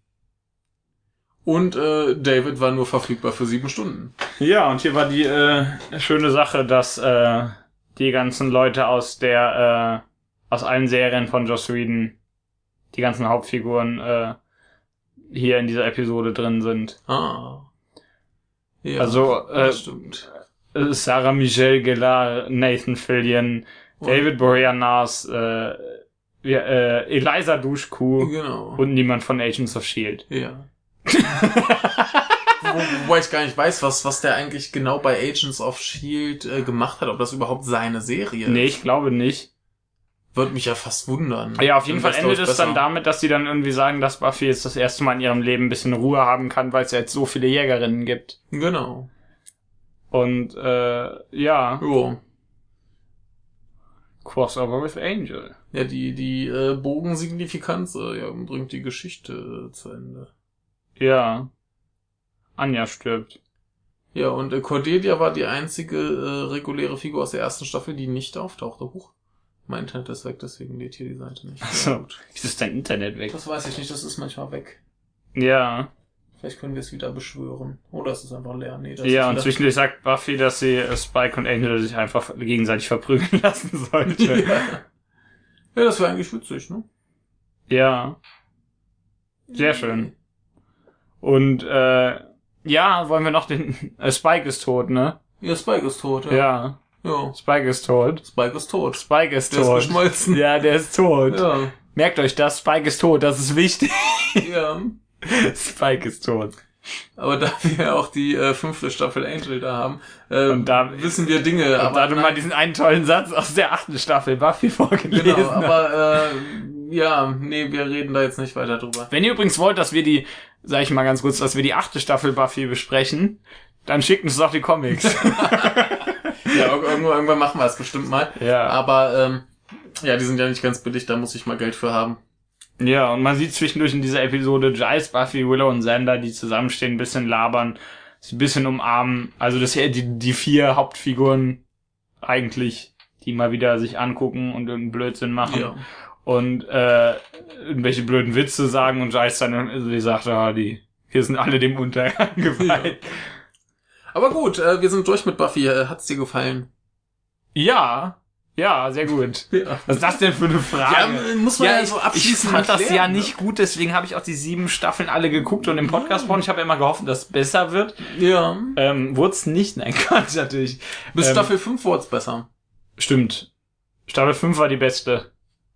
Und David war nur verfügbar für 7 Stunden. Ja, und hier war die schöne Sache, dass die ganzen Leute aus allen Serien von Joss Whedon, die ganzen Hauptfiguren hier in dieser Episode drin sind. Ah. Ja, Also, das stimmt. Sarah Michelle Gellar, Nathan Fillion, David Boreanaz, Eliza Dushku Genau. und niemand von Agents of S.H.I.E.L.D. Ja. Wobei ich gar nicht weiß, was der eigentlich genau bei Agents of S.H.I.E.L.D. Gemacht hat, ob das überhaupt seine Serie ist. Nee, ich glaube nicht. Würde mich ja fast wundern. Ja, auf jeden Fall endet es besser. dann damit, dass sie dann irgendwie sagen, dass Buffy jetzt das erste Mal in ihrem Leben ein bisschen Ruhe haben kann, weil es ja jetzt so viele Jägerinnen gibt. Genau. Und, ja, Jo. Crossover with Angel. Ja, die Bogensignifikanz bringt die Geschichte zu Ende. Ja. Anja stirbt. Ja, und Cordelia war die einzige reguläre Figur aus der ersten Staffel, die nicht auftauchte. Huch. Mein Internet ist weg, deswegen lädt hier die Seite nicht. Achso, wieso ist dein Internet weg? Das weiß ich nicht, das ist manchmal weg. Ja. Vielleicht können wir es wieder beschwören. Oder es ist einfach leer. Nee, das Ja, ist und wieder... zwischendurch sagt Buffy, dass sie Spike und Angel sich einfach gegenseitig verprügeln lassen sollte. Ja, das wäre eigentlich witzig, ne? Ja. Sehr schön. Und, ja, wollen wir noch den... Spike ist tot, ne? Ja, Spike ist tot, ja. Ja. Ja. Spike ist tot. Spike ist tot. Spike ist Der tot. ist geschmolzen. Ja, der ist tot. Ja. Merkt euch das, Spike ist tot, das ist wichtig. Ja. Spike ist tot. Aber da wir ja auch die 5. Staffel Angel da haben, Und da wissen wir Dinge. Und Aber da du mal diesen einen tollen Satz aus der 8. Staffel Buffy vorgelesen genau, hast. aber ja, nee, wir reden da jetzt nicht weiter drüber. Wenn ihr übrigens wollt, dass wir die, sag ich mal ganz kurz, dass wir die 8. Staffel Buffy besprechen, dann schickt uns doch die Comics. Ja, irgendwann machen wir es bestimmt mal. Ja. Aber ja, die sind ja nicht ganz billig, da muss ich mal Geld für haben. Ja, und man sieht zwischendurch in dieser Episode Giles, Buffy, Willow und Xander, die zusammenstehen, ein bisschen labern, sich ein bisschen umarmen. Also das hier die 4 Hauptfiguren eigentlich, die mal wieder sich angucken und irgendeinen Blödsinn machen. Ja. Und irgendwelche blöden Witze sagen und Giles dann irgendwie sagt, hier sind alle dem Untergang geweiht. Ja. Aber gut, wir sind durch mit Buffy. Hat's dir gefallen? Ja, sehr gut. Ja. Was ist das denn für eine Frage? Ja, muss man ja so ich abschließend fand das erklären, ja ne? nicht gut, deswegen habe ich auch die 7 Staffeln alle geguckt und im Podcast ich habe immer gehofft, dass es besser wird. Ja. Wurde es nicht, nein, Quatsch, natürlich. Bis Staffel 5 wurde es besser. Stimmt. Staffel 5 war die beste.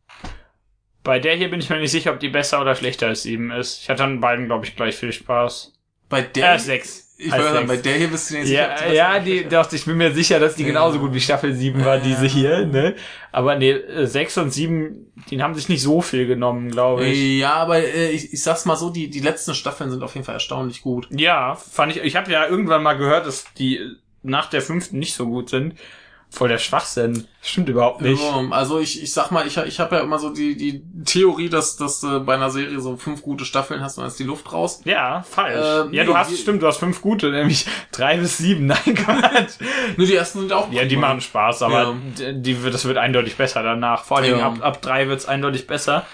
Bei der hier bin ich mir nicht sicher, ob die besser oder schlechter als 7 ist. Ich hatte an beiden, glaube ich, gleich viel Spaß. Bei der... 6. Ich wollte sagen, bei der hier bist du nicht sicher. ob die Ja, besser ist. ich bin mir sicher, dass die genauso gut wie Staffel 7 war, diese hier, ne? Aber nee, 6 und 7, die haben sich nicht so viel genommen, glaube ich. Ja, aber ich sag's mal so, die letzten Staffeln sind auf jeden Fall erstaunlich gut. Ja, fand ich habe ja irgendwann mal gehört, dass die nach der 5. nicht so gut sind. Voll der Schwachsinn. Stimmt überhaupt nicht. Also ich sag mal, ich habe ja immer so die Theorie, dass bei einer Serie so 5 gute Staffeln hast und dann ist die Luft raus. Ja, falsch. Nee, ja, du hast 5 gute, nämlich 3 bis 7. Nein, Quatsch. Nur die ersten sind auch Ja, die prima. machen Spaß, aber das wird eindeutig besser danach. Vor allem ab 3 wird's eindeutig besser.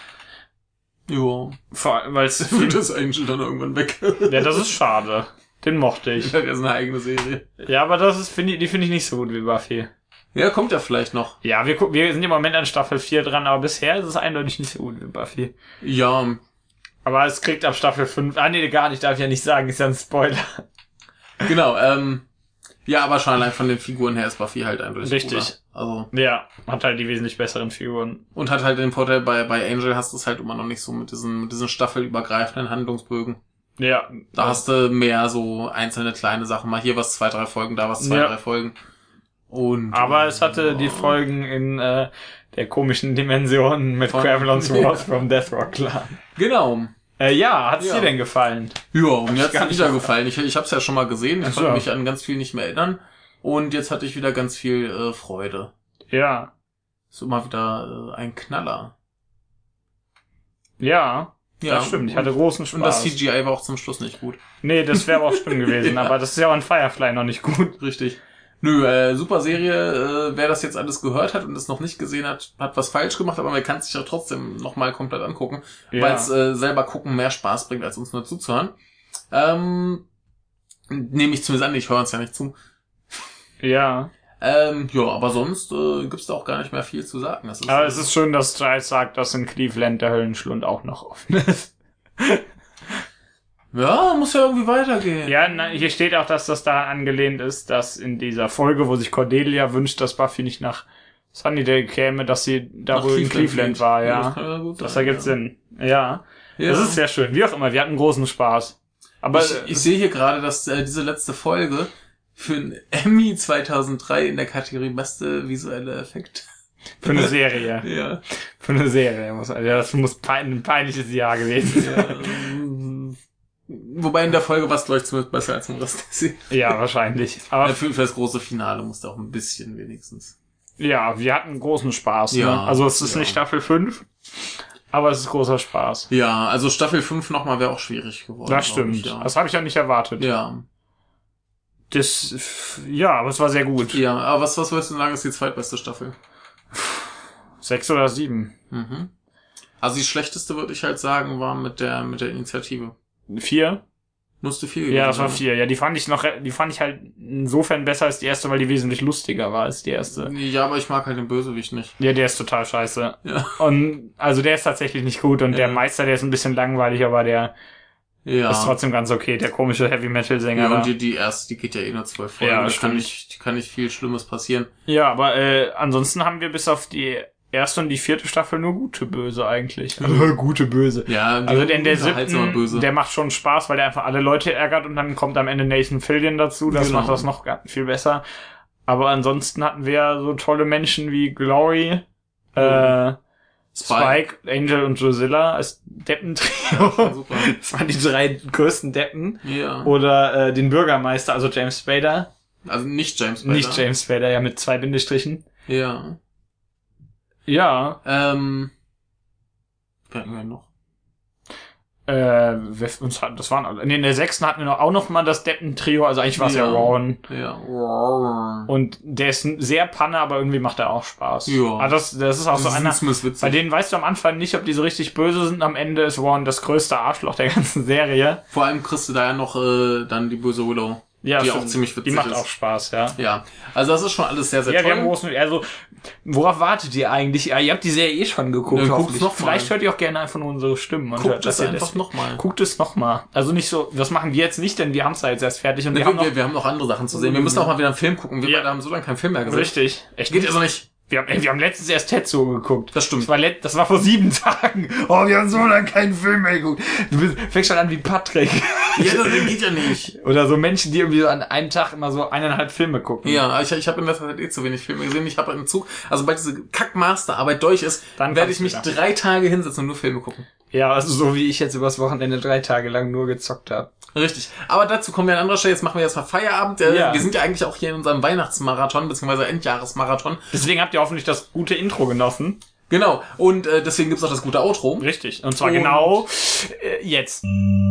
Jo. Weil es Wird das Angel dann irgendwann weg. Ja, das ist schade. Den mochte ich. Das ist eine eigene Serie. Ja, aber die finde ich nicht so gut wie Buffy. Ja, kommt ja vielleicht noch. Ja, wir sind im Moment an Staffel 4 dran, aber bisher ist es eindeutig nicht so gut wie Buffy. Ja. Aber es kriegt ab Staffel 5... nee, gar nicht, darf ich ja nicht sagen, ist ja ein Spoiler. Genau, ja, aber schon allein von den Figuren her ist Buffy halt eindeutig Richtig. cooler. Also. Ja, hat halt die wesentlich besseren Figuren. Und hat halt den Vorteil, bei Angel hast du es halt immer noch nicht so mit diesen staffelübergreifenden Handlungsbögen. Ja. Da hast du mehr so einzelne kleine Sachen. Mal hier was 2, 3 Folgen, da was 2, 3 Folgen. Und aber es hatte die Folgen in der komischen Dimension mit Gravelon's Wrath from Death Rock Clan. Genau. Hat's dir denn gefallen? Ja, mir hat's wieder gefallen. Ich hab's ja schon mal gesehen. Ich so. konnte mich an ganz viel nicht mehr erinnern. Und jetzt hatte ich wieder ganz viel Freude. Ja. Ist immer wieder ein Knaller. Ja. Ja, Das stimmt. Ich hatte großen Spaß. Und das CGI war auch zum Schluss nicht gut. Nee, das wäre auch schlimm gewesen, aber das ist ja auch in Firefly noch nicht gut. Richtig. Nö, super Serie. Wer das jetzt alles gehört hat und es noch nicht gesehen hat, hat was falsch gemacht, aber man kann es sich ja trotzdem nochmal komplett angucken, weil es selber gucken mehr Spaß bringt, als uns nur zuzuhören. Nehme ich zumindest an, ich höre uns ja nicht zu. Ja. Ja, aber sonst gibt's da auch gar nicht mehr viel zu sagen. Das ist, Aber es ist schön, dass Giles sagt, dass in Cleveland der Höllenschlund auch noch offen ist. Ja, muss ja irgendwie weitergehen. Ja, hier steht auch, dass das daran angelehnt ist, dass in dieser Folge, wo sich Cordelia wünscht, dass Buffy nicht nach Sunnydale käme, dass sie da Nach wohl in Cleveland Cleveland war, geht. ja. Das kann ja gut Das sein, ergibt ja. Sinn. Ja. Ja. Das ist sehr schön. Wie auch immer, wir hatten großen Spaß. Aber Ich sehe hier gerade, dass diese letzte Folge für einen Emmy 2003 in der Kategorie beste visuelle Effekt. für eine Serie. Ja. Für eine Serie. Das muss ein peinliches Jahr gewesen sein. Ja. Wobei in der Folge war es, glaube ich, zumindest besser als im Rest der Serie. Ja, wahrscheinlich. Aber Ja, für das große Finale musste auch ein bisschen wenigstens. ja, wir hatten großen Spaß. Ja, Ne? Also es ist ja. nicht Staffel 5, aber es ist großer Spaß. Ja, also Staffel 5 nochmal wäre auch schwierig geworden. Das glaub stimmt. ich, ja. Das habe ich ja nicht erwartet. Ja. Ja, aber es war sehr gut. Ja, aber was würdest du sagen, ist die zweitbeste Staffel? 6 oder 7. Mhm. Also die schlechteste, würde ich halt sagen, war mit der Initiative. 4? Musste viel Ja, das gewesen war 4. Ja, die fand ich halt insofern besser als die erste, weil die wesentlich lustiger war als die erste. sein. Ja, aber ich mag halt den Bösewicht nicht. Ja, der ist total scheiße. Ja. Und also der ist tatsächlich nicht gut und der Ja. Meister, der ist ein bisschen langweilig, aber der Ja. ist trotzdem ganz okay. Der komische Heavy Metal Sänger Ja, da. und die erste, die geht ja eh nur 12 Folgen. Ja, Da stimmt. kann nicht viel Schlimmes passieren. Ja, aber ansonsten haben wir bis auf die erste und die 4. Staffel nur gute Böse eigentlich. Gute Böse. Ja, Also der in der Unterhaltsamer 7. Böse. Der macht schon Spaß, weil der einfach alle Leute ärgert und dann kommt am Ende Nathan Fillion dazu. Das Genau. macht das noch viel besser. Aber ansonsten hatten wir so tolle Menschen wie Glory, Spike, Angel und Drusilla als Deppentrio. Ja, super. Das waren die 3 größten Deppen. Ja. Oder den Bürgermeister, also James Spader. Also nicht James Spader. Nicht James Spader, ja, mit 2 Bindestrichen. Ja. Ja. Wer hatten wir noch? Das waren alle. In der 6. hatten wir auch noch mal das Deppentrio, also eigentlich war es ja Ron. Ja. Und der ist sehr Panne, aber irgendwie macht er auch Spaß. Ja. Aber das ist auch so einer. Witzig. Bei denen weißt du am Anfang nicht, ob die so richtig böse sind. Am Ende ist Ron das größte Arschloch der ganzen Serie. Vor allem kriegst du da ja noch dann die böse Willow. Ja, die stimmt. auch ziemlich witzig Die macht ist. auch Spaß, ja. Ja. Also das ist schon alles sehr, sehr Ja, wir toll. haben großen, also, worauf wartet ihr eigentlich? Ja, ihr habt die Serie eh schon geguckt, Ja, guckt's hoffentlich. noch mal. Vielleicht hört ihr auch gerne einfach nur unsere Stimmen. Und hört, Guckt es dass ihr einfach nochmal. Guckt es nochmal. Also nicht so, das machen wir jetzt nicht, denn wir haben es ja jetzt erst fertig und wir haben noch, Wir haben noch andere Sachen zu sehen. Wir müssen auch mal wieder einen Film gucken. Wir Ja. beide haben so lange keinen Film mehr gesehen. richtig. Echt Geht also nicht. Wir haben letztens erst Tetsuo geguckt. Das stimmt. Das war vor 7 Tagen. Oh, wir haben so lange keinen Film mehr geguckt. Fängst schon an wie Patrick. Ja, das geht ja nicht. Oder so Menschen, die irgendwie so an einem Tag immer so 1,5 Filme gucken. Ja, ich habe in letzter Zeit eh zu wenig Filme gesehen. Ich habe einen Zug, also sobald diese Kack-Masterarbeit durch ist, Dann werde ich kannst mich du 3 Tage hinsetzen und nur Filme gucken. Ja, also so wie ich jetzt übers Wochenende 3 Tage lang nur gezockt habe. Richtig. Aber dazu kommen wir an anderer Stelle. Jetzt machen wir erstmal Feierabend. Ja. Wir sind ja eigentlich auch hier in unserem Weihnachtsmarathon, beziehungsweise Endjahresmarathon. Deswegen habt ihr hoffentlich das gute Intro genossen. Genau. Und deswegen gibt's auch das gute Outro. Richtig. Und zwar Und- genau jetzt.